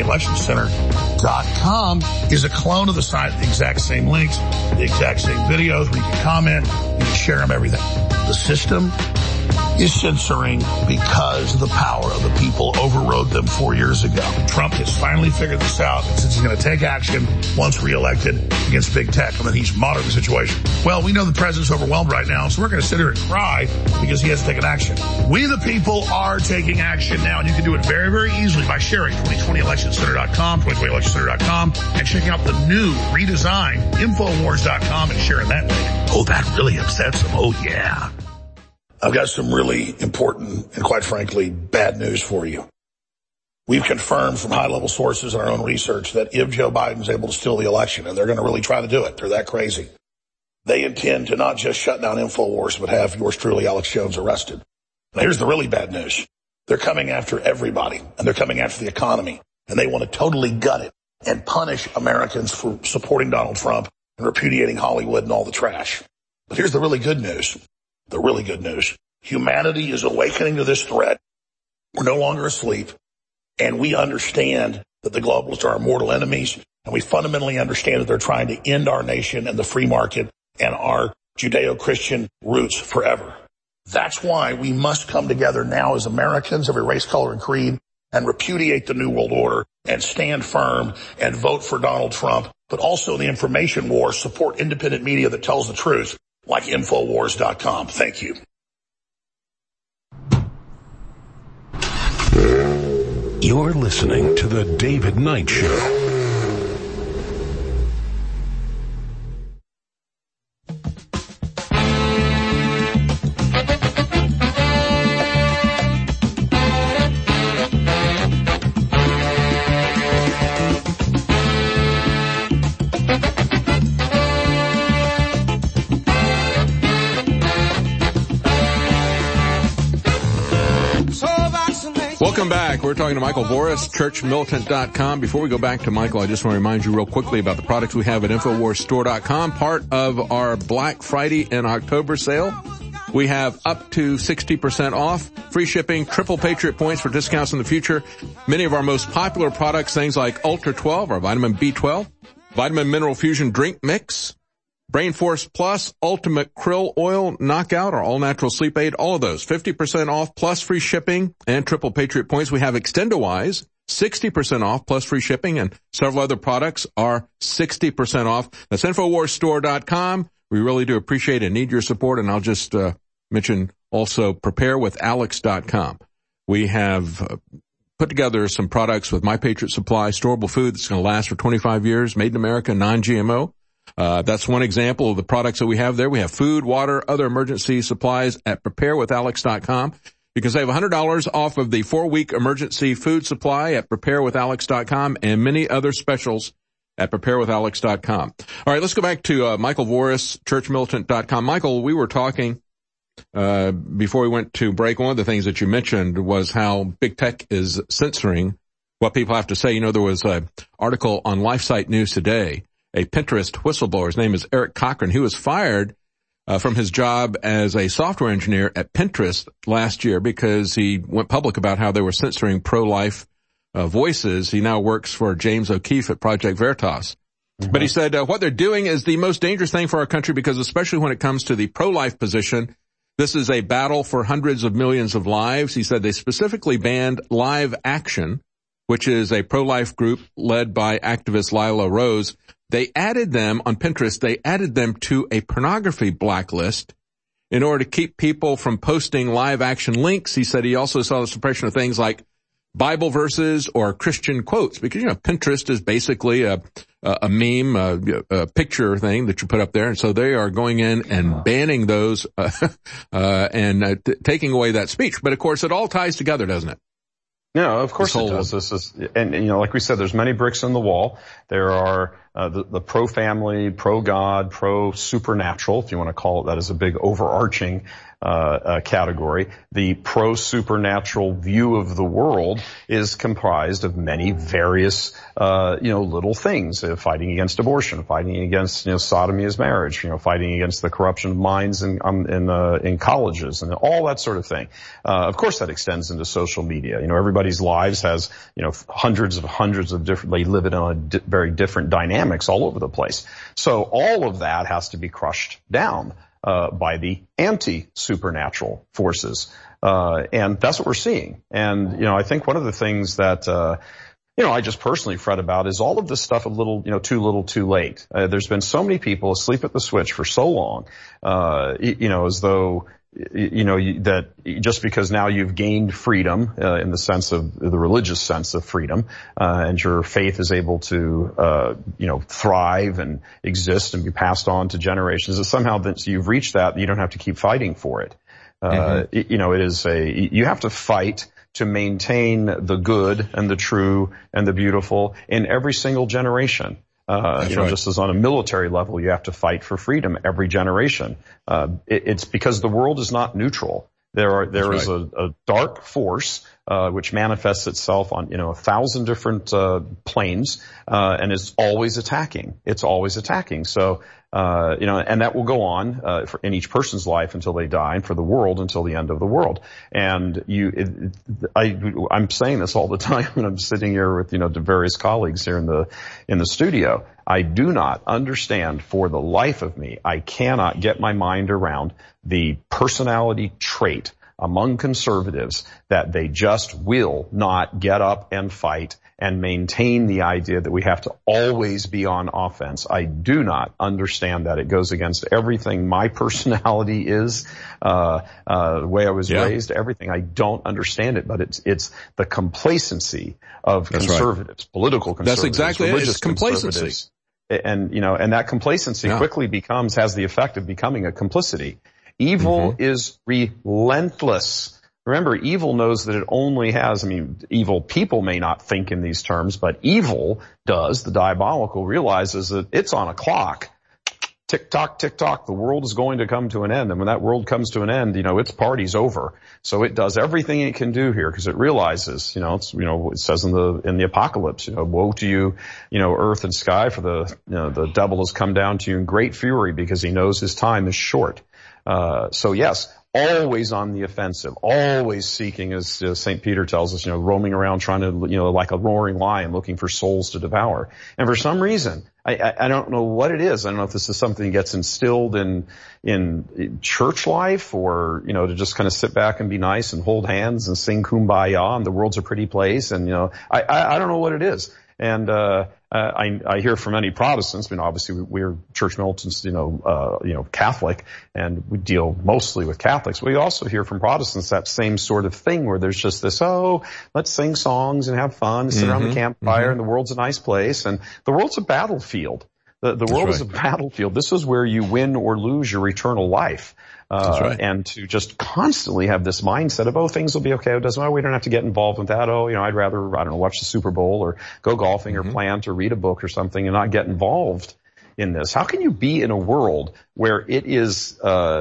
2020electioncenter.com is a clone of the site, the exact same links, the exact same videos where you can comment, you can share them, everything. The system is censoring because the power of the people overrode them 4 years ago. Trump has finally figured this out and says he's going to take action once reelected against big tech, and then he's monitoring the situation. Well, we know the president's overwhelmed right now, so we're going to sit here and cry because he hasn't taken action. We the people are taking action now, and you can do it very, very easily by sharing 2020electioncenter.com, 2020electioncenter.com, and checking out the new redesigned Infowars.com and sharing that link. Oh, that really upsets them. Oh, yeah. I've got some really important and, quite frankly, bad news for you. We've confirmed from high-level sources in our own research that if Joe Biden's able to steal the election, and they're going to really try to do it, they're that crazy, they intend to not just shut down InfoWars, but have yours truly, Alex Jones, arrested. Now, here's the really bad news. They're coming after everybody, and they're coming after the economy, and they want to totally gut it and punish Americans for supporting Donald Trump and repudiating Hollywood and all the trash. But here's the really good news. The really good news. Humanity is awakening to this threat. We're no longer asleep. And we understand that the globalists are our mortal enemies. And we fundamentally understand that they're trying to end our nation and the free market and our Judeo-Christian roots forever. That's why we must come together now as Americans, every race, color, and creed, and repudiate the New World Order and stand firm and vote for Donald Trump. But also the information war, support independent media that tells the truth, like Infowars.com. Thank you. You're listening to The David Knight Show. Welcome back. We're talking to Michael Voris, churchmilitant.com. Before we go back to Michael, I just want to remind you real quickly about the products we have at InfoWarsStore.com, part of our Black Friday and October sale. We have up to 60% off, free shipping, triple Patriot points for discounts in the future. Many of our most popular products, things like Ultra 12, our vitamin B12, Vitamin Mineral Fusion Drink Mix, Brain Force Plus, Ultimate Krill Oil Knockout, our all-natural sleep aid, all of those, 50% off plus free shipping and triple Patriot points. We have Extendowise, 60% off plus free shipping, and several other products are 60% off. That's InfoWarsStore.com. We really do appreciate and need your support, and I'll just mention also PrepareWithAlex.com. We have put together some products with My Patriot Supply, storable food that's going to last for 25 years, made in America, non-GMO. That's one example of the products that we have there. We have food, water, other emergency supplies at PrepareWithAlex.com. You can save $100 off of the 4-week emergency food supply at PrepareWithAlex.com and many other specials at PrepareWithAlex.com. All right, let's go back to Michael Voris, churchmilitant.com. Michael, we were talking before we went to break. One of the things that you mentioned was how big tech is censoring what people have to say. You know, there was an article on LifeSite News today. A Pinterest whistleblower, his name is Eric Cochran, who was fired from his job as a software engineer at Pinterest last year because he went public about how they were censoring pro-life voices. He now works for James O'Keefe at Project Veritas. Mm-hmm. But he said what they're doing is the most dangerous thing for our country because especially when it comes to the pro-life position, this is a battle for hundreds of millions of lives. He said they specifically banned Live Action, which is a pro-life group led by activist Lila Rose. They added them on Pinterest, they added them to a pornography blacklist in order to keep people from posting live action links. He said he also saw the suppression of things like Bible verses or Christian quotes because, you know, Pinterest is basically a meme, a picture thing that you put up there. And so they are going in and banning those, and taking away that speech. But of course, it all ties together, doesn't it? No, of course it does. This is, and you know, like we said, there's many bricks in the wall. There are the pro-family, pro-God, pro-supernatural, if you want to call it that, as a big overarching category. The pro-supernatural view of the world is comprised of many various, little things: fighting against abortion, fighting against, sodomy as marriage, fighting against the corruption of minds in colleges, and all that sort of thing. Of course, that extends into social media. Everybody's lives has, hundreds of different. They live it on very different dynamics all over the place. So all of that has to be crushed down by the anti-supernatural forces. And that's what we're seeing. And, I think one of the things that, I just personally fret about is all of this stuff too little, too late. There's been so many people asleep at the switch for so long, as though, that just because now you've gained freedom, in the sense of the religious sense of freedom, and your faith is able to, thrive and exist and be passed on to generations, that somehow that you've reached that, you don't have to keep fighting for it. It is you have to fight to maintain the good and the true and the beautiful in every single generation. Just as on a military level, you have to fight for freedom every generation. It's because the world is not neutral. There is a dark force, which manifests itself on, 1,000 different, planes, and is always attacking. It's always attacking. So, and that will go on, in each person's life until they die, and for the world until the end of the world. And I'm saying this all the time when I'm sitting here with, the various colleagues here in the studio. I do not understand for the life of me. I cannot get my mind around the personality trait among conservatives that they just will not get up and fight and maintain the idea that we have to always be on offense. I do not understand that. It goes against everything my personality is, the way I was raised, everything. I don't understand it, but it's the complacency of conservatives, political conservatives. That's exactly it. It's complacency. And, and that complacency quickly has the effect of becoming a complicity. Evil is relentless. Remember, evil knows that it only has, evil people may not think in these terms, but evil does, the diabolical, realizes that it's on a clock. Tick tock, the world is going to come to an end. And when that world comes to an end, its party's over. So it does everything it can do here because it realizes, it says in the apocalypse, woe to you, earth and sky, for the devil has come down to you in great fury because he knows his time is short. So yes, always on the offensive, always seeking, as St. Peter tells us, roaming around trying to, like a roaring lion looking for souls to devour. And for some reason, I don't know what it is. I don't know if this is something that gets instilled in church life or, to just kind of sit back and be nice and hold hands and sing Kumbaya and the world's a pretty place. And, I don't know what it is. And, I hear from many Protestants, obviously we're church militants, Catholic, and we deal mostly with Catholics. We also hear from Protestants that same sort of thing where there's just this, let's sing songs and have fun, sit around the campfire, and the world's a nice place. And the world's a battlefield. The world is a battlefield. This is where you win or lose your eternal life. And to just constantly have this mindset of, things will be okay. It doesn't matter. We don't have to get involved with that. I'd rather, watch the Super Bowl or go golfing or plant or read a book or something and not get involved in this. How can you be in a world where it is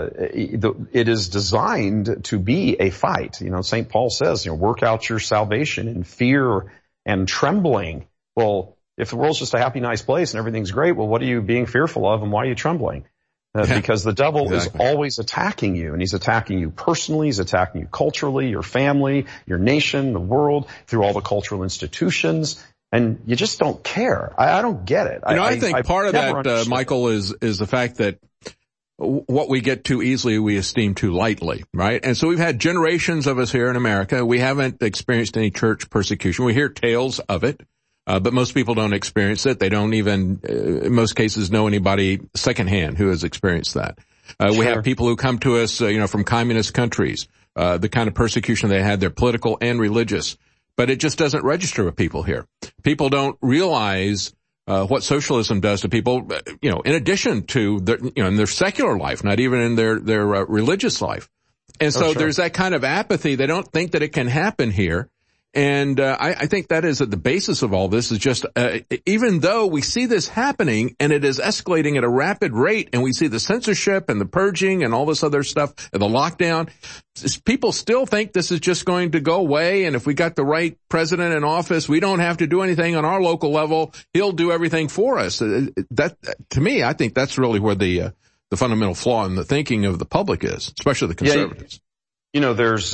designed to be a fight? St. Paul says, work out your salvation in fear and trembling. Well, if the world's just a happy, nice place and everything's great, well, what are you being fearful of and why are you trembling? Because the devil is always attacking you, and he's attacking you personally, he's attacking you culturally, your family, your nation, the world, through all the cultural institutions, and you just don't care. I don't get it. I think part of that, Michael, is the fact that what we get too easily, we esteem too lightly, right? And so we've had generations of us here in America. We haven't experienced any church persecution. We hear tales of it. But most people don't experience it. They don't even, in most cases, know anybody secondhand who has experienced that. We have people who come to us, from communist countries, the kind of persecution they had, they're political and religious. But it just doesn't register with people here. People don't realize, what socialism does to people, in addition to their, in their secular life, not even in their religious life. And so there's that kind of apathy. They don't think that it can happen here. And I think that is at the basis of all this is just, even though we see this happening and it is escalating at a rapid rate and we see the censorship and the purging and all this other stuff and the lockdown, people still think this is just going to go away. And if we got the right president in office, we don't have to do anything on our local level. He'll do everything for us. That, to me, I think that's really where the fundamental flaw in the thinking of the public is, especially the conservatives. Yeah, there's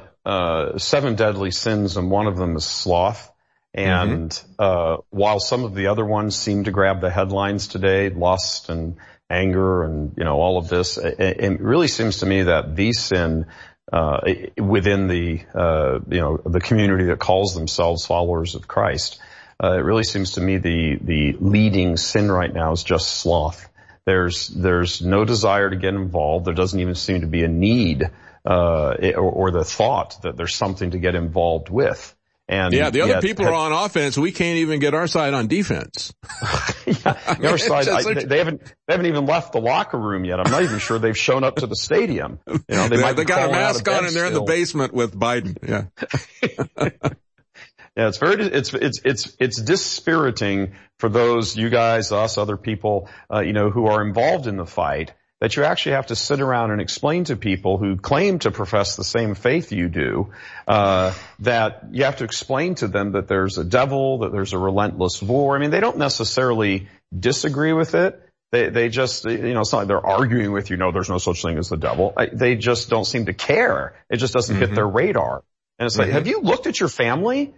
7 deadly sins, and one of them is sloth. And while some of the other ones seem to grab the headlines today, lust and anger and, all of this, it really seems to me that the sin within the community that calls themselves followers of Christ, it really seems to me the leading sin right now is just sloth. There's no desire to get involved. There doesn't even seem to be a need or the thought that there's something to get involved with. And the other people are on offense. We can't even get our side on defense. The other side, they haven't even left the locker room yet. I'm not even sure they've shown up to the stadium. They got a mask on and they're in the basement with Biden. Yeah. Yeah, it's dispiriting for those, you guys, us, other people, who are involved in the fight, that you actually have to sit around and explain to people who claim to profess the same faith you do, that you have to explain to them that there's a devil, that there's a relentless war. I mean, they don't necessarily disagree with it. They just, it's not like they're arguing with you, no, there's no such thing as the devil. They just don't seem to care. It just doesn't hit their radar. And it's like, have you looked at your family?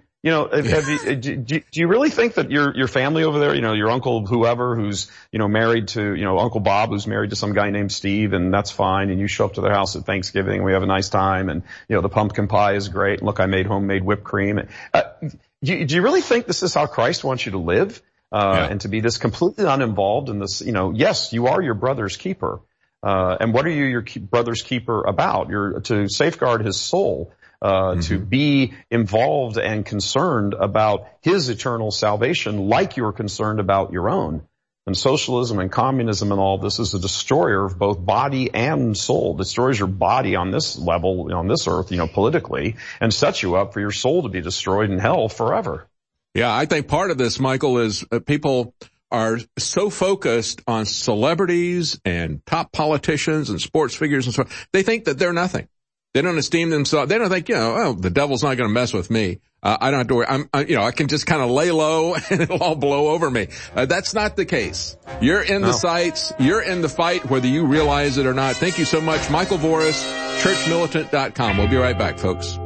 Do you really think that your family over there, your uncle whoever who's, married to, Uncle Bob who's married to some guy named Steve, and that's fine, and you show up to their house at Thanksgiving and we have a nice time, and, the pumpkin pie is great, and look, I made homemade whipped cream. Do you really think this is how Christ wants you to live? And to be this completely uninvolved in this, yes, you are your brother's keeper. And what are you your brother's keeper about? You're to safeguard his soul. To be involved and concerned about his eternal salvation like you're concerned about your own. And socialism and communism and all this is a destroyer of both body and soul. It destroys your body on this level, on this earth, politically, and sets you up for your soul to be destroyed in hell forever. Yeah, I think part of this, Michael, is people are so focused on celebrities and top politicians and sports figures and so on. They think that they're nothing. They don't esteem themselves. They don't think, the devil's not going to mess with me. I don't have to worry. I can just kind of lay low and it'll all blow over me. That's not the case. You're in the sights. You're in the fight, whether you realize it or not. Thank you so much. Michael Voris, churchmilitant.com. We'll be right back, folks.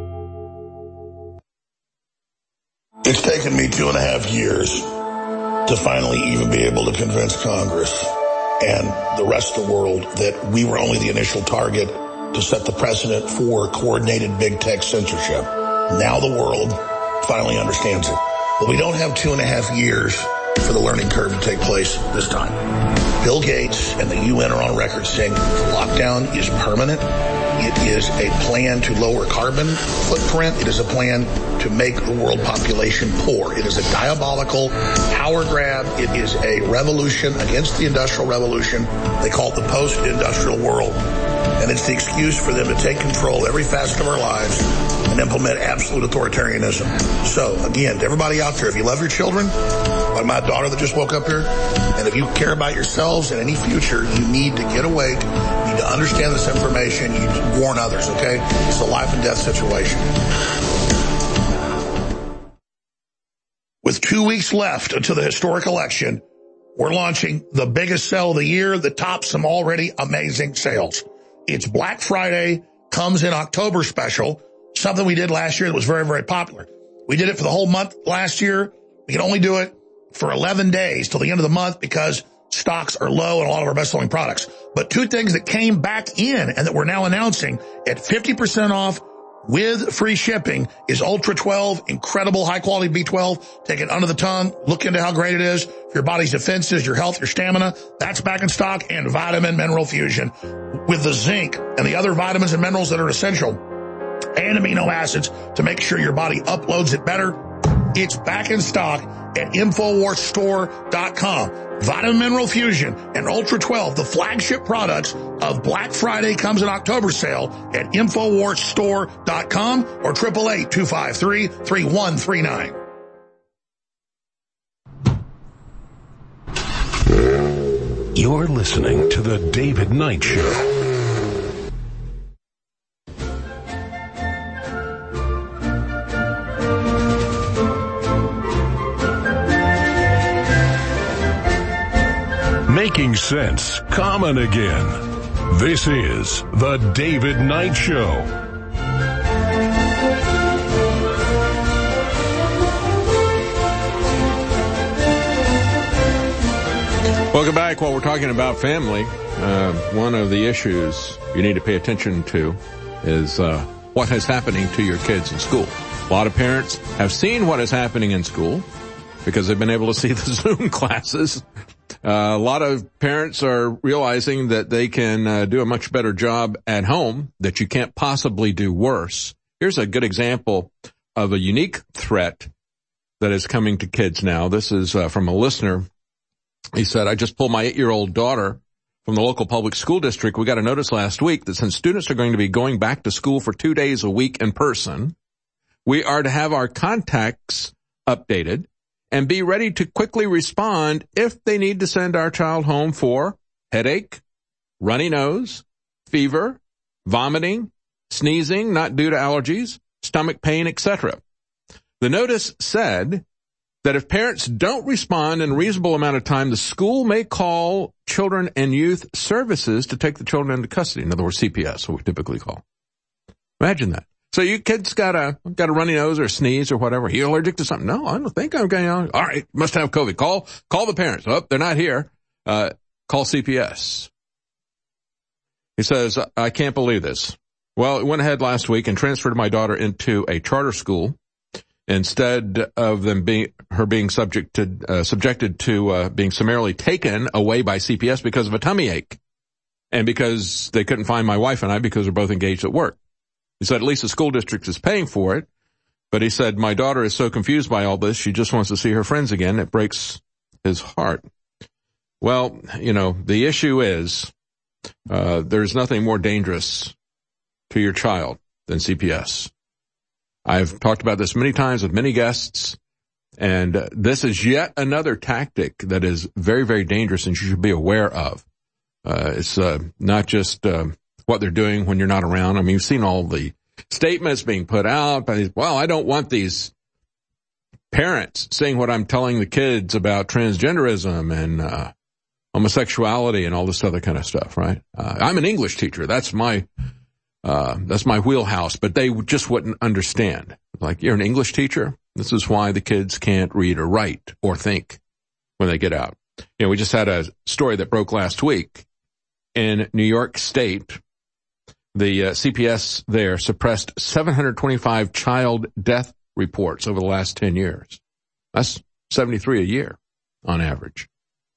It's taken me 2.5 years to finally even be able to convince Congress and the rest of the world that we were only the initial target to set the precedent for coordinated big tech censorship. Now the world finally understands it. But we don't have 2.5 years for the learning curve to take place this time. Bill Gates and the UN are on record saying lockdown is permanent. It is a plan to lower carbon footprint. It is a plan to make the world population poor. It is a diabolical power grab. It is a revolution against the Industrial Revolution. They call it the post-industrial world. And it's the excuse for them to take control of every facet of our lives and implement absolute authoritarianism. So, again, to everybody out there, if you love your children, like my daughter that just woke up here, and if you care about yourselves and any future, you need to get awake, you need to understand this information, you need to warn others, okay? It's a life and death situation. With 2 weeks left until the historic election, we're launching the biggest sale of the year that tops some already amazing sales. It's Black Friday, comes in October special, something we did last year that was very, very popular. We did it for the whole month last year. We can only do it for 11 days till the end of the month because stocks are low on a lot of our best-selling products. But 2 things that came back in and that we're now announcing at 50% off with free shipping is Ultra 12, incredible high-quality B12. Take it under the tongue. Look into how great it is for your body's defenses, your health, your stamina. That's back in stock. And Vitamin Mineral Fusion with the zinc and the other vitamins and minerals that are essential and amino acids to make sure your body uploads it better. It's back in stock at InfoWarsStore.com. Vitamin Mineral Fusion and Ultra 12, the flagship products of Black Friday comes in October sale at InfoWarsStore.com or 888-253-3139. You're listening to The David Knight Show. Making sense common again. This is The David Knight Show. Welcome back. While we're talking about family, one of the issues you need to pay attention to is what is happening to your kids in school. A lot of parents have seen what is happening in school because they've been able to see the Zoom classes. A lot of parents are realizing that they can do a much better job at home, that you can't possibly do worse. Here's a good example of a unique threat that is coming to kids now. This is from a listener. He said, I just pulled my 8-year-old daughter from the local public school district. We got a notice last week that since students are going to be going back to school for 2 days a week in person, we are to have our contacts updated and be ready to quickly respond if they need to send our child home for headache, runny nose, fever, vomiting, sneezing not due to allergies, stomach pain, etc. The notice said that if parents don't respond in a reasonable amount of time, the school may call Children and Youth Services to take the children into custody. In other words, CPS, what we typically call. Imagine that. So your kid's got a runny nose or a sneeze or whatever. Are you allergic to something? No, I don't think I'm going on. All right, must have COVID. Call the parents. Oh, they're not here. Call CPS. He says, I can't believe this. Well, it went ahead last week and transferred my daughter into a charter school instead of her being subjected to being summarily taken away by CPS because of a tummy ache and because they couldn't find my wife and I because we're both engaged at work. He said, at least the school district is paying for it. But he said, my daughter is so confused by all this, she just wants to see her friends again. It breaks his heart. Well, the issue is, there's nothing more dangerous to your child than CPS. I've talked about this many times with many guests, and this is yet another tactic that is very, very dangerous and you should be aware of. It's not just what they're doing when you're not around. I mean, you've seen all the statements being put out by these, well, I don't want these parents saying what I'm telling the kids about transgenderism and homosexuality and all this other kind of stuff, right? I'm an English teacher. That's my wheelhouse, but they just wouldn't understand. Like, you're an English teacher? This is why the kids can't read or write or think when they get out. We just had a story that broke last week in New York State. The CPS there suppressed 725 child death reports over the last 10 years. That's 73 a year on average.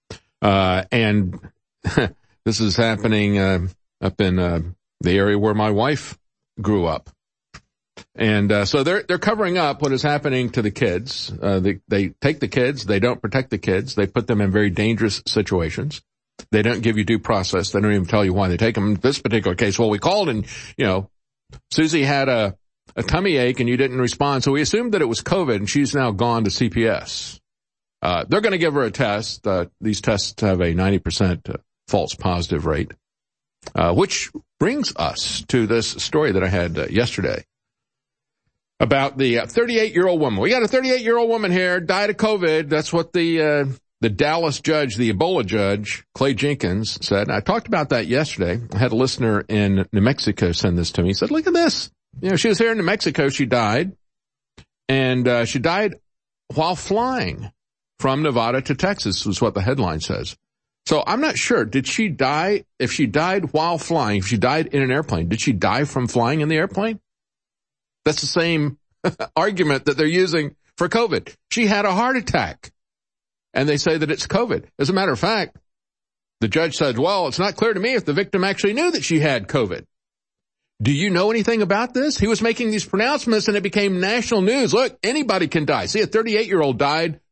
And this is happening up in the area where my wife grew up. And so they're covering up what is happening to the kids. They take the kids, they don't protect the kids, they put them in very dangerous situations. They don't give you due process. They don't even tell you why they take them. In this particular case, well, we called and, Susie had a tummy ache and you didn't respond. So we assumed that it was COVID and she's now gone to CPS. They're going to give her a test. These tests have a 90% false positive rate, which brings us to this story that I had yesterday about the 38-year-old woman. We got a 38-year-old woman here, died of COVID. That's what the Dallas judge, the Ebola judge, Clay Jenkins, said. I talked about that yesterday. I had a listener in New Mexico send this to me. He said, look at this. She was here in New Mexico. She died. And she died while flying from Nevada to Texas, was what the headline says. So I'm not sure. Did she die? If she died while flying, if she died in an airplane, did she die from flying in the airplane? That's the same argument that they're using for COVID. She had a heart attack. And they say that it's COVID. As a matter of fact, the judge said, well, it's not clear to me if the victim actually knew that she had COVID. Do you know anything about this? He was making these pronouncements and it became national news. Look, anybody can die. See, a 38-year-old died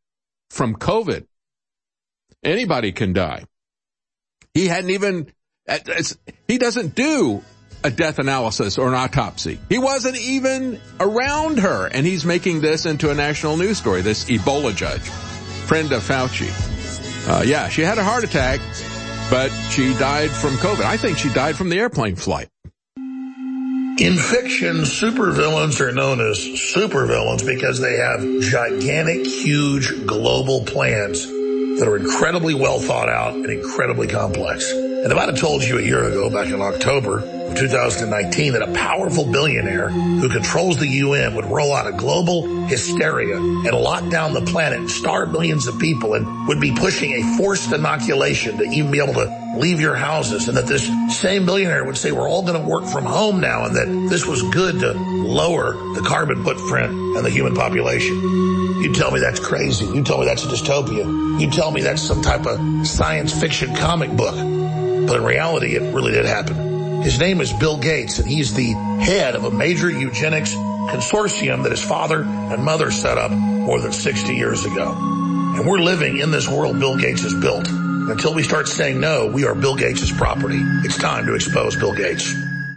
from COVID. Anybody can die. He doesn't do a death analysis or an autopsy. He wasn't even around her, and he's making this into a national news story, this Ebola judge, friend of Fauci. She had a heart attack, but she died from COVID. I think she died from the airplane flight. In fiction, supervillains are known as supervillains because they have gigantic, huge, global plans that are incredibly well thought out and incredibly complex. And if I'd have told you a year ago, back in October of 2019, that a powerful billionaire who controls the UN would roll out a global hysteria and lock down the planet and starve millions of people and would be pushing a forced inoculation to even be able to leave your houses, and that this same billionaire would say we're all going to work from home now and that this was good to lower the carbon footprint and the human population. You tell me that's crazy. You tell me that's a dystopia. You tell me that's some type of science fiction comic book. But in reality, it really did happen. His name is Bill Gates, and he's the head of a major eugenics consortium that his father and mother set up more than 60 years ago. And we're living in this world Bill Gates has built. Until we start saying no, we are Bill Gates' property. It's time to expose Bill Gates.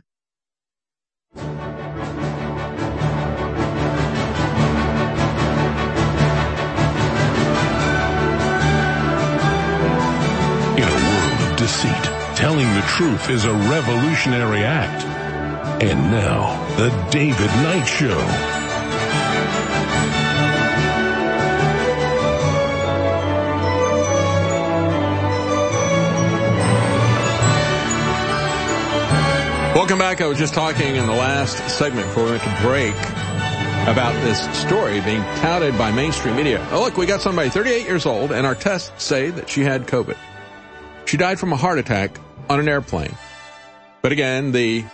In a world of deceit, telling the truth is a revolutionary act. And now, the David Knight Show. Welcome back. I was just talking in the last segment before we went to break about this story being touted by mainstream media. Oh, look, we got somebody 38 years old, and our tests say that she had COVID. She died from a heart attack on an airplane. But again, the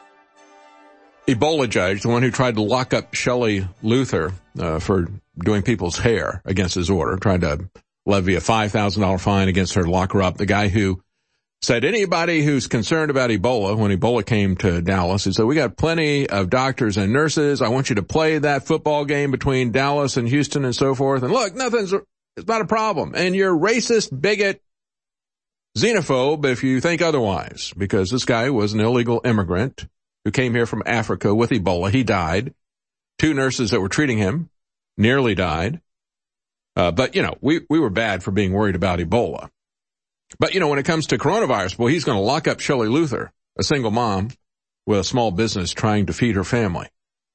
Ebola judge, the one who tried to lock up Shelley Luther for doing people's hair against his order, tried to levy a $5,000 fine against her to lock her up. The guy who said anybody who's concerned about Ebola, when Ebola came to Dallas, he said, we got plenty of doctors and nurses. I want you to play that football game between Dallas and Houston and so forth. And look, it's not a problem. And you're racist, bigot, xenophobe if you think otherwise, because this guy was an illegal immigrant who came here from Africa with Ebola. He died. 2 nurses that were treating him nearly died. But we were bad for being worried about Ebola. But, when it comes to coronavirus, well, he's going to lock up Shelley Luther, a single mom with a small business trying to feed her family.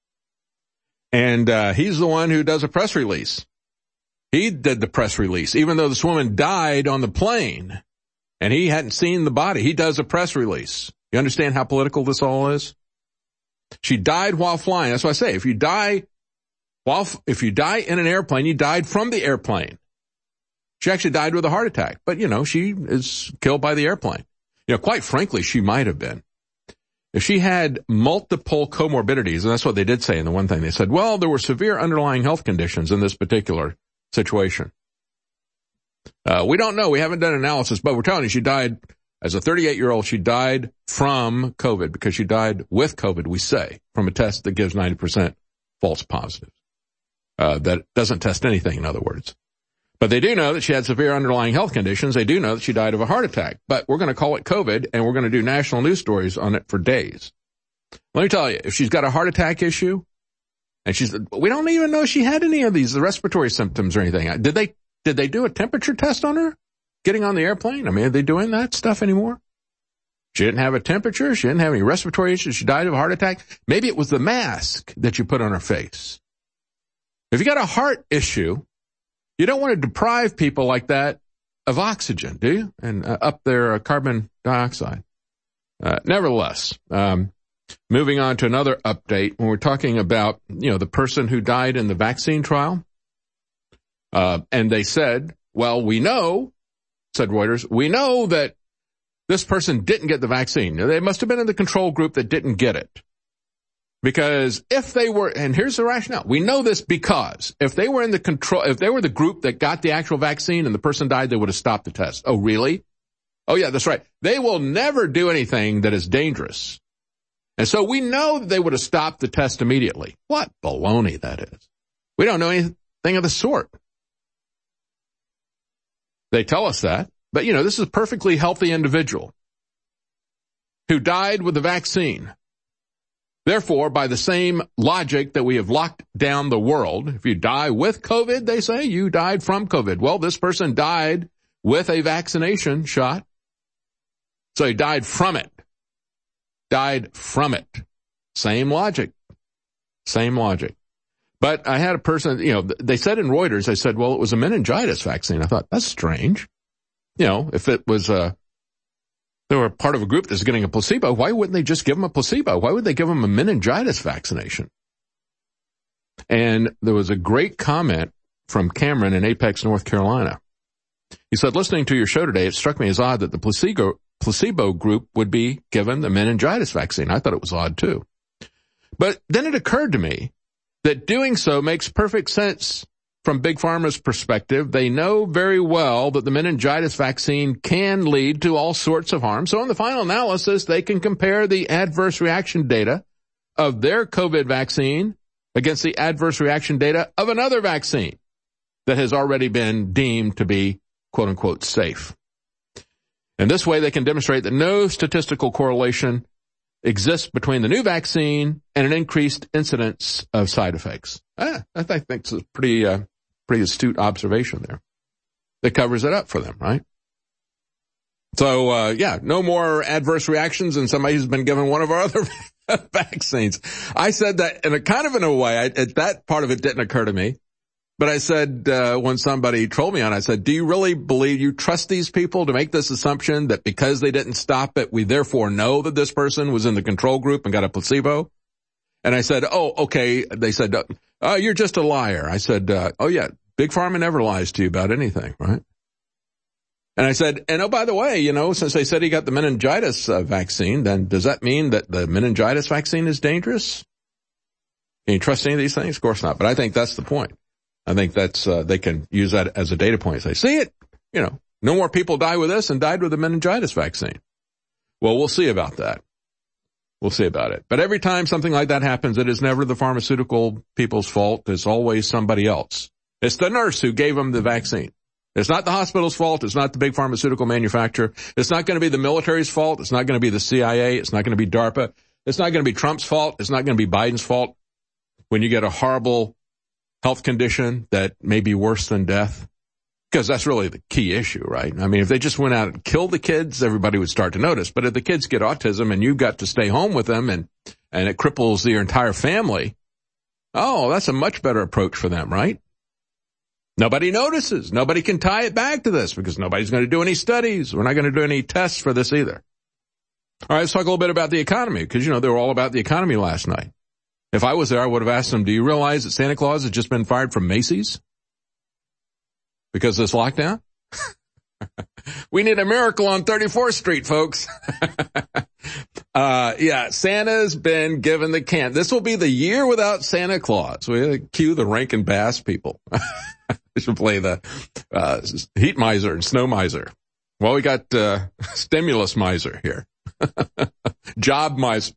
And he's the one who does a press release. He did the press release, even though this woman died on the plane and he hadn't seen the body. He does a press release. You understand how political this all is? She died while flying. That's what I say. If you die in an airplane, you died from the airplane. She actually died with a heart attack, but she is killed by the airplane. Quite frankly, she might have been. If she had multiple comorbidities, and that's what they did say in the one thing, they said, well, there were severe underlying health conditions in this particular situation. We don't know. We haven't done analysis, but we're telling you she died as a 38-year-old. She died from COVID because she died with COVID, we say, from a test that gives 90% false positives. That doesn't test anything, in other words. But they do know that she had severe underlying health conditions. They do know that she died of a heart attack. But we're going to call it COVID, and we're going to do national news stories on it for days. Let me tell you, if she's got a heart attack issue, and we don't even know she had any of these respiratory symptoms or anything. Did they do a temperature test on her getting on the airplane? I mean, are they doing that stuff anymore? She didn't have a temperature. She didn't have any respiratory issues. She died of a heart attack. Maybe it was the mask that you put on her face. If you got a heart issue, you don't want to deprive people like that of oxygen, do you? And up their carbon dioxide. Nevertheless, moving on to another update, when we're talking about, the person who died in the vaccine trial, and they said, well, we know, said Reuters, we know that this person didn't get the vaccine. They must have been in the control group that didn't get it. Because if they were, and here's the rationale, we know this because if they were the group that got the actual vaccine and the person died, they would have stopped the test. Oh, really? Oh, yeah, that's right. They will never do anything that is dangerous. And so we know that they would have stopped the test immediately. What baloney that is. We don't know anything of the sort. They tell us that. But, this is a perfectly healthy individual who died with the vaccine. Therefore, by the same logic that we have locked down the world, if you die with COVID, they say you died from COVID. Well, this person died with a vaccination shot. So he died from it. Died from it. Same logic. Same logic. But I had a person, they said in Reuters, they said, well, it was a meningitis vaccine. I thought, that's strange. If it was they were part of a group that's getting a placebo, why wouldn't they just give them a placebo? Why would they give them a meningitis vaccination? And there was a great comment from Cameron in Apex, North Carolina. He said, listening to your show today, it struck me as odd that the placebo group would be given the meningitis vaccine. I thought it was odd too. But then it occurred to me that doing so makes perfect sense from Big Pharma's perspective. They know very well that the meningitis vaccine can lead to all sorts of harm. So in the final analysis, they can compare the adverse reaction data of their COVID vaccine against the adverse reaction data of another vaccine that has already been deemed to be, quote unquote, safe. And this way they can demonstrate that no statistical correlation exists between the new vaccine and an increased incidence of side effects. I think it's a pretty astute observation there. That covers it up for them, right? So, no more adverse reactions in somebody who's been given one of our other vaccines. I said that in a way, that part of it didn't occur to me. But I said, when somebody trolled me on, I said, do you really believe you trust these people to make this assumption that because they didn't stop it, we therefore know that this person was in the control group and got a placebo? And I said, oh, okay. They said, you're just a liar. I said, oh yeah, Big Pharma never lies to you about anything, right? And I said, and oh, by the way, since they said he got the meningitis vaccine, then does that mean that the meningitis vaccine is dangerous? Can you trust any of these things? Of course not. But I think that's the point. I think that's, they can use that as a data point. Say, see it, no more people die with this than died with the meningitis vaccine. Well, we'll see about that. We'll see about it. But every time something like that happens, it is never the pharmaceutical people's fault. It's always somebody else. It's the nurse who gave them the vaccine. It's not the hospital's fault. It's not the big pharmaceutical manufacturer. It's not going to be the military's fault. It's not going to be the CIA. It's not going to be DARPA. It's not going to be Trump's fault. It's not going to be Biden's fault when you get a horrible health condition that may be worse than death. Because that's really the key issue, right? I mean, if they just went out and killed the kids, everybody would start to notice. But if the kids get autism and you've got to stay home with them and it cripples your entire family, oh, that's a much better approach for them, right? Nobody notices. Nobody can tie it back to this because nobody's going to do any studies. We're not going to do any tests for this either. All right, let's talk a little bit about the economy because, they were all about the economy last night. If I was there, I would have asked them, do you realize that Santa Claus has just been fired from Macy's? Because of this lockdown? We need a miracle on 34th Street, folks. Santa's been given the can. This will be the year without Santa Claus. We cue the Rankin Bass people. We should play the heat miser and snow miser. Well, we got stimulus miser here. Job miser.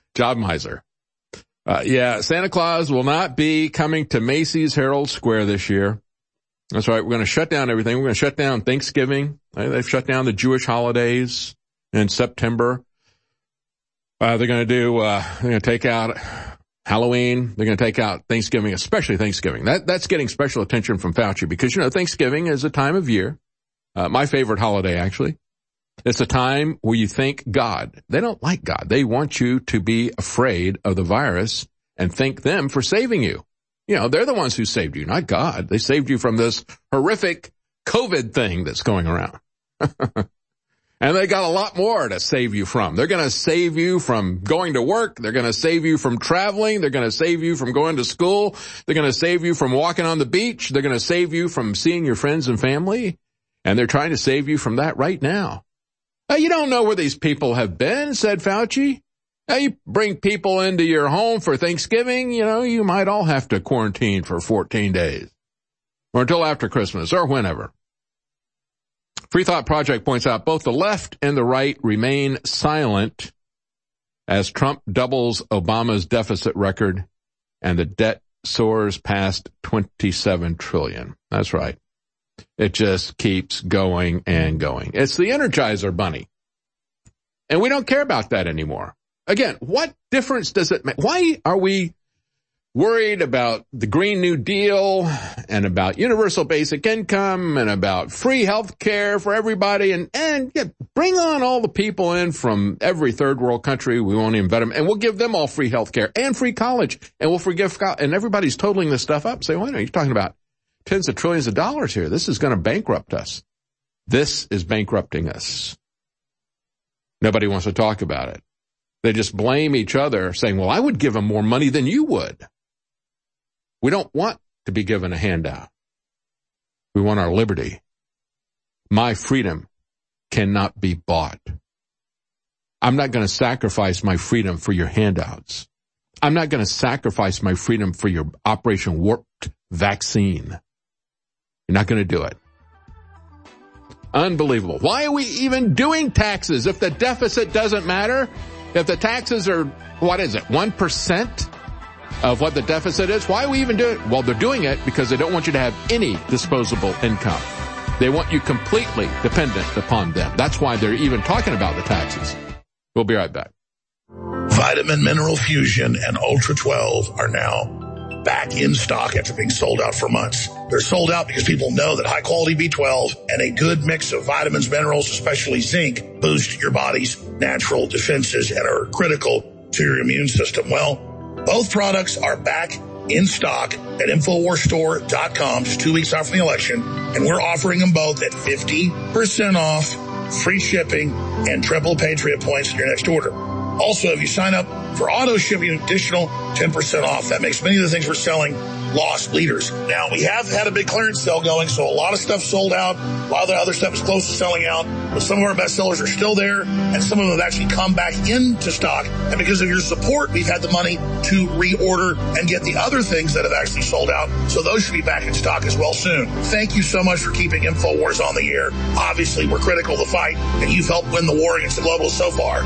Santa Claus will not be coming to Macy's Herald Square this year. That's right. We're going to shut down everything. We're going to shut down Thanksgiving. They've shut down the Jewish holidays in September. They're going to take out Halloween. They're going to take out Thanksgiving, especially Thanksgiving. That's getting special attention from Fauci because, Thanksgiving is a time of year. My favorite holiday, actually. It's a time where you thank God. They don't like God. They want you to be afraid of the virus and thank them for saving you. They're the ones who saved you, not God. They saved you from this horrific COVID thing that's going around. And they got a lot more to save you from. They're going to save you from going to work. They're going to save you from traveling. They're going to save you from going to school. They're going to save you from walking on the beach. They're going to save you from seeing your friends and family. And they're trying to save you from that right now. You don't know where these people have been, said Fauci. You bring people into your home for Thanksgiving, you might all have to quarantine for 14 days. Or until after Christmas, or whenever. Free Thought Project points out both the left and the right remain silent as Trump doubles Obama's deficit record and the debt soars past $27 trillion. That's right. It just keeps going and going. It's the Energizer Bunny. And we don't care about that anymore. Again, what difference does it make? Why are we worried about the Green New Deal and about universal basic income and about free health care for everybody and yeah, bring on all the people in from every third world country. We won't even vet them and we'll give them all free health care and free college and we'll forgive, and everybody's totaling this stuff up. Say, wait a minute, you're talking about tens of trillions of dollars here. This is going to bankrupt us. This is bankrupting us. Nobody wants to talk about it. They just blame each other saying, well, I would give them more money than you would. We don't want to be given a handout. We want our liberty. My freedom cannot be bought. I'm not going to sacrifice my freedom for your handouts. I'm not going to sacrifice my freedom for your Operation Warp vaccine. You're not going to do it. Unbelievable. Why are we even doing taxes if the deficit doesn't matter? If the taxes are, 1%? Of what the deficit is? Why are we even doing it? Well, they're doing it because they don't want you to have any disposable income. They want you completely dependent upon them. That's why they're even talking about the taxes. We'll be right back. Vitamin Mineral Fusion and Ultra 12 are now back in stock after being sold out for months. They're sold out because people know that high quality B12 and a good mix of vitamins, minerals, especially zinc, boost your body's natural defenses and are critical to your immune system. Well, both products are back in stock at InfoWarsStore.com just 2 weeks after the election, and we're offering them both at 50% off, free shipping, and triple Patriot points in your next order. Also, if you sign up for auto shipping, additional 10% off. That makes many of the things we're selling loss leaders. Now, we have had a big clearance sale going, so a lot of stuff sold out. A lot of the other stuff is close to selling out. But some of our best sellers are still there, and some of them have actually come back into stock. And because of your support, we've had the money to reorder and get the other things that have actually sold out. So those should be back in stock as well soon. Thank you so much for keeping InfoWars on the air. Obviously, we're critical of the fight, and you've helped win the war against the globalists so far.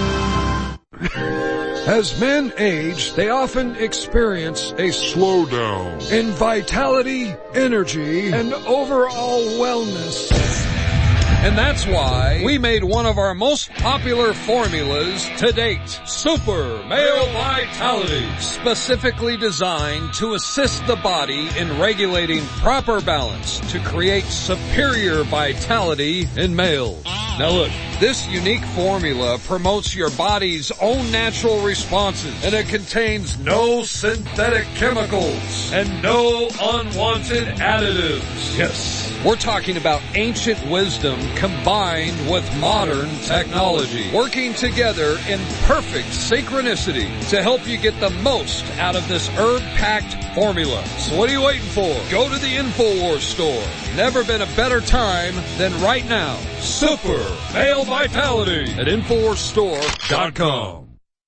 As men age, they often experience a slowdown in vitality, energy, and overall wellness. And that's why we made one of our most popular formulas to date, Super Male Vitality, specifically designed to assist the body in regulating proper balance to create superior vitality in males. Now look, this unique formula promotes your body's own natural responses, and it contains no synthetic chemicals and no unwanted additives. Yes, we're talking about ancient wisdom combined with modern technology, working together in perfect synchronicity to help you get the most out of this herb-packed formula. So what are you waiting for? Go to the InfoWars store. Never been a better time than right now. Super Male Vitality at InfoWarsStore.com.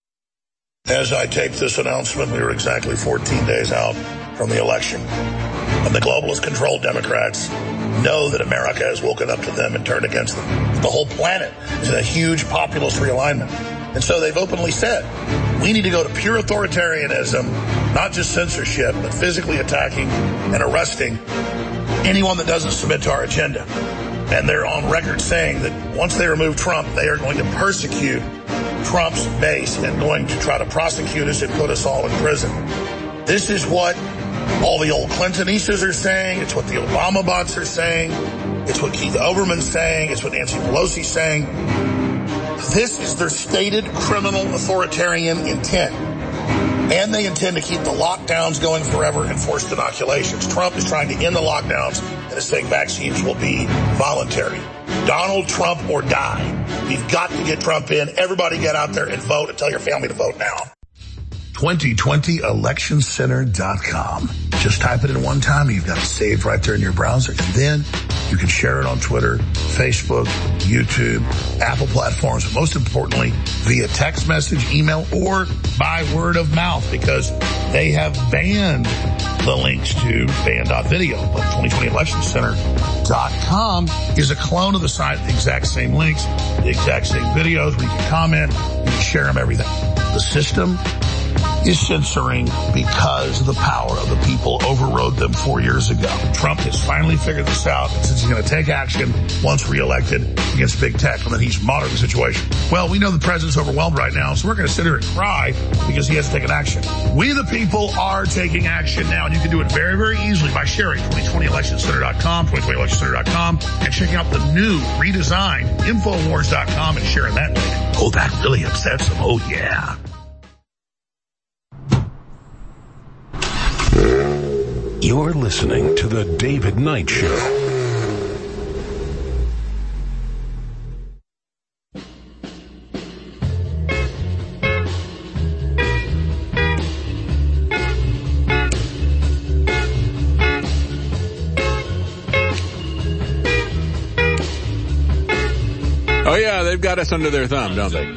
As I taped this announcement, we were exactly 14 days out from the election. And the globalist-controlled Democrats know that America has woken up to them and turned against them. The whole planet is in a huge populist realignment. And so they've openly said, we need to go to pure authoritarianism, not just censorship, but physically attacking and arresting anyone that doesn't submit to our agenda. And they're on record saying that once they remove Trump, they are going to persecute Trump's base and going to try to prosecute us and put us all in prison. This is what all the old Clintonistas are saying. It's what the Obama bots are saying. It's what Keith Olbermann's saying. It's what Nancy Pelosi's saying. This is their stated criminal authoritarian intent. And they intend to keep the lockdowns going forever and forced inoculations. Trump is trying to end the lockdowns and is saying vaccines will be voluntary. Donald Trump or die. We've got to get Trump in. Everybody get out there and vote and tell your family to vote now. 2020electioncenter.com. Just type it in one time and you've got it saved right there in your browser. And then you can share it on Twitter, Facebook, YouTube, Apple platforms, but most importantly, via text message, email, or by word of mouth, because they have banned the links to ban.video. But 2020electioncenter.com is a clone of the site, the exact same links, the exact same videos where you can comment, you can share them, everything. The system is censoring because the power of the people overrode them 4 years ago. Trump has finally figured this out since he's going to take action once reelected against big tech, and then he's monitoring the situation. Well, we know the president's overwhelmed right now, so we're going to sit here and cry because he hasn't taken action. We the people are taking action now, and you can do it very, very easily by sharing 2020electioncenter.com, 2020electioncenter.com, and checking out the new redesigned Infowars.com and sharing that link. Oh, that really upsets them. Oh, yeah. You're listening to The David Knight Show. Oh, yeah, they've got us under their thumb, don't they?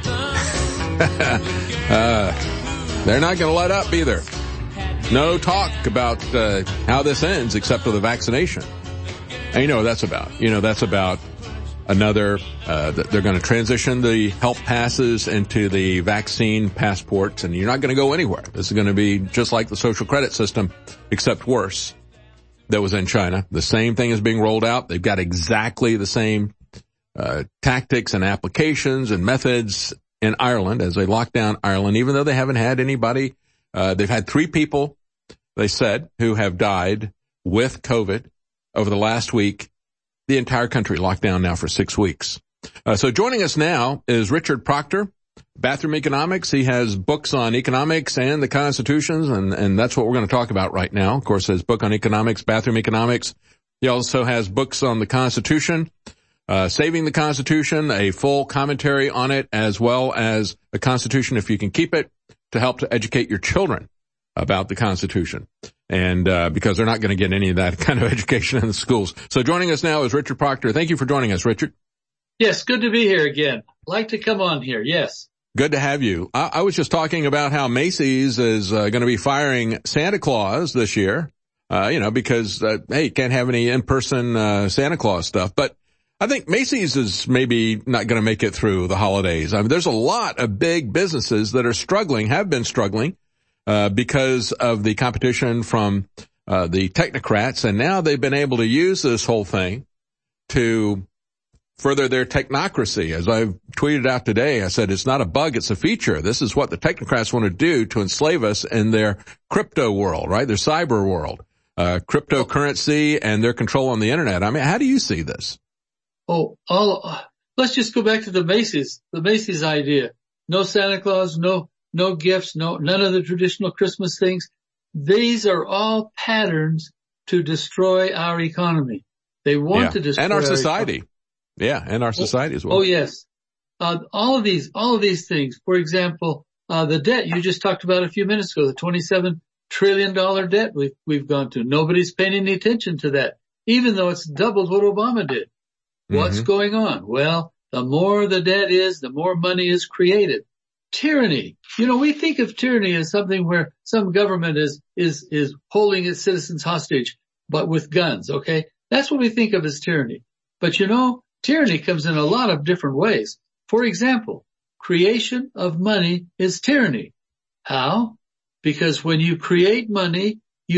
They're not going to let up either. No talk about how this ends except for the vaccination. And you know what that's about. You know, that's about another, they're going to transition the health passes into the vaccine passports, and you're not going to go anywhere. This is going to be just like the social credit system, except worse, that was in China. The same thing is being rolled out. They've got exactly the same tactics and applications and methods in Ireland as they lock down Ireland, even though they haven't had anybody. They've had 3 people, they said, who have died with COVID over the last week. The entire country locked down now for 6 weeks. So joining us now is Richard Proctor, Bathroom Economics. He has books on economics and the constitutions, and that's what we're going to talk about right now. Of course, his book on economics, Bathroom Economics. He also has books on the Constitution, Saving the Constitution, a full commentary on it, as well as a Constitution if you can keep it, to help to educate your children about the Constitution. And because they're not going to get any of that kind of education in the schools. So joining us now is Richard Proctor. Thank you for joining us, Richard. Yes, good to be here again. Like to come on here, yes. Good to have you. I was just talking about how Macy's is going to be firing Santa Claus this year, because, hey, you can't have any in-person Santa Claus stuff. But I think Macy's is maybe not going to make it through the holidays. I mean, there's a lot of big businesses that are struggling, have been struggling, because of the competition from the technocrats, and now they've been able to use this whole thing to further their technocracy. As I've tweeted out today, I said it's not a bug, it's a feature. This is what the technocrats want to do to enslave us in their crypto world, right? Their cyber world, cryptocurrency and their control on the internet. I mean, how do you see this? Let's just go back to the Macy's idea. No Santa Claus, no gifts, none of the traditional Christmas things. These are all patterns to destroy our economy. They want to destroy and our society. And our society as well. Oh, yes. All of these things. For example, the debt you just talked about a few minutes ago, the $27 trillion debt we've gone to. Nobody's paying any attention to that, even though it's doubled what Obama did. What's going on? Well, the more the debt is, the more money is created. Tyranny. We think of tyranny as something where some government is holding its citizens hostage, but with guns, okay? That's what we think of as tyranny. But tyranny comes in a lot of different ways. For example, creation of money is tyranny. How? Because when you create money,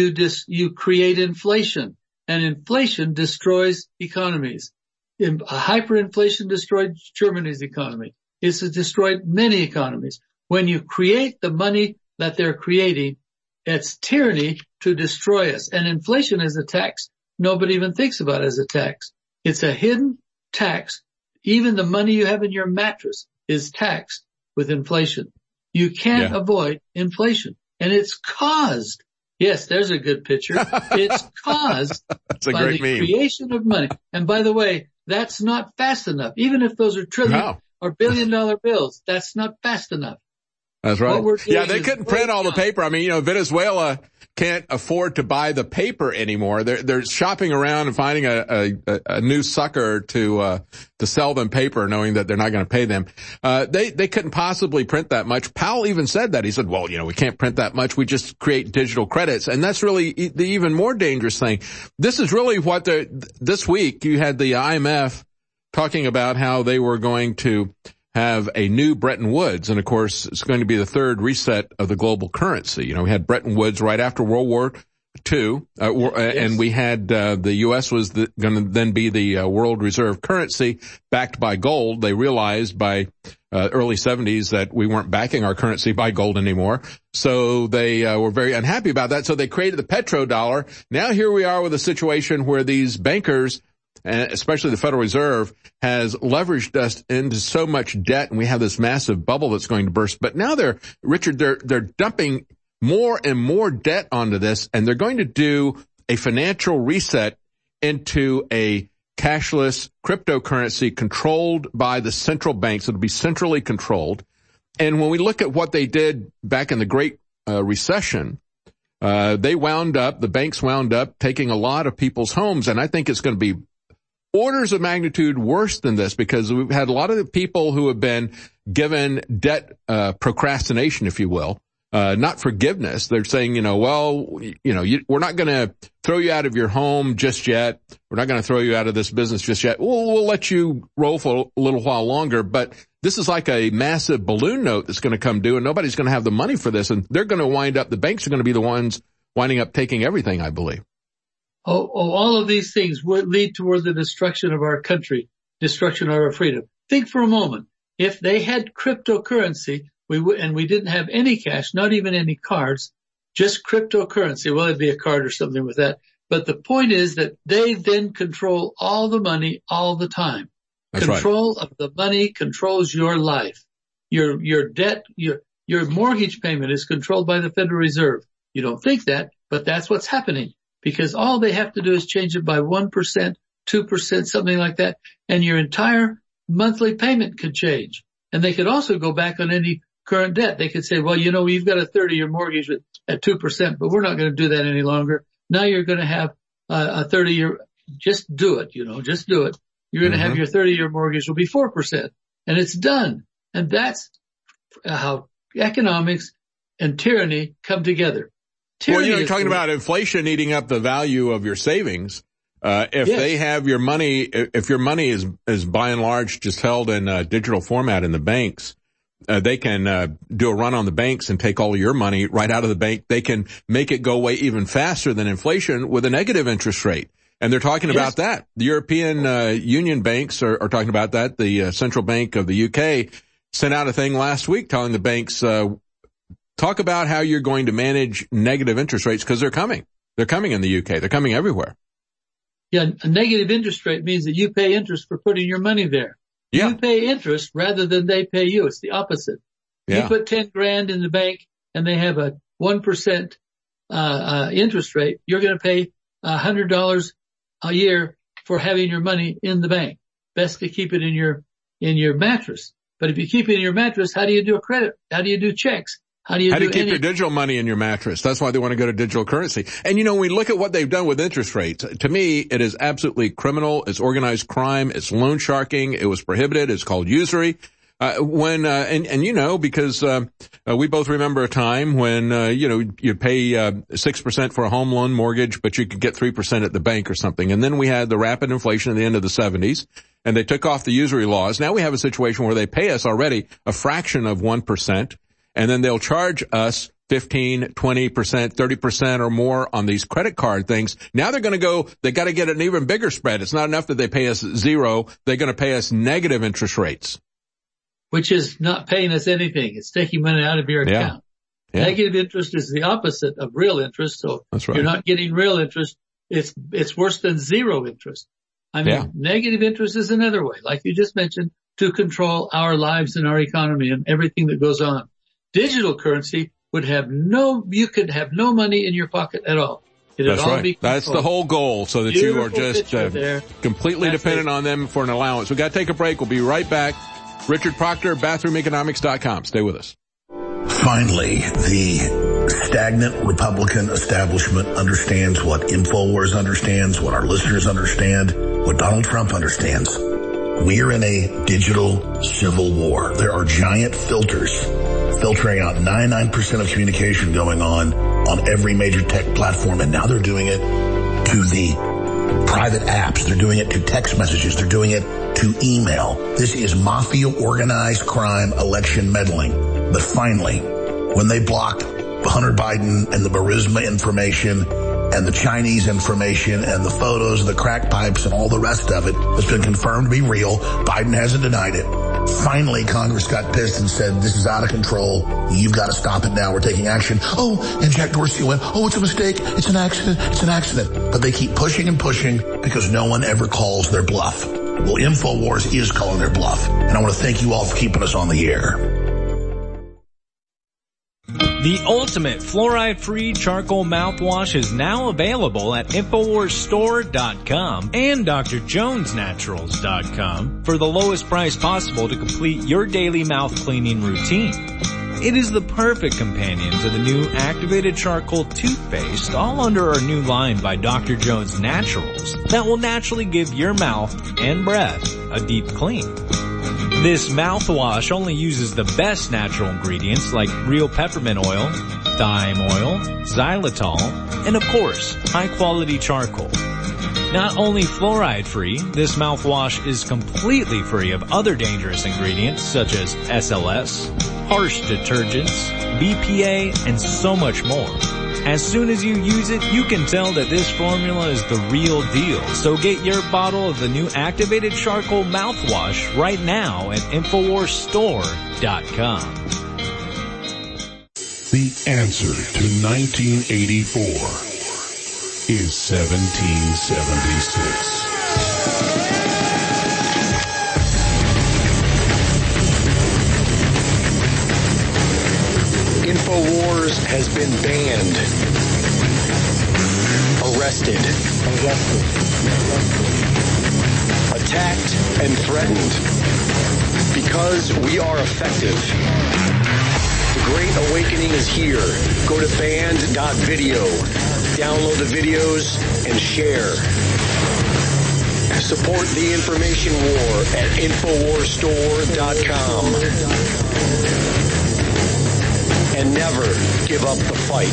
you create inflation, and inflation destroys economies. Hyperinflation destroyed Germany's economy. It's destroyed many economies. When you create the money that they're creating, it's tyranny to destroy us. And inflation is a tax. Nobody even thinks about it as a tax. It's a hidden tax. Even the money you have in your mattress is taxed with inflation. You can't avoid inflation. And it's caused. Yes, there's a good picture. It's caused by the creation of money. And by the way, that's not fast enough. Even if those are trillion or billion-dollar bills, that's not fast enough. That's right. Yeah, they couldn't print all the paper. I mean, Venezuela can't afford to buy the paper anymore. They're shopping around and finding a new sucker to sell them paper, knowing that they're not going to pay them. They couldn't possibly print that much. Powell even said that. He said, well, we can't print that much. We just create digital credits. And that's really the even more dangerous thing. This is really what this week you had the IMF talking about how they were going to have a new Bretton Woods. And of course, it's going to be the third reset of the global currency. You know, we had Bretton Woods right after World War II, and we had, the U.S. was going to then be the world reserve currency backed by gold. They realized by early 70s that we weren't backing our currency by gold anymore. So they were very unhappy about that. So they created the petrodollar. Now here we are with a situation where these bankers, and especially the Federal Reserve, has leveraged us into so much debt, and we have this massive bubble that's going to burst. But now they're dumping more and more debt onto this, and they're going to do a financial reset into a cashless cryptocurrency controlled by the central banks. It'll be centrally controlled. And when we look at what they did back in the Great Recession, the banks wound up taking a lot of people's homes, and I think it's going to be orders of magnitude worse than this, because we've had a lot of the people who have been given debt procrastination, if you will, not forgiveness. They're saying, we're not going to throw you out of your home just yet. We're not going to throw you out of this business just yet. We'll let you roll for a little while longer, but this is like a massive balloon note that's going to come due, and nobody's going to have the money for this, and they're going to the banks are going to be the ones winding up taking everything, I believe. All of these things would lead toward the destruction of our country, destruction of our freedom. Think for a moment. If they had cryptocurrency, we didn't have any cash, not even any cards, just cryptocurrency. Well, it'd be a card or something with that. But the point is that they then control all the money all the time. That's Control right. of the money controls your life. Your debt, your mortgage payment is controlled by the Federal Reserve. You don't think that, but that's what's happening. Because all they have to do is change it by 1%, 2%, something like that, and your entire monthly payment could change. And they could also go back on any current debt. They could say, well, you've got a 30-year mortgage at 2%, but we're not going to do that any longer. Now you're going to have a 30-year, just do it, just do it. You're going to have your 30-year mortgage will be 4%, and it's done. And that's how economics and tyranny come together. Well, you're talking about inflation eating up the value of your savings. They have your money, if your money is by and large just held in digital format in the banks, they can do a run on the banks and take all of your money right out of the bank. They can make it go away even faster than inflation with a negative interest rate. And they're talking about that. The European Union banks are talking about that. The Central Bank of the UK sent out a thing last week telling the banks, talk about how you're going to manage negative interest rates, because they're coming. They're coming in the UK. They're coming everywhere. Yeah, a negative interest rate means that you pay interest for putting your money there. Yeah. You pay interest rather than they pay you. It's the opposite. Yeah. You put 10 grand in the bank and they have a 1% interest rate. You're going to pay $100 a year for having your money in the bank. Best to keep it in your mattress. But if you keep it in your mattress, how do you do a credit? How do you do checks? How do you keep your digital money in your mattress? That's why they want to go to digital currency. And when we look at what they've done with interest rates, to me, it is absolutely criminal. It's organized crime. It's loan sharking. It was prohibited. It's called usury. Because we both remember a time when, you pay 6% for a home loan mortgage, but you could get 3% at the bank or something. And then we had the rapid inflation at the end of the 70s, and they took off the usury laws. Now we have a situation where they pay us already a fraction of 1%. And then they'll charge us 15, 20%, 30% or more on these credit card things. Now they got to get an even bigger spread. It's not enough that they pay us zero. They're going to pay us negative interest rates. Which is not paying us anything. It's taking money out of your account. Yeah. Negative interest is the opposite of real interest. So that's right. You're not getting real interest. It's worse than zero interest. Negative interest is another way, like you just mentioned, to control our lives and our economy and everything that goes on. Digital currency you could have no money in your pocket at all. That's right. That's the whole goal, so that you are just completely dependent on them for an allowance. We've got to take a break. We'll be right back. Richard Proctor, bathroomeconomics.com. Stay with us. Finally, the stagnant Republican establishment understands what InfoWars understands, what our listeners understand, what Donald Trump understands. We are in a digital civil war. There are giant filters filtering out 99% of communication going on every major tech platform, and now they're doing it to the private apps. They're doing it to text messages. They're doing it to email. This is mafia organized crime election meddling. But finally, when they blocked Hunter Biden and the Burisma information and the Chinese information and the photos of the crack pipes and all the rest of it that's been confirmed to be real, Biden hasn't denied it. Finally, Congress got pissed and said, this is out of control. You've got to stop it now. We're taking action. Oh, and Jack Dorsey went, oh, it's a mistake. It's an accident. It's an accident. But they keep pushing and pushing because no one ever calls their bluff. Well, InfoWars is calling their bluff. And I want to thank you all for keeping us on the air. The ultimate fluoride-free charcoal mouthwash is now available at InfoWarsStore.com and DrJonesNaturals.com for the lowest price possible to complete your daily mouth cleaning routine. It is the perfect companion to the new activated charcoal toothpaste, all under our new line by Dr. Jones Naturals, that will naturally give your mouth and breath a deep clean. This mouthwash only uses the best natural ingredients like real peppermint oil, thyme oil, xylitol, and of course, high-quality charcoal. Not only fluoride-free, this mouthwash is completely free of other dangerous ingredients such as SLS, harsh detergents, BPA, and so much more. As soon as you use it, you can tell that this formula is the real deal. So get your bottle of the new activated charcoal mouthwash right now at InfoWarsStore.com. The answer to 1984 is 1776. InfoWars has been banned, arrested, attacked, and threatened because we are effective. The Great Awakening is here. Go to banned.video, download the videos, and share. Support the information war at InfoWarsStore.com. And never give up the fight.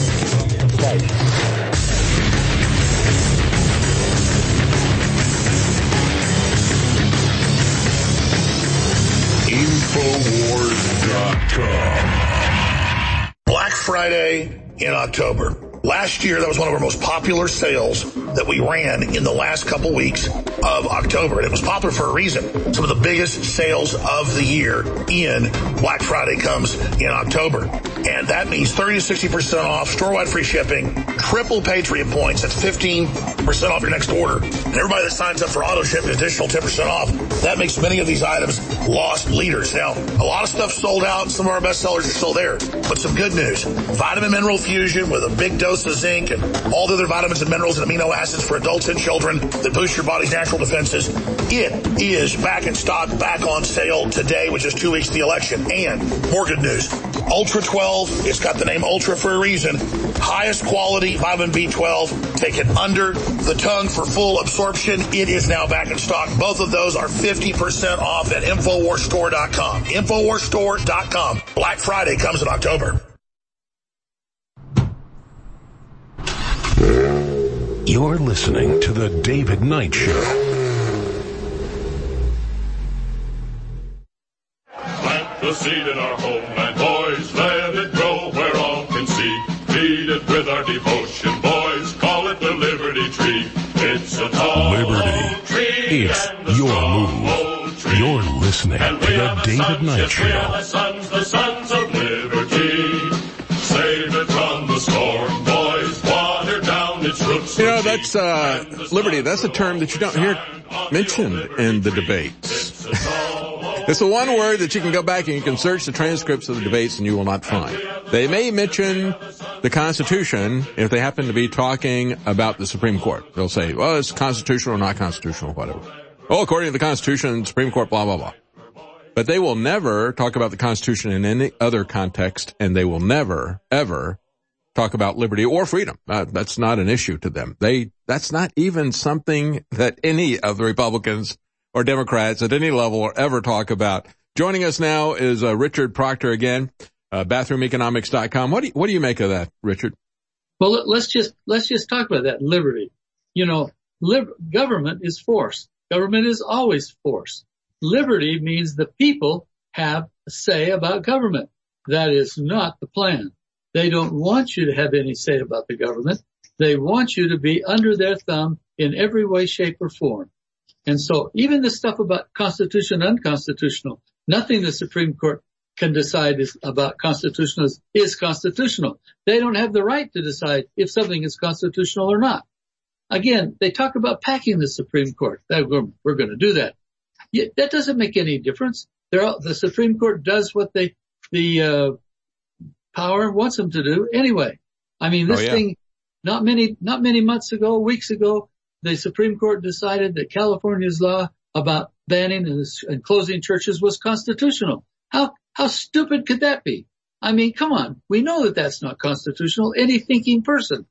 InfoWars.com. Black Friday in October. Last year, that was one of our most popular sales that we ran in the last couple weeks of October. And it was popular for a reason. Some of the biggest sales of the year in Black Friday comes in October. And that means 30 to 60% off, store-wide free shipping, triple Patriot points. That's 15% off your next order. And everybody that signs up for auto ship, an additional 10% off. That makes many of these items lost leaders. Now, a lot of stuff sold out. Some of our best sellers are still there. But some good news. Vitamin Mineral Fusion with a big dose of zinc and all the other vitamins and minerals and amino acids for adults and children that boost your body's natural defenses. It is back in stock, back on sale today, which is 2 weeks to the election. And more good news. Ultra 12, it's got the name Ultra for a reason. Highest quality vitamin B12, taken under the tongue for full absorption. It is now back in stock. Both of those are 50% off at InfoWarsStore.com. InfoWarsStore.com. Black Friday comes in October. You're listening to The David Knight Show. Plant the seed in our homeland, boys, let it grow where all can see. Feed it with our devotion, boys, call it the Liberty Tree. It's a tall tree. It's your move. Tree. You're listening to The David Knight Show. The sons of liberty. Save it from the storm, boys, water down its roots. You know, that's liberty. That's a term that you don't hear mentioned in the debates. It's the one word that you can go back and you can search the transcripts of the debates and you will not find. They may mention the Constitution if they happen to be talking about the Supreme Court. They'll say, well, it's constitutional or not constitutional, whatever. Oh, according to the Constitution, Supreme Court, blah, blah, blah. But they will never talk about the Constitution in any other context, and they will never, ever talk about liberty or freedom. That's not an issue to them. That's not even something that any of the Republicans or Democrats at any level will ever talk about. Joining us now is Richard Proctor again, BathroomeConomics.com. What do you make of that, Richard? Well, let's just talk about that liberty. You know, government is force. Government is always force. Liberty means the people have a say about government. That is not the plan. They don't want you to have any say about the government. They want you to be under their thumb in every way, shape, or form. And so even the stuff about constitutional and unconstitutional, nothing the Supreme Court can decide about constitutional is constitutional. They don't have the right to decide if something is constitutional or not. Again, they talk about packing the Supreme Court. We're going to do that. That doesn't make any difference. The Supreme Court does what the power wants them to do anyway. I mean, this thing, not many months ago, weeks ago, the Supreme Court decided that California's law about banning and closing churches was constitutional. How stupid could that be? I mean, come on. We know that that's not constitutional. Any thinking person.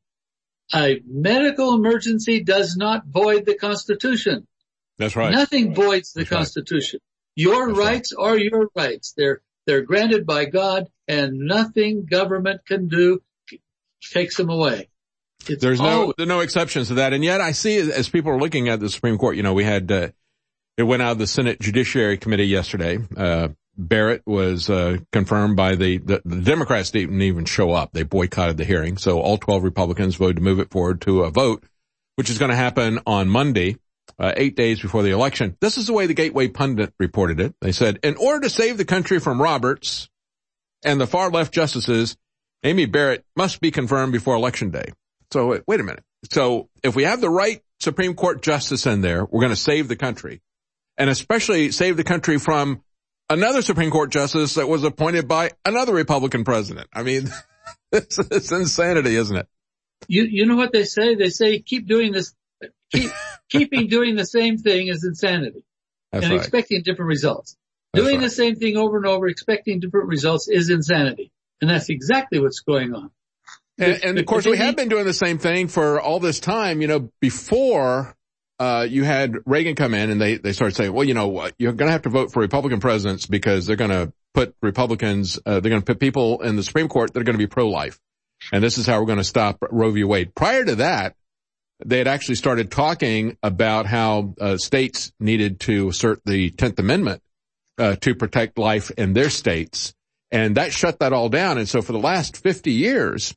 A medical emergency does not void the Constitution. That's right. Nothing voids the Constitution. Your rights are your rights. They're granted by God, and nothing government can do takes them away. There's no exceptions to that. And yet I see, as people are looking at the Supreme Court, we had, it went out of the Senate Judiciary Committee yesterday. Barrett was confirmed by the Democrats didn't even show up. They boycotted the hearing. So all 12 Republicans voted to move it forward to a vote, which is going to happen on Monday, 8 days before the election. This is the way the Gateway Pundit reported it. They said, in order to save the country from Roberts and the far left justices, Amy Barrett must be confirmed before Election Day. So wait a minute. So if we have the right Supreme Court justice in there, we're going to save the country, and especially save the country from another Supreme Court justice that was appointed by another Republican president. I mean, it's insanity, isn't it? You know what they say? They say keep doing this, keeping doing the same thing is insanity. That's and right. Expecting different results. That's doing right. the same thing over and over, expecting different results is insanity. And that's exactly what's going on. And of course, we have been doing the same thing for all this time. Before you had Reagan come in and they started saying, well, you know what, you're going to have to vote for Republican presidents because they're going to put Republicans, they're going to put people in the Supreme Court that are going to be pro-life. And this is how we're going to stop Roe v. Wade. Prior to that, they had actually started talking about how states needed to assert the 10th Amendment to protect life in their states. And that shut that all down. And so for the last 40 years,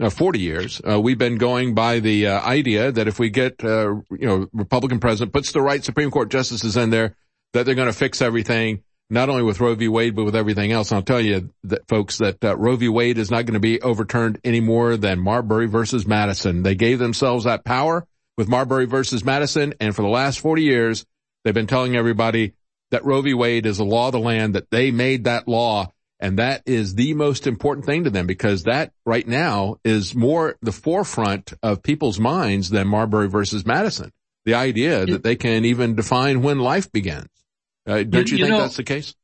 we've been going by the idea that if we get, Republican president puts the right Supreme Court justices in there, that they're going to fix everything, not only with Roe v. Wade, but with everything else. And I'll tell you that, folks, that Roe v. Wade is not going to be overturned any more than Marbury versus Madison. They gave themselves that power with Marbury versus Madison. And for the last 40 years, they've been telling everybody that Roe v. Wade is the law of the land, that they made that law. And that is the most important thing to them, because that right now is more the forefront of people's minds than Marbury versus Madison. The idea that they can even define when life begins. Don't you think that's the case?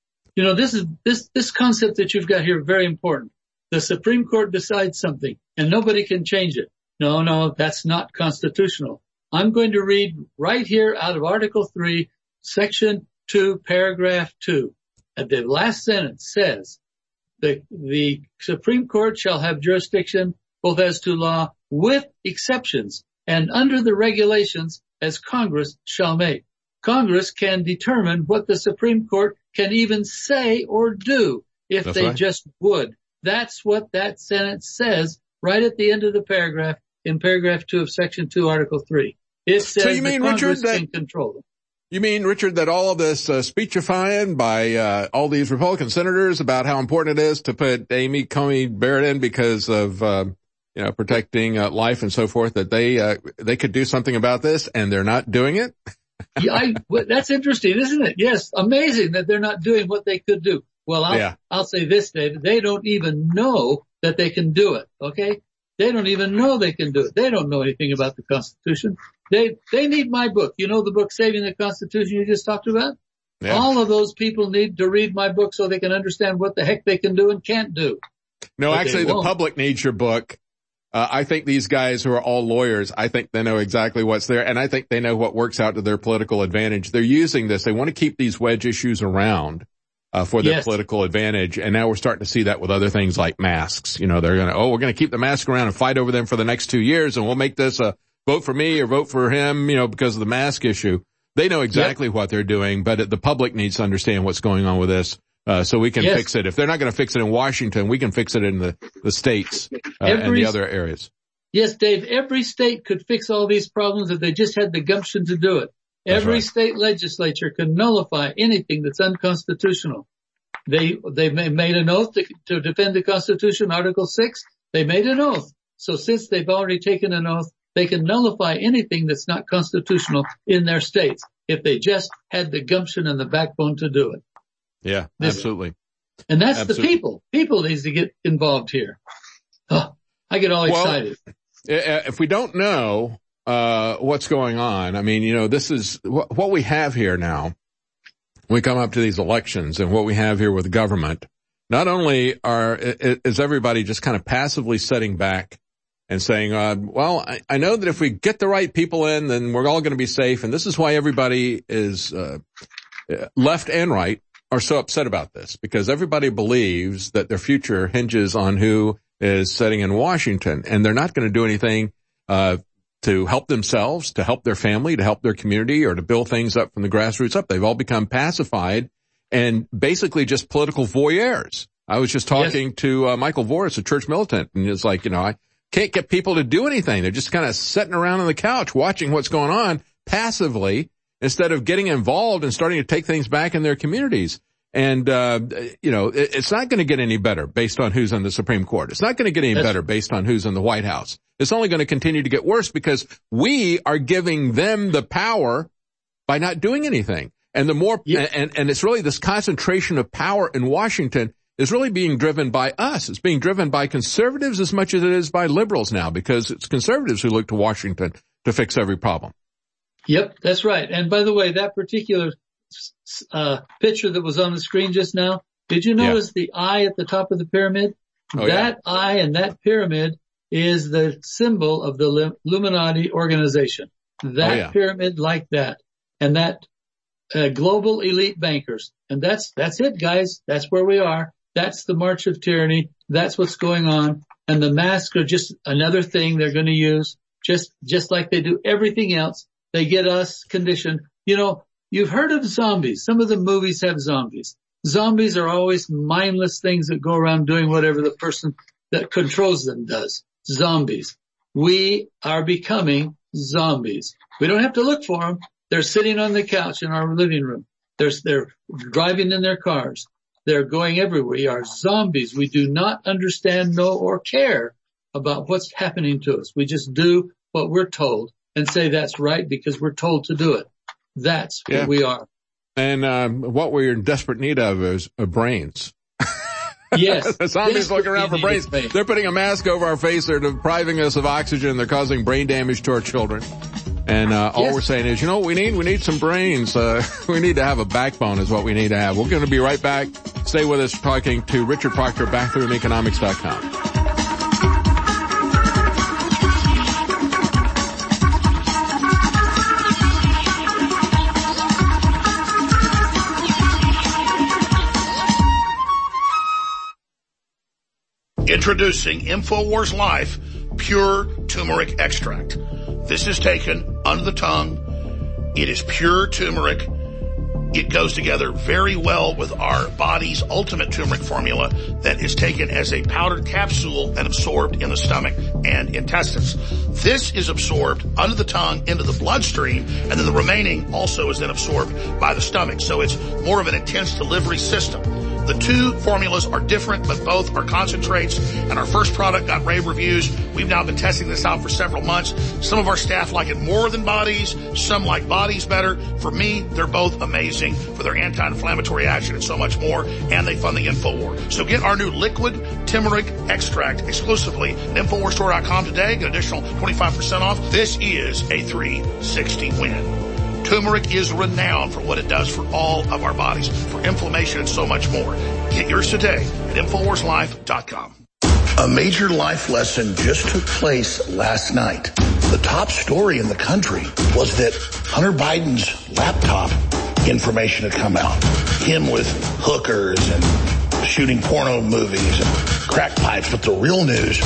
This concept that you've got here is very important. The Supreme Court decides something and nobody can change it. No, that's not constitutional. I'm going to read right here out of Article 3, Section 2, Paragraph 2. The last sentence says, the Supreme Court shall have jurisdiction both as to law with exceptions and under the regulations as Congress shall make. Congress can determine what the Supreme Court can even say or do if That's they right. just would. That's what that sentence says right at the end of the paragraph in Paragraph 2 of Section 2, Article 3. It says So you mean, that Congress Richard, can control them. You mean, Richard, that all of this speechifying by all these Republican senators about how important it is to put Amy Coney Barrett in because of protecting life and so forth, that they could do something about this and they're not doing it? That's interesting, isn't it? Yes, amazing that they're not doing what they could do. Well, I'll say this, David. They don't even know that they can do it. Okay, they don't even know they can do it. They don't know anything about the Constitution. They need my book. You know the book Saving the Constitution you just talked about? Yeah. All of those people need to read my book so they can understand what the heck they can do and can't do. No, But actually, the public needs your book. I think these guys who are all lawyers, I think they know exactly what's there, and I think they know what works out to their political advantage. They're using this. They want to keep these wedge issues around for their political advantage, and now we're starting to see that with other things like masks. They're going to, we're going to keep the mask around and fight over them for the next 2 years, and we'll make this a vote for me or vote for him, because of the mask issue. They know exactly what they're doing, but the public needs to understand what's going on with this, so we can fix it. If they're not going to fix it in Washington, we can fix it in the states, and the other areas. Yes, Dave, every state could fix all these problems if they just had the gumption to do it. Every state legislature can nullify anything that's unconstitutional. They made an oath to defend the Constitution, Article 6. They made an oath. So since they've already taken an oath, they can nullify anything that's not constitutional in their states if they just had the gumption and the backbone to do it. Yeah, absolutely. And that's the people. People needs to get involved here. Oh, I get all excited. If we don't know what's going on, I mean, this is what we have here now. We come up to these elections and what we have here with the government. Not only is everybody just kind of passively sitting back and saying, I know that if we get the right people in, then we're all going to be safe. And this is why everybody is left and right are so upset about this, because everybody believes that their future hinges on who is sitting in Washington, and they're not going to do anything to help themselves, to help their family, to help their community, or to build things up from the grassroots up. They've all become pacified and basically just political voyeurs. I was just talking to Michael Voris, a church militant, and it's like, I can't get people to do anything. They're just kind of sitting around on the couch watching what's going on passively instead of getting involved and starting to take things back in their communities. And, it's not going to get any better based on who's on the Supreme Court. It's not going to get any better based on who's in the White House. It's only going to continue to get worse because we are giving them the power by not doing anything. And the more, and it's really this concentration of power in Washington is really being driven by us. It's being driven by conservatives as much as it is by liberals now, because it's conservatives who look to Washington to fix every problem. Yep, that's right. And by the way, that particular picture that was on the screen just now, did you notice the eye at the top of the pyramid? That eye and that pyramid is the symbol of the Illuminati organization. That pyramid like that. And that global elite bankers. And that's it, guys. That's where we are. That's the march of tyranny. That's what's going on. And the masks are just another thing they're going to use, just like they do everything else. They get us conditioned. You've heard of zombies. Some of the movies have zombies. Zombies are always mindless things that go around doing whatever the person that controls them does. Zombies. We are becoming zombies. We don't have to look for them. They're sitting on the couch in our living room. They're driving in their cars. They're going everywhere. We are zombies. We do not understand, know, or care about what's happening to us. We just do what we're told and say that's right because we're told to do it. That's what we are. And what we're in desperate need of is brains. Yes. The zombies looking around for brains. They're putting a mask over our face. They're depriving us of oxygen. They're causing brain damage to our children. And all we're saying is, what we need? We need some brains. We need to have a backbone is what we need to have. We're going to be right back. Stay with us talking to Richard Proctor, BackroomEconomics.com. Introducing InfoWars Life Pure Turmeric Extract. This is taken under the tongue. It is pure turmeric. It goes together very well with our body's ultimate turmeric formula that is taken as a powdered capsule and absorbed in the stomach and intestines. This is absorbed under the tongue into the bloodstream, and then the remaining also is then absorbed by the stomach. So it's more of an intense delivery system. The two formulas are different, but both are concentrates, and our first product got rave reviews. We've now been testing this out for several months. Some of our staff like it more than bodies. Some like bodies better. For me, they're both amazing for their anti-inflammatory action and so much more, and they fund the InfoWar. So get our new liquid turmeric extract exclusively at InfoWarsStore.com today. Get an additional 25% off. This is a 360 win. Turmeric is renowned for what it does for all of our bodies, for inflammation and so much more. Get yours today at InfoWarsLife.com. A major life lesson just took place last night. The top story in the country was that Hunter Biden's laptop information had come out. Him with hookers and shooting porno movies and crack pipes. But the real news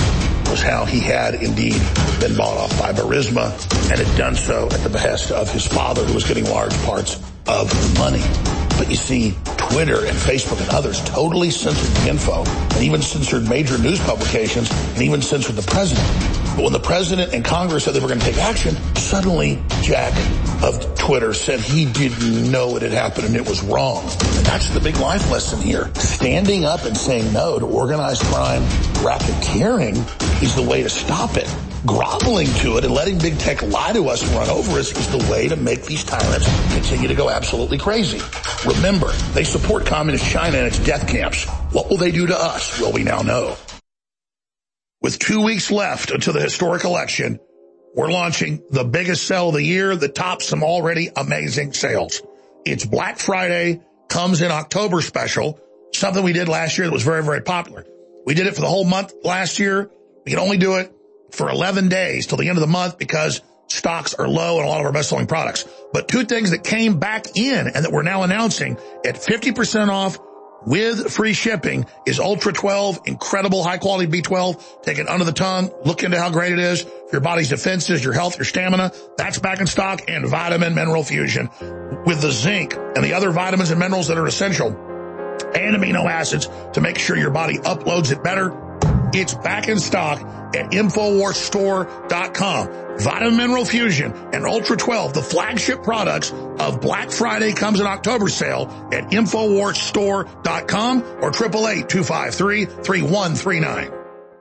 was how he had indeed been bought off by Burisma and had done so at the behest of his father, who was getting large parts of the money. But you see, Twitter and Facebook and others totally censored the info, and even censored major news publications, and even censored the president. But when the president and Congress said they were going to take action, suddenly Jack of Twitter said he didn't know it had happened and it was wrong. And that's the big life lesson here. Standing up and saying no to organized crime racketeering is the way to stop it. Groveling to it and letting big tech lie to us and run over us is the way to make these tyrants continue to go absolutely crazy. Remember, they support communist China and its death camps. What will they do to us? Well, we now know. With 2 weeks left until the historic election, we're launching the biggest sale of the year that tops some already amazing sales. It's Black Friday, comes in October special, something we did last year that was very, very popular. We did it for the whole month last year. We can only do it for 11 days till the end of the month because stocks are low on a lot of our best-selling products. But two things that came back in and that we're now announcing at 50% off with free shipping is Ultra 12, incredible high-quality B12. Take it under the tongue. Look into how great it is for your body's defenses, your health, your stamina. That's back in stock. And Vitamin Mineral Fusion with the zinc and the other vitamins and minerals that are essential and amino acids to make sure your body uploads it better. It's back in stock at InfoWarsStore.com. Vitamin Mineral Fusion and Ultra 12, the flagship products of Black Friday comes in October sale at InfoWarsStore.com or 888-253-3139.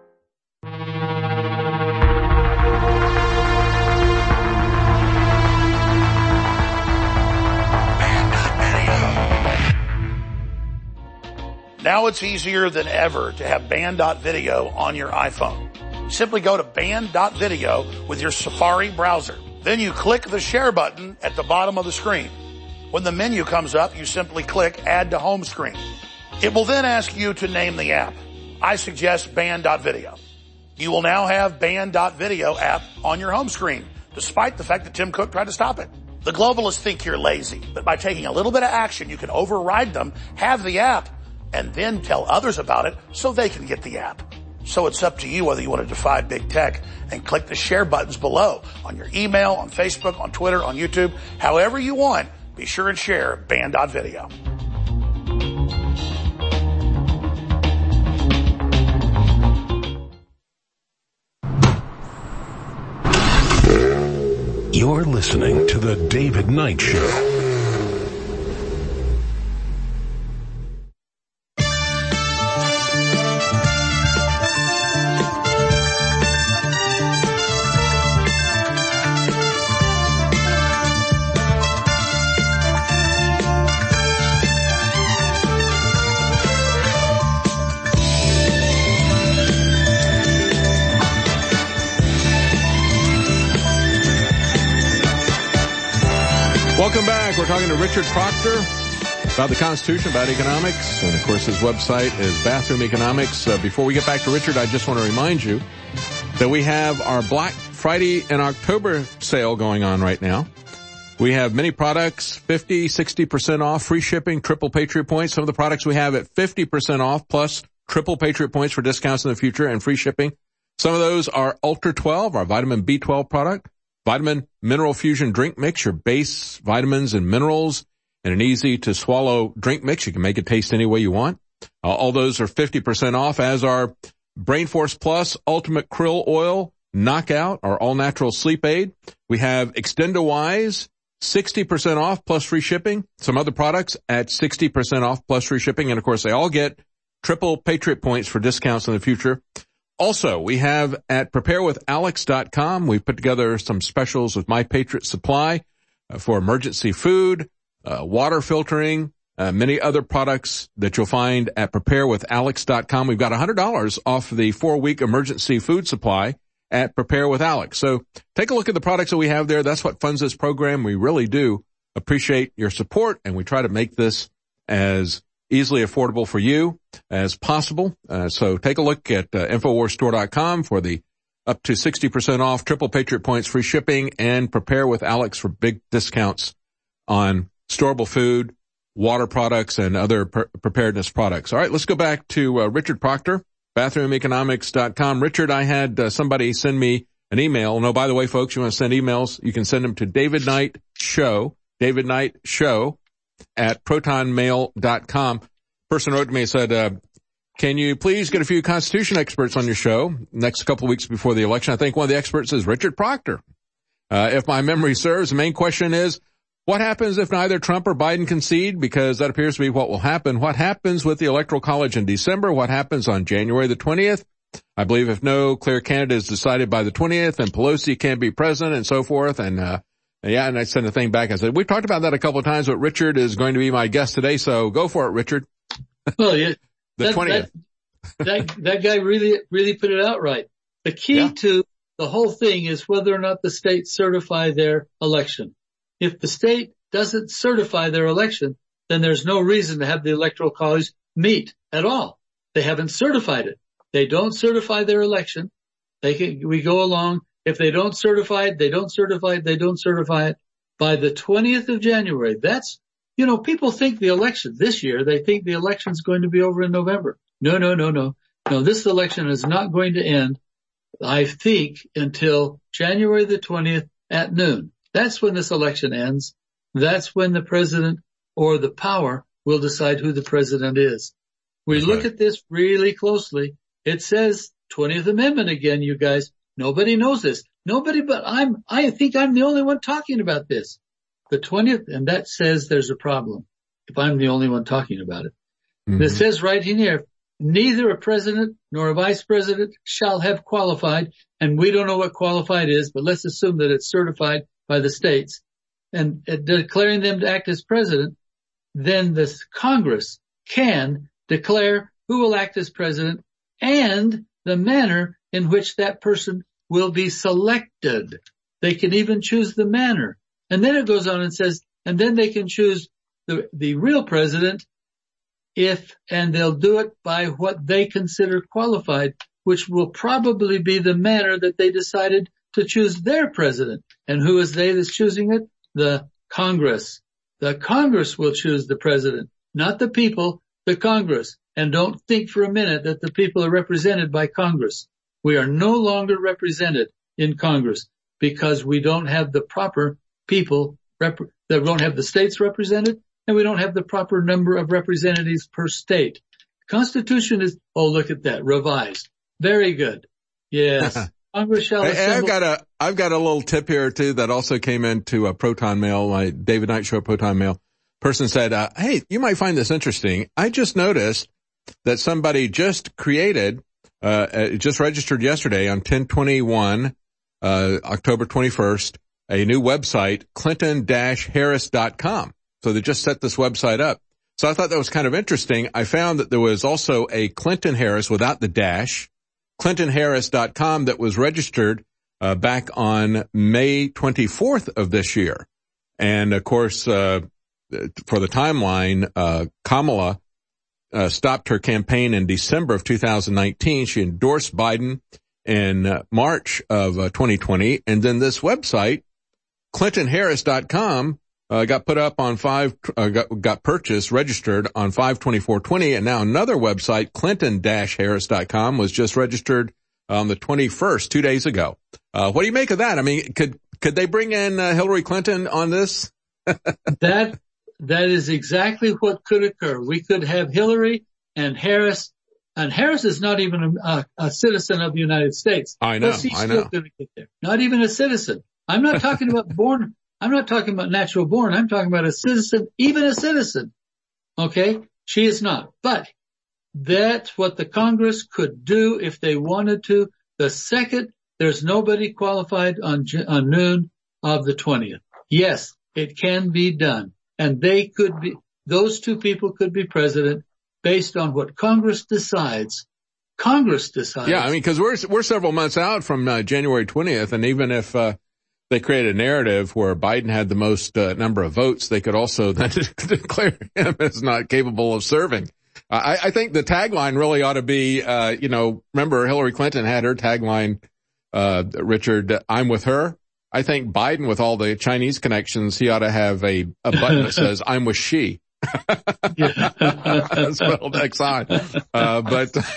Now it's easier than ever to have Band.video on your iPhone. Simply go to Band.video with your Safari browser. Then you click the share button at the bottom of the screen. When the menu comes up, you simply click Add to Home Screen. It will then ask you to name the app. I suggest Band.video. You will now have Band.video app on your home screen, despite the fact that Tim Cook tried to stop it. The globalists think you're lazy, but by taking a little bit of action, you can override them, have the app, and then tell others about it so they can get the app. So it's up to you whether you want to defy big tech and click the share buttons below on your email, on Facebook, on Twitter, on YouTube, however you want. Be sure and share Band.video. You're listening to The David Knight Show. Welcome back. We're talking to Richard Proctor about the Constitution, about economics, and of course his website is Bathroom Economics. Before we get back to Richard, I just want to remind you that we have our Black Friday and October sale going on right now. We have many products, 50, 60% off, free shipping, triple Patriot points. Some of the products we have at 50% off plus triple Patriot points for discounts in the future and free shipping. Some of those are Ultra 12, our vitamin B12 product. Vitamin Mineral Fusion drink mix, your base vitamins and minerals, and an easy-to-swallow drink mix. You can make it taste any way you want. All those are 50% off, as are Brain Force Plus Ultimate Krill Oil Knockout, our all-natural sleep aid. We have Extend-A-Wise, 60% off plus free shipping. Some other products at 60% off plus free shipping. And, of course, they all get triple Patriot points for discounts in the future. Also, we have at preparewithalex.com, we've put together some specials with My Patriot Supply for emergency food, water filtering, many other products that you'll find at preparewithalex.com. We've got $100 off the 4-week emergency food supply at Prepare with Alex. So take a look at the products that we have there. That's what funds this program. We really do appreciate your support, and we try to make this as easily affordable for you as possible. So take a look at InfoWarsStore.com for the up to 60% off, triple Patriot points, free shipping, and Prepare with Alex for big discounts on storable food, water products, and other preparedness products. All right, let's go back to Richard Proctor, bathroomeconomics.com. Richard, I had somebody send me an email. No, by the way, folks, you want to send emails, you can send them to David Knight Show at protonmail.com. Person wrote to me and said, can you please get a few Constitution experts on your show next couple of weeks before the election? I think one of the experts is Richard Proctor. If my memory serves, the main question is, what happens if neither Trump or Biden concede? Because that appears to be what will happen. What happens with the Electoral College in December? What happens on January the 20th? I believe if no clear candidate is decided by the 20th, then Pelosi can't be president and so forth. And I sent a thing back. I said, we've talked about that a couple of times, but Richard is going to be my guest today. So go for it, Richard. Well, yeah. The 20th. That guy really put it out right. The key to the whole thing is whether or not the states certify their election. If the state doesn't certify their election, then there's no reason to have the Electoral College meet at all. They haven't certified it. They don't certify their election. We go along. If they don't certify it, they don't certify it, they don't certify it. By the 20th of January, people think the election this year, they think the election's going to be over in November. No. No, this election is not going to end, I think, until January the 20th at noon. That's when this election ends. That's when the president or the power will decide who the president is. We look at this really closely. It says 20th Amendment again, you guys. Nobody knows this. Nobody but I think I'm the only one talking about this. The 20th, and that says there's a problem if I'm the only one talking about it. Mm-hmm. This says right in here, neither a president nor a vice president shall have qualified, and we don't know what qualified is, but let's assume that it's certified by the states, and declaring them to act as president, then the Congress can declare who will act as president and the manner in which that person will be selected. They can even choose the manner. And then it goes on and says, and then they can choose the real president and they'll do it by what they consider qualified, which will probably be the manner that they decided to choose their president. And who is they that's choosing it? The Congress. The Congress will choose the president, not the people, the Congress. And don't think for a minute that the people are represented by Congress. We are no longer represented in Congress because we don't have the proper people that don't have the states represented, and we don't have the proper number of representatives per state. The Constitution is, look at that, revised. Very good. Yes. Congress shall assemble. I've got a little tip here too that also came into a Proton Mail, my David Knight Show Proton Mail. Person said, hey, you might find this interesting. I just noticed that somebody just created, just registered yesterday on 10/21, October 21st, a new website, Clinton-Harris.com. So they just set this website up. So I thought that was kind of interesting. I found that there was also a Clinton Harris without the dash, Clinton-Harris.com, that was registered back on May 24th of this year. And of course, for the timeline, Kamala stopped her campaign in December of 2019. She endorsed Biden in March of 2020. And then this website, ClintonHarris.com, got put up on got purchased, registered on 5/24/20. And now another website, Clinton-Harris.com, was just registered on the 21st, 2 days ago. What do you make of that? I mean, could they bring in Hillary Clinton on this? That is exactly what could occur. We could have Hillary and Harris is not even a citizen of the United States. I know. She's still going to get there. Not even a citizen. I'm not talking about born. I'm not talking about natural born. I'm talking about a citizen, even a citizen. Okay? She is not. But that's what the Congress could do if they wanted to. The second there's nobody qualified on noon of the 20th. Yes, it can be done. And those two people could be president based on what Congress decides. Congress decides. Yeah, I mean, because we're several months out from January 20th, and even if they create a narrative where Biden had the most number of votes, they could also then declare him as not capable of serving. I think the tagline really ought to be, remember Hillary Clinton had her tagline, Richard, I'm with her. I think Biden, with all the Chinese connections, he ought to have a button that says, I'm with she. Spelled X-I. But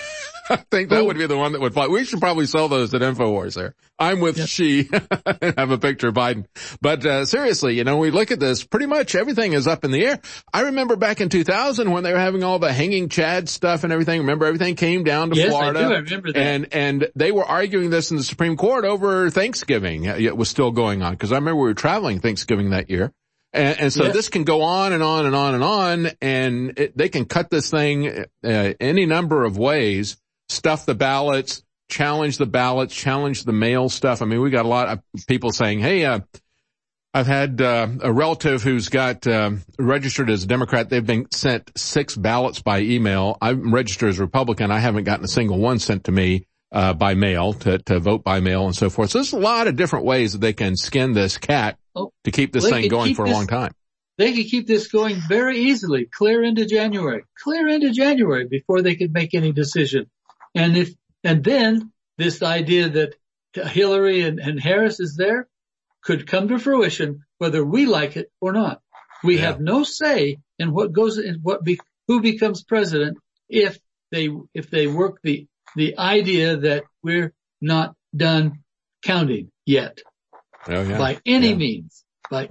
I think that would be the one that would fly. We should probably sell those at InfoWars there. I'm with Xi. Have a picture of Biden. But seriously, we look at this, pretty much everything is up in the air. I remember back in 2000 when they were having all the hanging Chad stuff and everything. Remember, everything came down to Florida. Yes, I do. I remember that. And they were arguing this in the Supreme Court over Thanksgiving. It was still going on because I remember we were traveling Thanksgiving that year. And so this can go on and on and on and on, and they can cut this thing any number of ways, stuff the ballots, challenge the mail stuff. I mean, we got a lot of people saying, hey, I've had a relative who's got registered as a Democrat. They've been sent 6 ballots by email. I'm registered as a Republican. I haven't gotten a single one sent to me by mail to vote by mail and so forth. So there's a lot of different ways that they can skin this cat to keep this thing going for a long time. They could keep this going very easily, clear into January before they could make any decision. And then this idea that Hillary and Harris is there could come to fruition, whether we like it or not. We have no say in what goes in who becomes president if they work the idea that we're not done counting yet. By any means.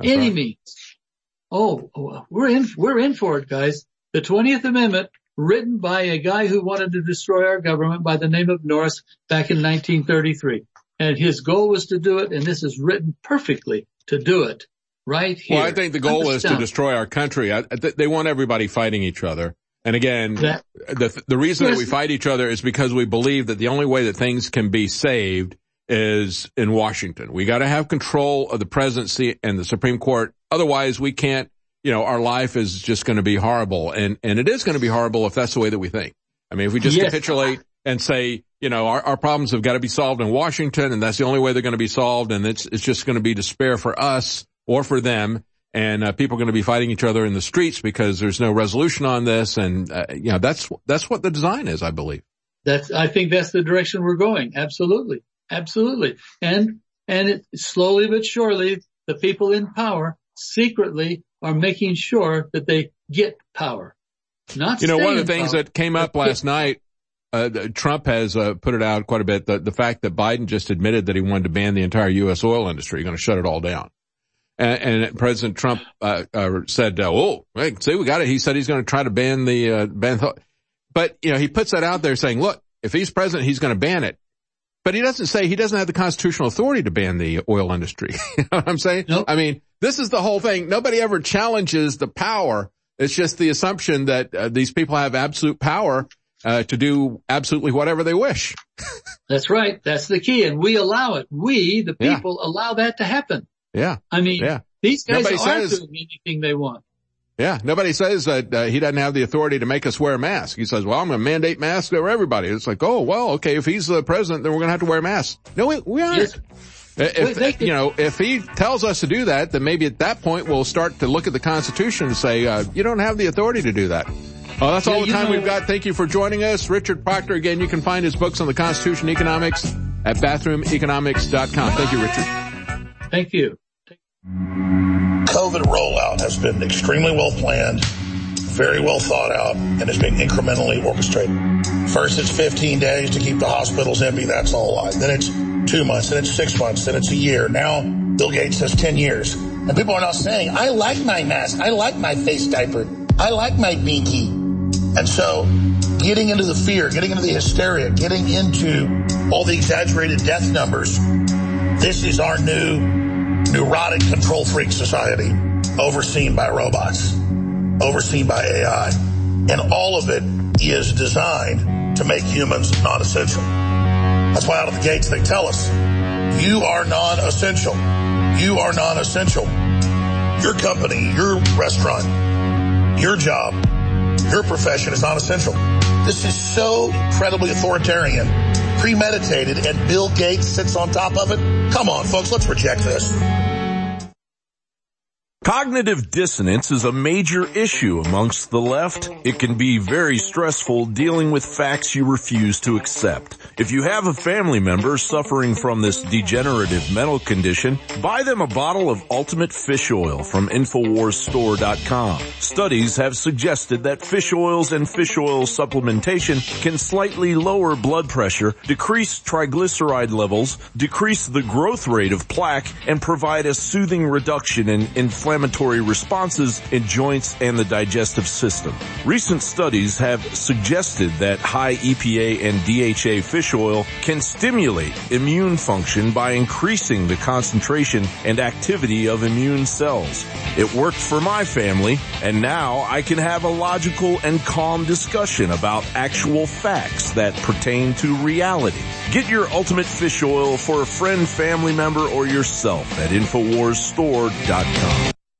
Oh, we're in for it, guys. The 20th Amendment, written by a guy who wanted to destroy our government by the name of Norris back in 1933. And his goal was to do it, and this is written perfectly to do it right here. Well, I think the goal is to destroy our country. They want everybody fighting each other. And again, the reason that we fight each other is because we believe that the only way that things can be saved is in Washington. We got to have control of the presidency and the Supreme Court. Otherwise, we can't, our life is just going to be horrible. And it is going to be horrible if that's the way that we think. I mean, if we just capitulate and say, our problems have got to be solved in Washington, and that's the only way they're going to be solved, and it's just going to be despair for us or for them. And people are going to be fighting each other in the streets because there's no resolution on this. And, that's what the design is, I believe. I think that's the direction we're going. Absolutely. And slowly but surely, the people in power secretly are making sure that they get power. Not one of the things that came up last night, Trump has put it out quite a bit, the fact that Biden just admitted that he wanted to ban the entire U.S. oil industry, going to shut it all down. And President Trump said, see, we got it. He said he's going to try to ban but he puts that out there saying, look, if he's president, he's going to ban it. But he doesn't say he doesn't have the constitutional authority to ban the oil industry. You know what I'm saying? Nope. I mean, this is the whole thing. Nobody ever challenges the power. It's just the assumption that these people have absolute power to do absolutely whatever they wish. That's right. That's the key. And we allow it. We, the people, allow that to happen. Yeah. I mean, these guys aren't doing anything they want. Yeah. Nobody says that he doesn't have the authority to make us wear a mask. He says, well, I'm going to mandate masks for everybody. It's like, oh, well, okay, if he's the president, then we're going to have to wear masks. No, we aren't. Yes. If he tells us to do that, then maybe at that point we'll start to look at the Constitution and say, you don't have the authority to do that. Well, that's all the time we've got. Thank you for joining us. Richard Proctor, again, you can find his books on the Constitution economics at bathroomeconomics.com. Thank you, Richard. Thank you. COVID rollout has been extremely well planned, very well thought out, and is being incrementally orchestrated. First, it's 15 days to keep the hospitals empty. That's all a lie. Then it's 2 months. Then it's 6 months. Then it's a year. Now, Bill Gates says 10 years. And people are now saying, I like my mask. I like my face diaper. I like my binky. And so getting into the fear, getting into the hysteria, getting into all the exaggerated death numbers, this is our new neurotic control freak society overseen by robots, overseen by AI. And all of it is designed to make humans non-essential. That's why out of the gates they tell us, you are non-essential. You are non-essential. Your company, your restaurant, your job, your profession is non-essential. This is so incredibly authoritarian, premeditated, and Bill Gates sits on top of it. Come on, folks, let's reject this. Cognitive dissonance is a major issue amongst the left. It can be very stressful dealing with facts you refuse to accept. If you have a family member suffering from this degenerative mental condition, buy them a bottle of Ultimate Fish Oil from InfoWarsStore.com. Studies have suggested that fish oils and fish oil supplementation can slightly lower blood pressure, decrease triglyceride levels, decrease the growth rate of plaque, and provide a soothing reduction in inflammatory responses in joints and the digestive system. Recent studies have suggested that high EPA and DHA fish oil can stimulate immune function by increasing the concentration and activity of immune cells. It worked for my family, and now I can have a logical and calm discussion about actual facts that pertain to reality. Get your Ultimate Fish Oil for a friend, family member, or yourself at InfoWarsStore.com.